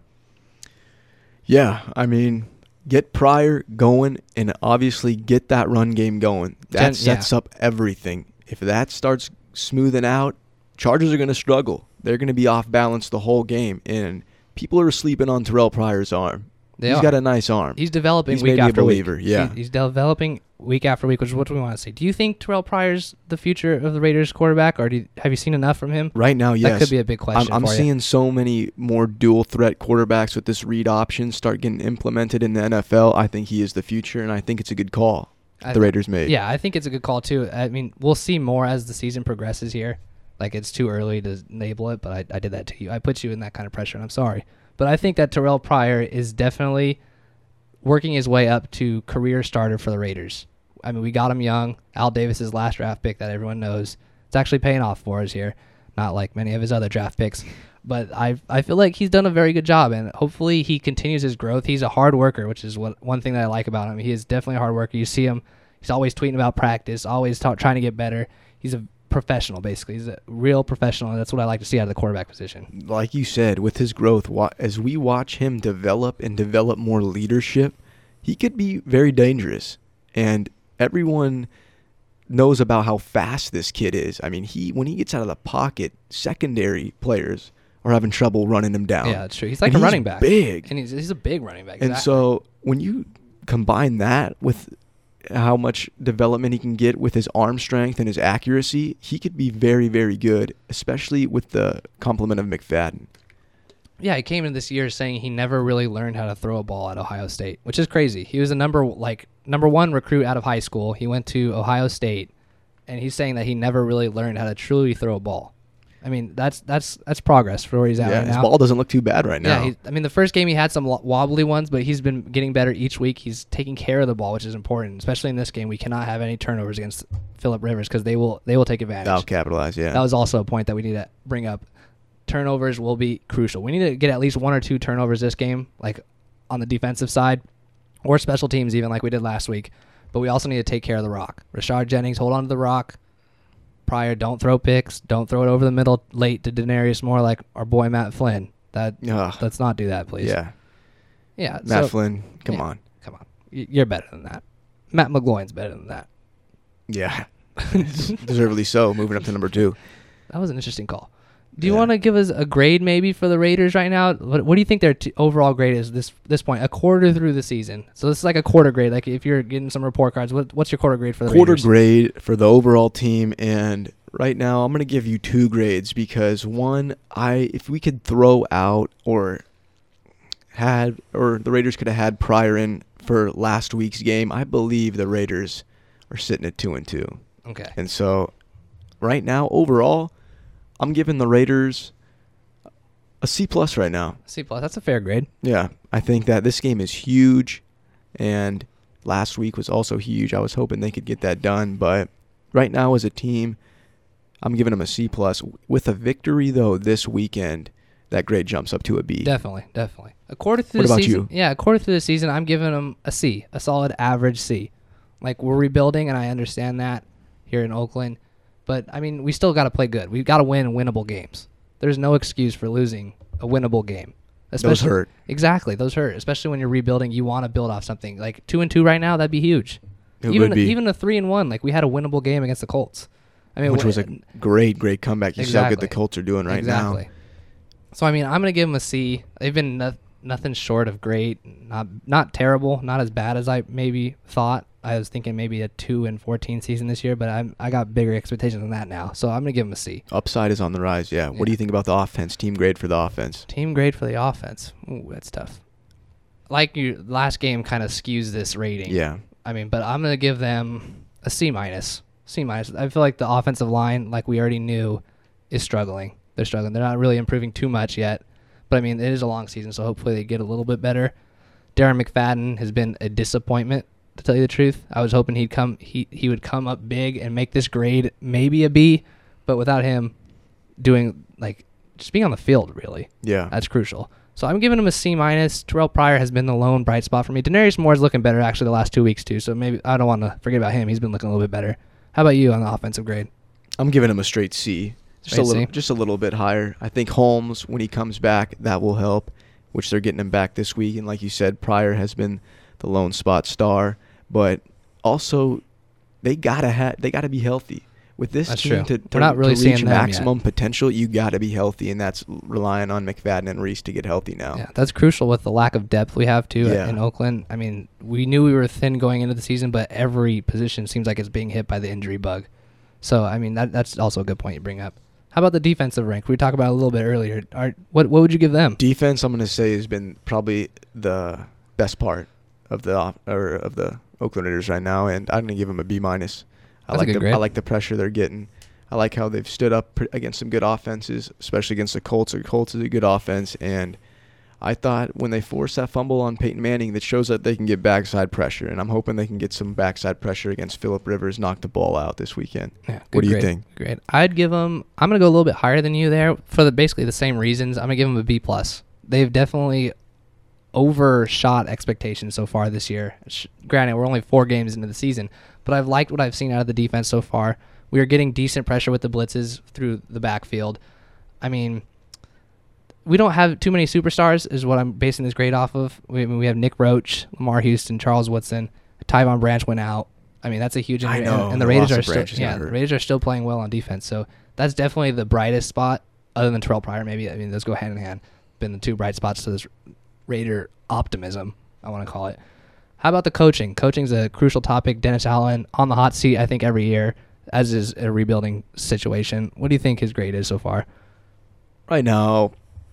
Yeah. I mean, get Pryor going and obviously get that run game going. That Gen- sets up everything. If that starts smoothing out, Chargers are going to struggle. They're going to be off balance the whole game. And people are sleeping on Terrell Pryor's arm. They He's are. got a nice arm. He's developing He's week maybe a after week. believer, yeah. He- he's developing week after week, which is what we want to see. Do you think Terrell Pryor's the future of the Raiders quarterback, or do you, have you seen enough from him? Right now, yes. That could be a big question I'm, I'm for you. seeing so many more dual threat quarterbacks with this read option start getting implemented in the N F L. I think he is the future, and I think it's a good call I the th- Raiders made. Yeah, I think it's a good call too. I mean, we'll see more as the season progresses here. Like, it's too early to label it, but I, I did that to you. I put you in that kind of pressure, and I'm sorry. But I think that Terrell Pryor is definitely working his way up to career starter for the Raiders. I mean, we got him young. Al Davis's last draft pick that everyone knows. It's actually paying off for us here, not like many of his other draft picks. But I I feel like he's done a very good job, and hopefully he continues his growth. He's a hard worker, which is what one thing that I like about him. He is definitely a hard worker. You see him, he's always tweeting about practice, always ta- trying to get better. He's a professional, basically. He's a real professional, and that's what I like to see out of the quarterback position. Like you said, with his growth, wa- as we watch him develop and develop more leadership, he could be very dangerous. And everyone knows about how fast this kid is. I mean, he when he gets out of the pocket, secondary players are having trouble running him down. Yeah, that's true. He's like And a running back. big. And he's, he's a big running back. And exactly. so when you combine that with how much development he can get with his arm strength and his accuracy, he could be very, very good, especially with the complement of McFadden. Yeah, he came in this year saying he never really learned how to throw a ball at Ohio State, which is crazy. He was a number like number one recruit out of high school. He went to Ohio State, and he's saying that he never really learned how to truly throw a ball. I mean, that's that's that's progress for where he's at Yeah, right his now. ball doesn't look too bad right now. Yeah, he, I mean, the first game he had some lo- wobbly ones, but he's been getting better each week. He's taking care of the ball, which is important, especially in this game. We cannot have any turnovers against Phillip Rivers because they will they will take advantage. I'll capitalize, yeah. That was also a point that we need to bring up. Turnovers will be crucial. We need to get at least one or two turnovers this game, like on the defensive side or special teams, even like we did last week. But we also need to take care of the rock. Rashard Jennings, hold on to the rock. Pryor, don't throw picks. Don't throw it over the middle late to Denarius Moore like our boy Matt Flynn. That Ugh. Let's not do that, please. Yeah. Yeah. Matt so- Flynn, come yeah, on. Come on. Y- You're better than that. Matt McGloin's better than that. Yeah. Deservedly so, moving up to number two. That was an interesting call. Do you Yeah. want to give us a grade maybe for the Raiders right now? What, what do you think their t- overall grade is this this point? A quarter through the season. So this is like a quarter grade. Like if you're getting some report cards, what, what's your quarter grade for the Quarter Raiders? grade for the overall team, and right now I'm going to give you two grades because one, I if we could throw out or had or the Raiders could have had Pryor in for last week's game, I believe the Raiders are sitting at two and two. Okay. And so right now overall, I'm giving the Raiders a C plus right now. C plus. That's a fair grade. Yeah, I think that this game is huge, and last week was also huge. I was hoping they could get that done, but right now as a team, I'm giving them a C plus. With a victory though this weekend, that grade jumps up to a B. Definitely, definitely. A quarter through What the about season. you? Yeah, a quarter through the season, I'm giving them a C, a solid average C. Like we're rebuilding, and I understand that here in Oakland, but I mean we still got to play good. We've got to win winnable games. There's no excuse for losing a winnable game. Those hurt. Exactly, those hurt. Especially when you're rebuilding, you want to build off something. Like two and two right now, that'd be huge. It even would be. even a three and one, like we had a winnable game against the Colts. I mean, Which wh- was a great, great comeback. You see how good the Exactly. Colts are doing right exactly. now. So I mean, I'm gonna give them a C. They've been no- nothing short of great. Not not terrible. Not as bad as I maybe thought. I was thinking maybe a two and fourteen season this year, but I I got bigger expectations than that now. So I'm gonna give them a C. Upside is on the rise, yeah. What do Yeah. you think about the offense? Team grade for the offense? Team grade for the offense. Ooh, that's tough. Like your last game kind of skews this rating. Yeah. I mean, but I'm gonna give them a C minus. C minus. I feel like the offensive line, like we already knew, is struggling. They're struggling. They're not really improving too much yet. But I mean, it is a long season, so hopefully they get a little bit better. Darren McFadden has been a disappointment, to tell you the truth. I was hoping he'd come he he would come up big and make this grade maybe a B, but without him doing like just being on the field, really. Yeah. That's crucial. So I'm giving him a C minus. Terrell Pryor has been the lone bright spot for me. Denarius Moore is looking better actually the last two weeks too. So maybe I don't want to forget about him. He's been looking a little bit better. How about you on the offensive grade? I'm giving him a straight C. Just a Straight little C? just a little bit higher. I think Holmes, when he comes back, that will help, which they're getting him back this week. And like you said, Pryor has been the lone spot star. But also they gotta ha- they gotta be healthy. With this That's team true. to, to, We're not really to seeing reach them yet. maximum potential, you gotta be healthy, and that's relying on McFadden and Reese to get healthy now. Yeah, that's crucial with the lack of depth we have too Yeah. in Oakland. I mean, we knew we were thin going into the season, but every position seems like it's being hit by the injury bug. So I mean, that that's also a good point you bring up. How about the defensive rank? We talked about it a little bit earlier. Are, what what would you give them? Defense, I'm gonna say, has been probably the best part of the off- or of the Oakland Raiders right now, and I'm gonna give them a B minus. I That's a like good the grade. I like the pressure they're getting. I like how they've stood up pr- against some good offenses, especially against the Colts. The Colts is a good offense, and I thought when they forced that fumble on Peyton Manning, that shows that they can get backside pressure, and I'm hoping they can get some backside pressure against Phillip Rivers, knock the ball out this weekend. Yeah, what do you grade, think? Great. I'd give them. I'm gonna go a little bit higher than you there for the basically the same reasons. I'm gonna give them a B plus. They've definitely overshot expectations so far this year. Sh- Granted, we're only four games into the season, but I've liked what I've seen out of the defense so far. We are getting decent pressure with the blitzes through the backfield. I mean, we don't have too many superstars is what I'm basing this grade off of. We, I mean, we have Nick Roach, Lamar Houston, Charles Woodson, Tyvon Branch went out. I mean, that's a huge injury. I know. And, and the they Raiders lost are to Branch, still he's yeah, not the hurt. Raiders are still playing well on defense. So that's definitely the brightest spot other than Terrell Pryor maybe. I mean, those go hand in hand. Been the two bright spots to this Raider optimism, I want to call it. How about the coaching? Coaching's a crucial topic. Dennis Allen on the hot seat, I think, every year, as is a rebuilding situation. What do you think his grade is so far? Right now,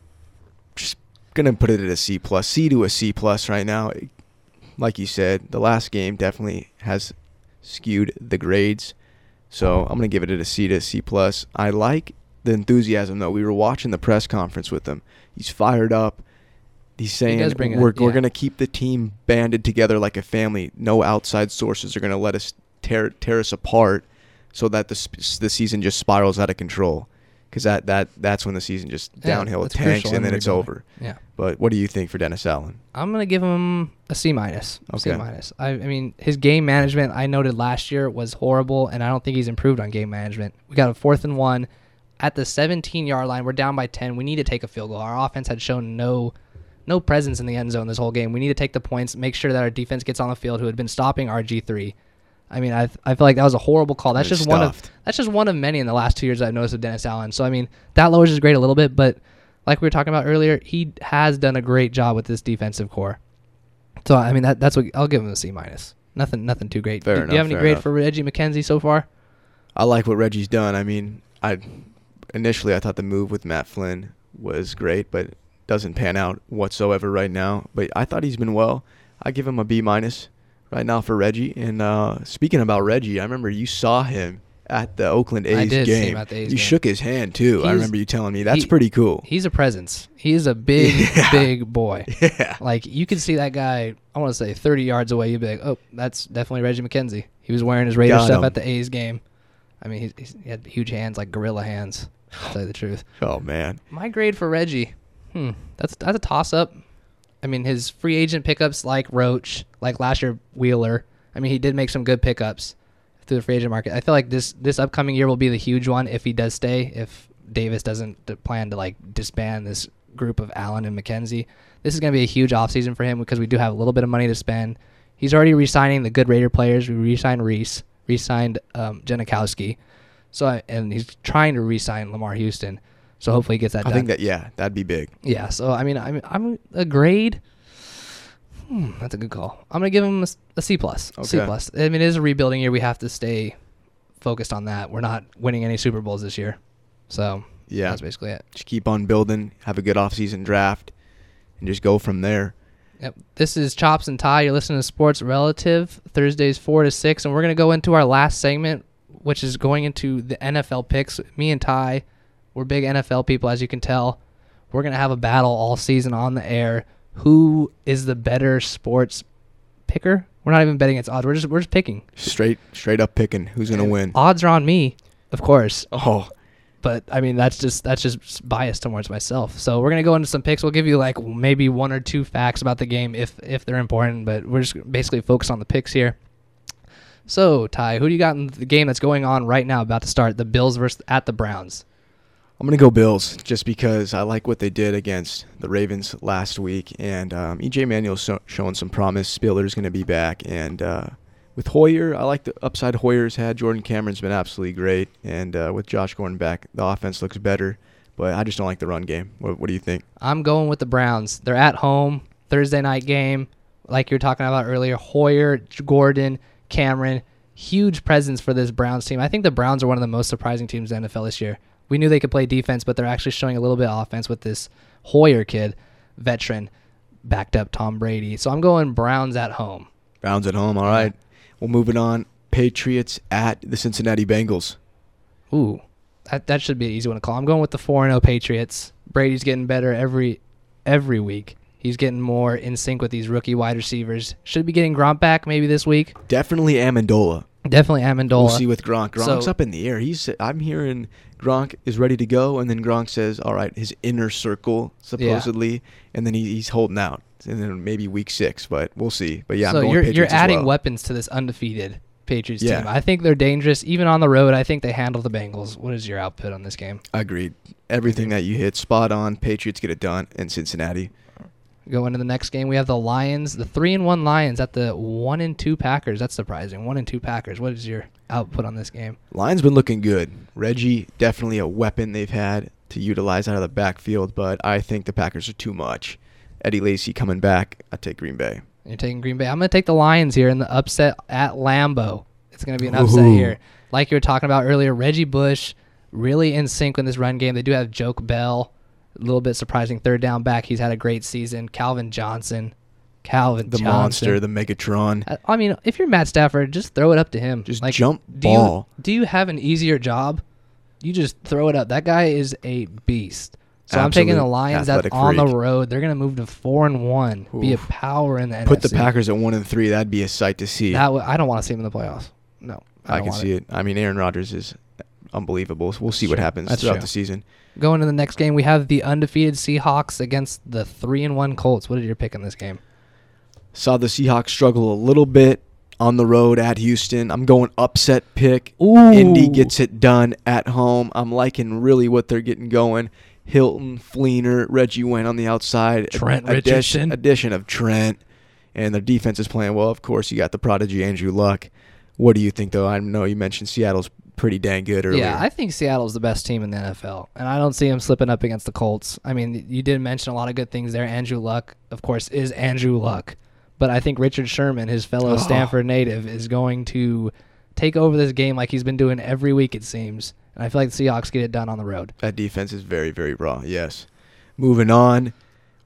just going to put it at a C plus, C to a C plus right now. Like you said, the last game definitely has skewed the grades. So I'm going to give it a C to a C plus. I like the enthusiasm, though. We were watching the press conference with him. He's fired up. He's saying does bring it we're, up, we're yeah. going to keep the team banded together like a family. No outside sources are going to let us tear, tear us apart so that the, sp- the season just spirals out of control. Because that, that, that's when the season just Yeah, downhill, it that's tanks, crucial in and then the it's rebuilding. over. Yeah. But what do you think for Dennis Allen? I'm gonna give him a C minus. C Okay. minus. I, I mean, his game management I noted last year was horrible, and I don't think he's improved on game management. We got a fourth and one at the seventeen yard line. We're down by ten. We need to take a field goal. Our offense had shown no, no presence in the end zone this whole game. We need to take the points, make sure that our defense gets on the field, who had been stopping R G three. I mean, I I feel like that was a horrible call. That's It's just one of stuffed. that's just one of many in the last two years I've noticed of Dennis Allen. So I mean, that lowers his grade a little bit, but like we were talking about earlier, he has done a great job with this defensive core. So I mean, that that's what I'll give him a C minus. Nothing, nothing too great. Fair do, do enough, you have any fair grade enough. for Reggie McKenzie so far? I like what Reggie's done. I mean, I initially I thought the move with Matt Flynn was great, but doesn't pan out whatsoever right now. But I thought he's been well. I give him a B minus right now for Reggie. And uh, speaking about Reggie, I remember you saw him at the Oakland A's I did see game. him at the A's you game. shook his hand too. I He's- remember you telling me that's he- pretty cool. He's a presence. He's a big, Yeah. big boy. Yeah. Like you could see that guy. I want to say thirty yards away. You'd be like, oh, that's definitely Reggie McKenzie. He was wearing his Raider Got stuff him. at the A's game. I mean, he's, he's, he had huge hands, like gorilla hands. To tell you the truth. Oh man. My grade for Reggie, hmm, that's that's a toss up. I mean, his free agent pickups like Roach, like last year Wheeler. I mean, he did make some good pickups through the free agent market. I feel like this this upcoming year will be the huge one if he does stay. If Davis doesn't d- plan to like disband this group of Allen and McKenzie, this is going to be a huge offseason for him because we do have a little bit of money to spend. He's already re-signing the good Raider players. We re-signed Reese, re-signed um, Janikowski, so I, and he's trying to re-sign Lamar Houston. So hopefully he gets that I done. think that yeah, that'd be big. Yeah, so I mean, I'm I'm a grade. Hmm, that's a good call. I'm gonna give him a, s- a C plus. C Okay. plus. I mean, it is a rebuilding year. We have to stay focused on that. We're not winning any Super Bowls this year, so Yeah. that's basically it. Just keep on building, have a good offseason draft, and just go from there. Yep. This is Chops and Ty. You're listening to Sports Relative, Thursdays four to six, and we're gonna go into our last segment, which is going into the N F L picks. Me and Ty, we're big N F L people, as you can tell. We're gonna have a battle all season on the air. Who is the better sports picker? We're not even betting against odds. We're just we're just picking. Straight straight up picking who's gonna win. Odds are on me, of course. Oh, But I mean, that's just that's just biased towards myself. So we're gonna go into some picks. We'll give you like maybe one or two facts about the game if if they're important. But we're just basically focused on the picks here. So Ty, who do you got in the game that's going on right now, about to start? The Bills versus at the Browns. I'm going to go Bills just because I like what they did against the Ravens last week. And um, E J Manuel's so, showing some promise. Spiller's going to be back. And uh, with Hoyer, I like the upside Hoyer's had. Jordan Cameron's been absolutely great. And uh, with Josh Gordon back, the offense looks better. But I just don't like the run game. What, what do you think? I'm going with the Browns. They're at home, Thursday night game. Like you were talking about earlier, Hoyer, Gordon, Cameron, huge presence for this Browns team. I think the Browns are one of the most surprising teams in the N F L this year. We knew they could play defense, but they're actually showing a little bit of offense with this Hoyer kid, veteran, backed up Tom Brady. So I'm going Browns at home. Browns at home. All right. We'll move it on. Patriots at the Cincinnati Bengals. Ooh, that that should be an easy one to call. I'm going with the four and oh Patriots. Brady's getting better every every week. He's getting more in sync with these rookie wide receivers. Should be getting Gronk back maybe this week. Definitely Amendola. Definitely Amendola. We'll see with Gronk. Gronk's So- up in the air. He's. I'm hearing Gronk is ready to go, and then Gronk says, "All right, his inner circle supposedly," and then he, he's holding out, and then maybe week six, but we'll see. But yeah, so I'm going you're Patriots you're as adding well. weapons to this undefeated Patriots Yeah. team. I think they're dangerous even on the road. I think they handle the Bengals. What is your output on this game? Agreed. Everything that you hit, spot on. Patriots get it done, and Cincinnati. Go into the next game. We have the Lions, the three and one Lions at the one and two Packers. That's surprising. One and two Packers. What is your output on this game? Lions been looking good. Reggie definitely a weapon they've had to utilize out of the backfield, but I think the Packers are too much. Eddie Lacy coming back. I take Green Bay. You're taking Green Bay. I'm going to take the Lions here in the upset at Lambeau. It's going to be an upset Ooh. here. Like you were talking about earlier, Reggie Bush really in sync with this run game. They do have Joke Bell, a little bit surprising third down back. He's had a great season. Calvin Johnson. Calvin The Johnson. monster, the Megatron. I- I mean, if you're Matt Stafford, just throw it up to him. Just like, jump do ball. You, do you have an easier job? You just throw it up. That guy is a beast. So I'm taking the Absolute Lions that's athletic on the freak. road. They're going to move to four and one. Be a Oof. power in the N F C. Put the Packers at one and three. That'd be a sight to see. That w- I don't want to see them in the playoffs. No, I, don't can want see it. I mean, Aaron Rodgers is unbelievable. So we'll see what Sure. happens That's throughout true. the season. Going to the next game, we have the undefeated Seahawks against the three and one Colts. What did you pick in this game? Saw the Seahawks struggle a little bit on the road at Houston. I'm going upset pick. Ooh. Indy gets it done at home. I'm liking really what they're getting going. Hilton, Fleener, Reggie went on the outside. Trent Addition- Richardson. Addition of Trent. And their defense is playing well. Of course, you got the prodigy Andrew Luck. What do you think, though? I know you mentioned Seattle's pretty dang good earlier. Yeah, I think Seattle's the best team in the N F L, and I don't see them slipping up against the Colts. I mean, you did mention a lot of good things there. Andrew Luck, of course, is Andrew Luck, but I think Richard Sherman, his fellow Oh. Stanford native, is going to take over this game like he's been doing every week, it seems. And I feel like the Seahawks get it done on the road. That defense is very, very raw, yes. Moving on,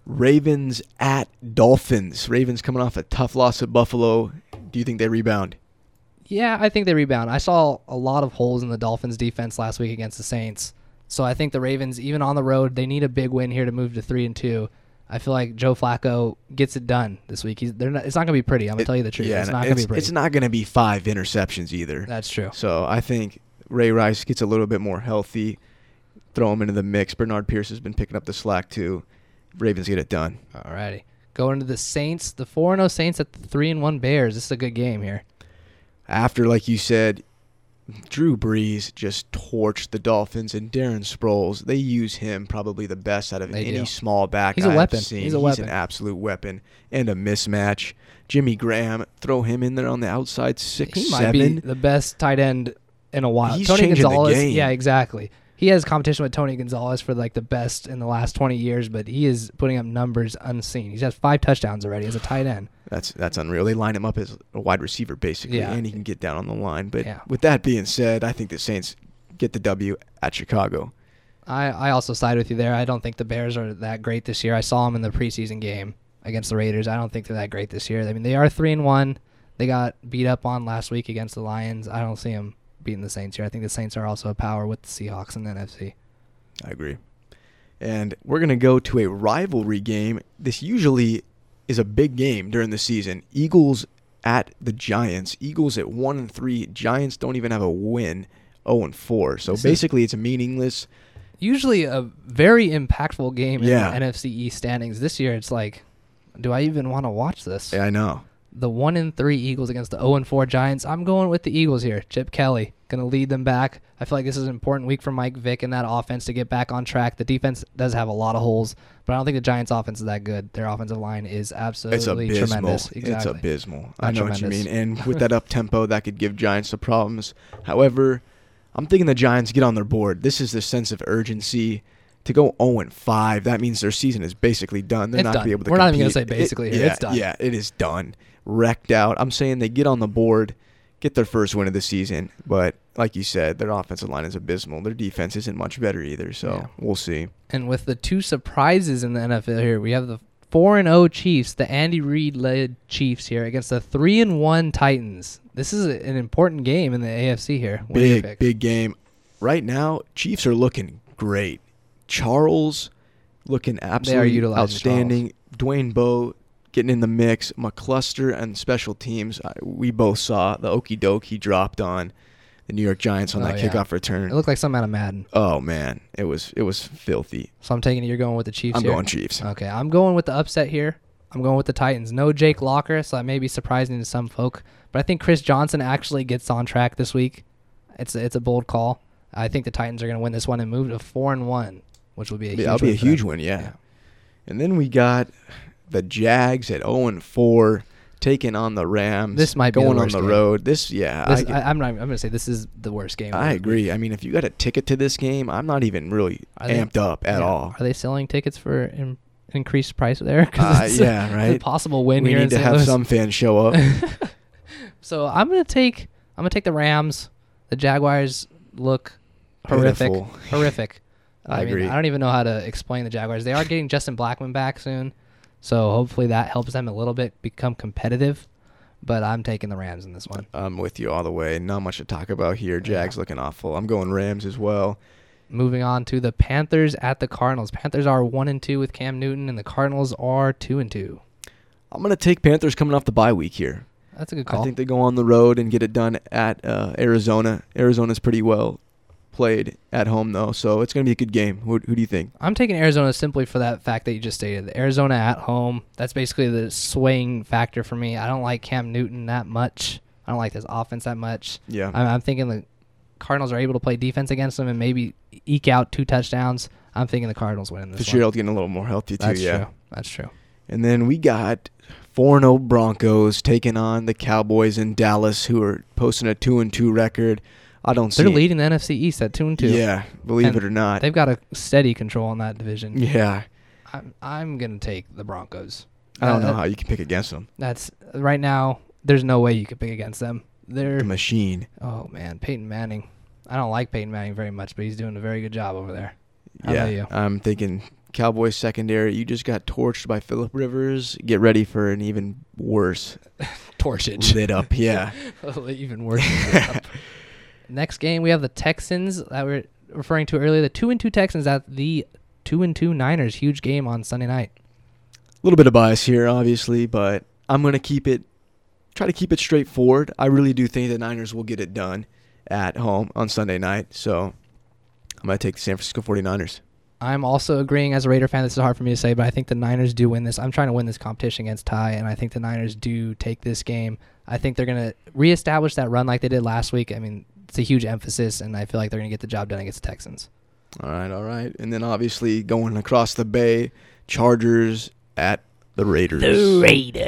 Ravens at Dolphins. Ravens coming off a tough loss at Buffalo. Do you think they rebound? Yeah, I think they rebound. I saw a lot of holes in the Dolphins' defense last week against the Saints. So I think the Ravens, even on the road, they need a big win here to move to three and two. I feel like Joe Flacco gets it done this week. He's, they're not, it's not going to be pretty. I'm going to tell you the truth. Yeah, it's and not going to be it's, pretty. it's not going to be five interceptions either. That's true. So I think Ray Rice gets a little bit more healthy. Throw him into the mix. Bernard Pierce has been picking up the slack too. Ravens get it done. Alrighty. Going to the Saints, the four and oh Saints at the three and one Bears. This is a good game here. After, like you said, Drew Brees just torched the Dolphins, and Darren Sproles, they use him probably the best out of They any do. small back He's a I've weapon. seen. He's a He's weapon. an absolute weapon and a mismatch. Jimmy Graham, throw him in there on the outside, six, He might seven. be the best tight end in a while. He's Tony changing the Gonzalez, game. yeah, exactly. He has competition with Tony Gonzalez for like the best in the last twenty years, but he is putting up numbers unseen. He's had five touchdowns already as a tight end. That's that's unreal. They line him up as a wide receiver basically, Yeah. and he can get down on the line. But Yeah. with that being said, I think the Saints get the W at Chicago. I, I also side with you there. I don't think the Bears are that great this year. I saw them in the preseason game against the Raiders. I don't think they're that great this year. I mean, they are three and one. They got beat up on last week against the Lions. I don't see them beating the Saints here. I think the Saints are also a power with the Seahawks in the N F C. I agree. And we're going to go to a rivalry game. This usually is a big game during the season. Eagles at the Giants. Eagles at one and three. Giants don't even have a win, oh and four. So This is- basically it's meaningless. Usually a very impactful game in Yeah. the N F C East standings. This year it's like, do I even want to watch this? Yeah, I know. The one and three Eagles against the oh and four Giants. I'm going with the Eagles here. Chip Kelly going to lead them back. I feel like this is an important week for Mike Vick and that offense to get back on track. The defense does have a lot of holes, but I don't think the Giants' offense is that good. Their offensive line is absolutely It's abysmal. tremendous. It's Exactly. abysmal. I Not know what you tremendous. mean. And with that up tempo, that could give Giants some problems. However, I'm thinking the Giants get on their board. This is the sense of urgency. To go oh and five, that means their season is basically done. They're It's not done. going to be able to We're not even gonna compete. say basically It- here. yeah, It's done. Yeah, it is done. Wrecked out. I'm saying they get on the board, get their first win of the season. But like you said, their offensive line is abysmal. Their defense isn't much better either. So Yeah. we'll see. And with the two surprises in the N F L here, we have the four and oh Chiefs, the Andy Reid-led Chiefs here against the three and one Titans. This is a- an important game in the A F C here. What do you Big, pick? big game. Right now, Chiefs are looking great. Charles looking absolutely utilizing outstanding. Dwayne Bowe getting in the mix. McCluster and special teams. I, we both saw the okie doke he dropped on the New York Giants on Oh, that yeah. kickoff return. It looked like something out of Madden. Oh man, it was it was filthy. So I'm taking it you're going with the Chiefs I'm here? going Chiefs. Okay, I'm going with the upset here. I'm going with the Titans. No Jake Locker, so that may be surprising to some folk. But I think Chris Johnson actually gets on track this week. It's a, it's a bold call. I think the Titans are going to win this one and move to four and one, which will be a huge. That'll be win a for huge them. one, yeah. Yeah. And then we got the Jags at oh and four taking on the Rams. This might be the going worst on the game. road. This, yeah, This, I, I, I'm not. I'm going to say this is the worst game. I agree. I mean, if you got a ticket to this game, I'm not even really Are they- amped up at Yeah. all. Are they selling tickets for in, increased price there? 'Cause Uh, it's yeah, a, right. It's a possible win We here in need to Saint have Louis. some fans show up. So I'm gonna take. I'm gonna take the Rams. The Jaguars look horrific. Pitiful. Horrific. I mean, agree. I don't even know how to explain the Jaguars. They are getting Justin Blackman back soon, so hopefully that helps them a little bit become competitive. But I'm taking the Rams in this one. I'm with you all the way. Not much to talk about here. Jags looking awful. I'm going Rams as well. Moving on to the Panthers at the Cardinals. Panthers are one and two with Cam Newton, and the Cardinals are two and two. I'm going to take Panthers coming off the bye week here. That's a good call. I think they go on the road and get it done at uh, Arizona. Arizona's pretty well played at home, though, so it's going to be a good game. Who, who do you think? I'm taking Arizona simply for that fact that you just stated. Arizona at home, that's basically the swaying factor for me. I don't like Cam Newton that much. I don't like this offense that much. Yeah. I'm, I'm thinking the Cardinals are able to play defense against them and maybe eke out two touchdowns. I'm thinking the Cardinals win this one. Fitzgerald's getting a little more healthy, too, That's yeah. true. That's true. And then we got four and oh Broncos taking on the Cowboys in Dallas, who are posting a two and two record. I don't see They're leading the N F C East at two and two. Yeah, believe And it or not. They've got a steady control in that division. Yeah. I'm, I'm going to take the Broncos. I don't Uh, know how you can pick against them. That's right now, there's no way you could pick against them. They're The machine. Oh, man. Peyton Manning. I don't like Peyton Manning very much, but he's doing a very good job over there. How yeah. about you? I'm thinking Cowboys secondary. You just got torched by Phillip Rivers. Get ready for an even worse Torchage. lit up. Yeah. Even worse. Next game, we have the Texans that we were referring to earlier. The two and two Texans at the two and two Niners. Huge game on Sunday night. A little bit of bias here, obviously, but I'm going to keep it, try to keep it straightforward. I really do think the Niners will get it done at home on Sunday night. So I'm going to take the San Francisco forty-niners. I'm also agreeing as a Raider fan. This is hard for me to say, but I think the Niners do win this. I'm trying to win this competition against Ty, and I think the Niners do take this game. I think they're going to reestablish that run like they did last week. I mean, it's a huge emphasis, and I feel like they're going to get the job done against the Texans. All right, all right. And then obviously going across the bay, Chargers at the Raiders. The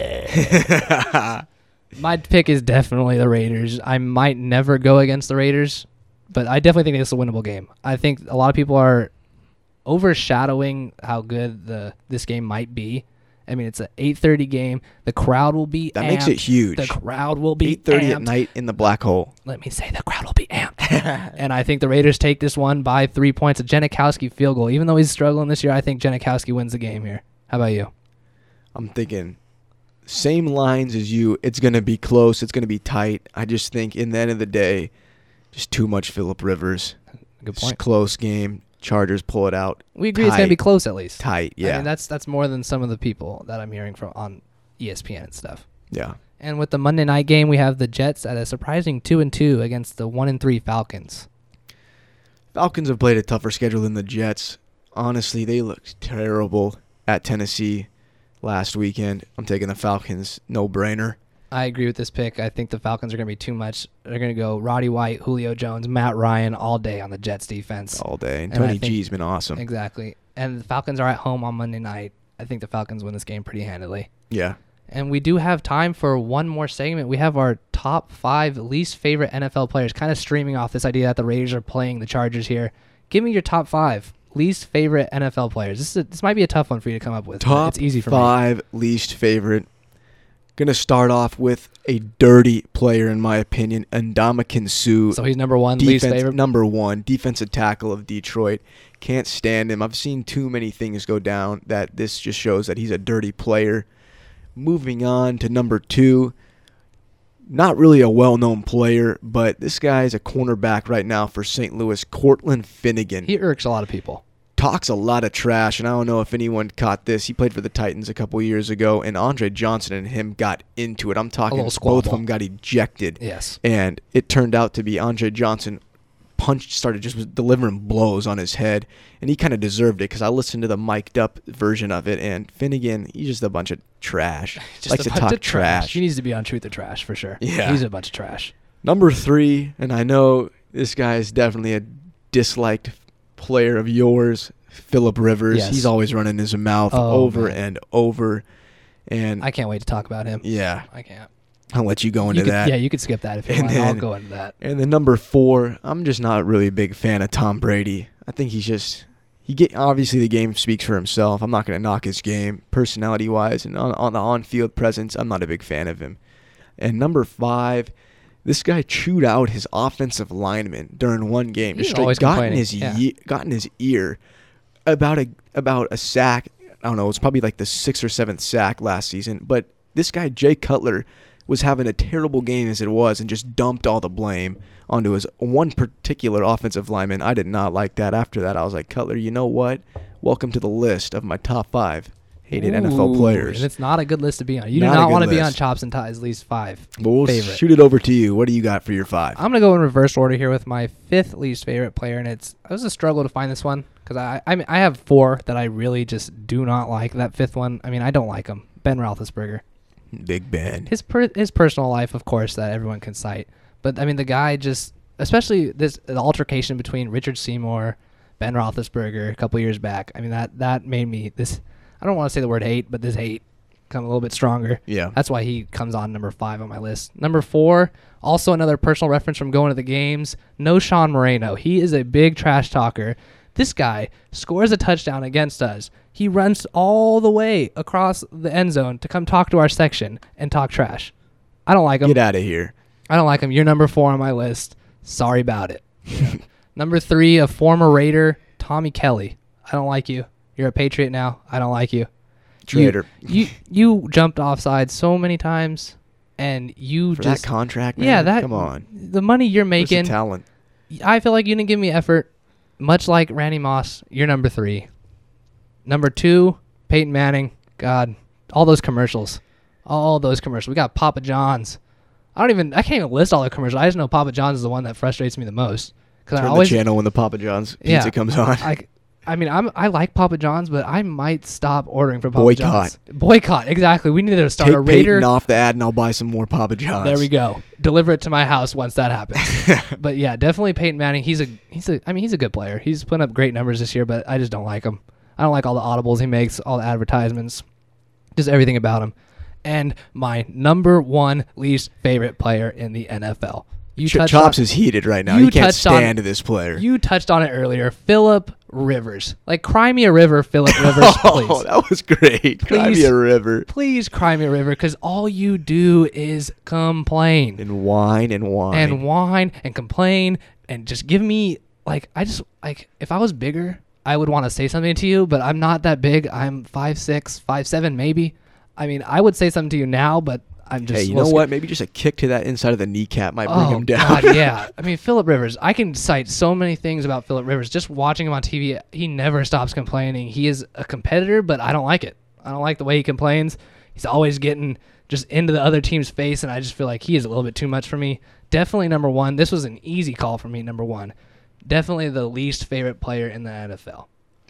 Raiders. My pick is definitely the Raiders. I might never go against the Raiders, but I definitely think this is a winnable game. I think a lot of people are overshadowing how good the this game might be. I mean, it's an eight thirty game. The crowd will be That amped. makes it huge. The crowd will be eight thirty amped. at night in the black hole. Let me say the crowd will be amped. And I think the Raiders take this one by three points. A Janikowski field goal. Even though he's struggling this year, I think Janikowski wins the game here. How about you? I'm thinking same lines as you. It's going to be close. It's going to be tight. I just think in the end of the day, just too much Phillip Rivers. Good It's point. close game. Chargers pull it out. We agree it's going to be Tight. close at least. Tight, yeah. I mean, that's that's more than some of the people that I'm hearing from on E S P N and stuff. Yeah. And with the Monday night game, we have the Jets at a surprising two and two against the one and three Falcons. Falcons have played a tougher schedule than the Jets. Honestly, they looked terrible at Tennessee last weekend. I'm taking the Falcons. No brainer. I agree with this pick. I think the Falcons are going to be too much. They're going to go Roddy White, Julio Jones, Matt Ryan all day on the Jets defense. All day. And And I Tony think- G's been awesome. Exactly. And the Falcons are at home on Monday night. I think the Falcons win this game pretty handily. Yeah. And we do have time for one more segment. We have our top five least favorite N F L players, kind of streaming off this idea that the Raiders are playing the Chargers here. Give me your top five least favorite N F L players. This is a, this might be a tough one for you to come up with. but Top it's easy for me. five least favorite. Gonna start off with a dirty player, in my opinion, Ndamukong Suh. So he's number one, least Defense- favorite. Number one, defensive tackle of Detroit. Can't stand him. I've seen too many things go down that this just shows that he's a dirty player. Moving on to number two, not really a well-known player, but this guy is a cornerback right now for Saint Louis, Cortland Finnegan. He irks a lot of people. talks a lot of trash, and I don't know if anyone caught this. He played for the Titans a couple years ago, and Andre Johnson and him got into it. I'm talking both squabble. of them got ejected. Yes. And it turned out to be Andre Johnson punched, started just was delivering blows on his head, and he kind of deserved it because I listened to the mic'd up version of it, and Finnegan, he's just a bunch of trash. Just Likes a to bunch talk of trash. trash. He needs to be on Truth or Trash for sure. Yeah. He's a bunch of trash. Number three, and I know this guy is definitely a disliked player of yours, Phillip Rivers. Yes. He's always running his mouth Oh, over man. and over. And I can't wait to talk about him. yeah, I can't. I'll let you go into You could, that. yeah, you could skip that if you And want. I'll then- go into that. And then number four, I'm just not really a big fan of Tom Brady. I think he's just he get obviously the game speaks for himself. I'm not going to knock his game personality wise, and on, on the on field presence, I'm not a big fan of him. And number five, this guy chewed out his offensive lineman during one game. He's Just straight always got in complaining, his yeah. ye- got in his ear about a about a sack. I don't know. It was probably like the sixth or seventh sack last season. But this guy Jay Cutler was having a terrible game as it was, and just dumped all the blame onto his one particular offensive lineman. I did not like that. After that, I was like, Cutler, you know what? Welcome to the list of my top five hated N F L Ooh, players. And it's not a good list to be on. You Not a do not good want to be list. on Chops and Ties least five. But we'll favorite. shoot it over to you. What do you got for your five? I'm gonna go in reverse order here with my fifth least favorite player, and it's it was a struggle to find this one because I I, mean, I have four that I really just do not like. That fifth one, I mean, I don't like him. Ben Roethlisberger. Big Ben. His per, his personal life, of course, that everyone can cite, but I mean, the guy just, especially this the altercation between Richard Seymour, Ben Roethlisberger a couple years back. I mean, that that made me this. I don't want to say the word hate, but this hate come a little bit stronger. Yeah. That's why he comes on number five on my list. Number four, also another personal reference from going to the games, no Sean Moreno. He is a big trash talker. This guy scores a touchdown against us. He runs all the way across the end zone to come talk to our section and talk trash. I don't like him. Get out of here. I don't like him. You're number four on my list. Sorry about it. Number three, a former Raider, Tommy Kelly. I don't like you. You're a Patriot now. I don't like you. Traitor. You, you you jumped offside so many times, and you For just that contract, man? yeah that Come on. the money you're Where's the making. talent? I feel like you didn't give me effort. Much like Randy Moss, you're number three. Number two, Peyton Manning. God, all those commercials, all those commercials. We got Papa John's. I don't even. I can't even list all the commercials. I just know Papa John's is the one that frustrates me the most because I Turn always the channel when the Papa John's pizza Yeah. comes on. I, I mean, I'm I like Papa John's, but I might stop ordering from Papa Boycott. John's. Boycott. Exactly. We need to start Take a Raider. Peyton off the ad, and I'll buy some more Papa John's. There we go. Deliver it to my house once that happens. But yeah, definitely Peyton Manning. He's a he's a I mean he's a good player. He's putting up great numbers this year, but I just don't like him. I don't like all the audibles he makes, all the advertisements, just everything about him. And my number one least favorite player in the N F L. You Ch- touched Chops on, is heated right now. you He can't touched on- stand this player. You touched on it earlier, Phillip Rivers. Like, cry me a river, Phillip Rivers, oh, please. that was great. Cry me Please. a river. Please cry me a river, because all you do is complain. And whine and whine. and whine and complain and just give me like I just like if I was bigger I would want to say something to you, but I'm not that big. I'm five six, five seven maybe. I mean, I would say something to you now, but I'm just hey, you a little know scared. what? Maybe just a kick to that inside of the kneecap might bring Oh him down. God, yeah. I mean, Phillip Rivers. I can cite so many things about Phillip Rivers. Just watching him on T V, he never stops complaining. He is a competitor, but I don't like it. I don't like the way he complains. He's always getting just into the other team's face, and I just feel like he is a little bit too much for me. Definitely number one. This was an easy call for me. Number one. Definitely the least favorite player in the N F L.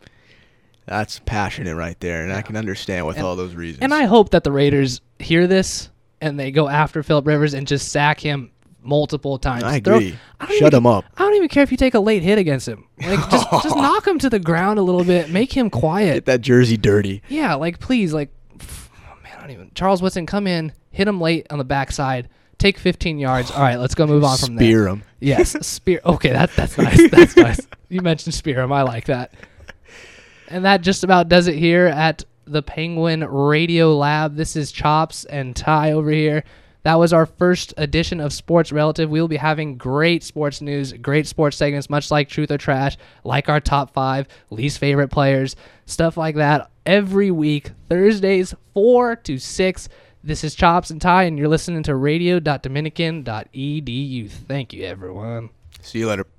That's passionate right there, and I can understand with And- all those reasons. And I hope that the Raiders hear this and they go after Phillip Rivers and just sack him multiple times. I Throw- agree. I don't Shut even- him up. I don't even care if you take a late hit against him. Like, just just knock him to the ground a little bit. Make him quiet. Get that jersey dirty. Yeah, like, please, like, pff, oh, man, I don't even. Charles Woodson, come in, hit him late on the backside, take fifteen yards. All right, let's go move on from there. Spear him. Yes, spear. Okay, that that's nice. That's nice. You mentioned spear him. I like that. And that just about does it here at the Penguin Radio Lab. This is Chops and Ty over here. That was our first edition of Sports Relative. We'll be having great sports news, great sports segments, much like Truth or Trash, like our top five, least favorite players, stuff like that every week, Thursdays, four to six. This is Chops and Ty, and you're listening to radio dot dominican dot e d u. Thank you, everyone. See you later.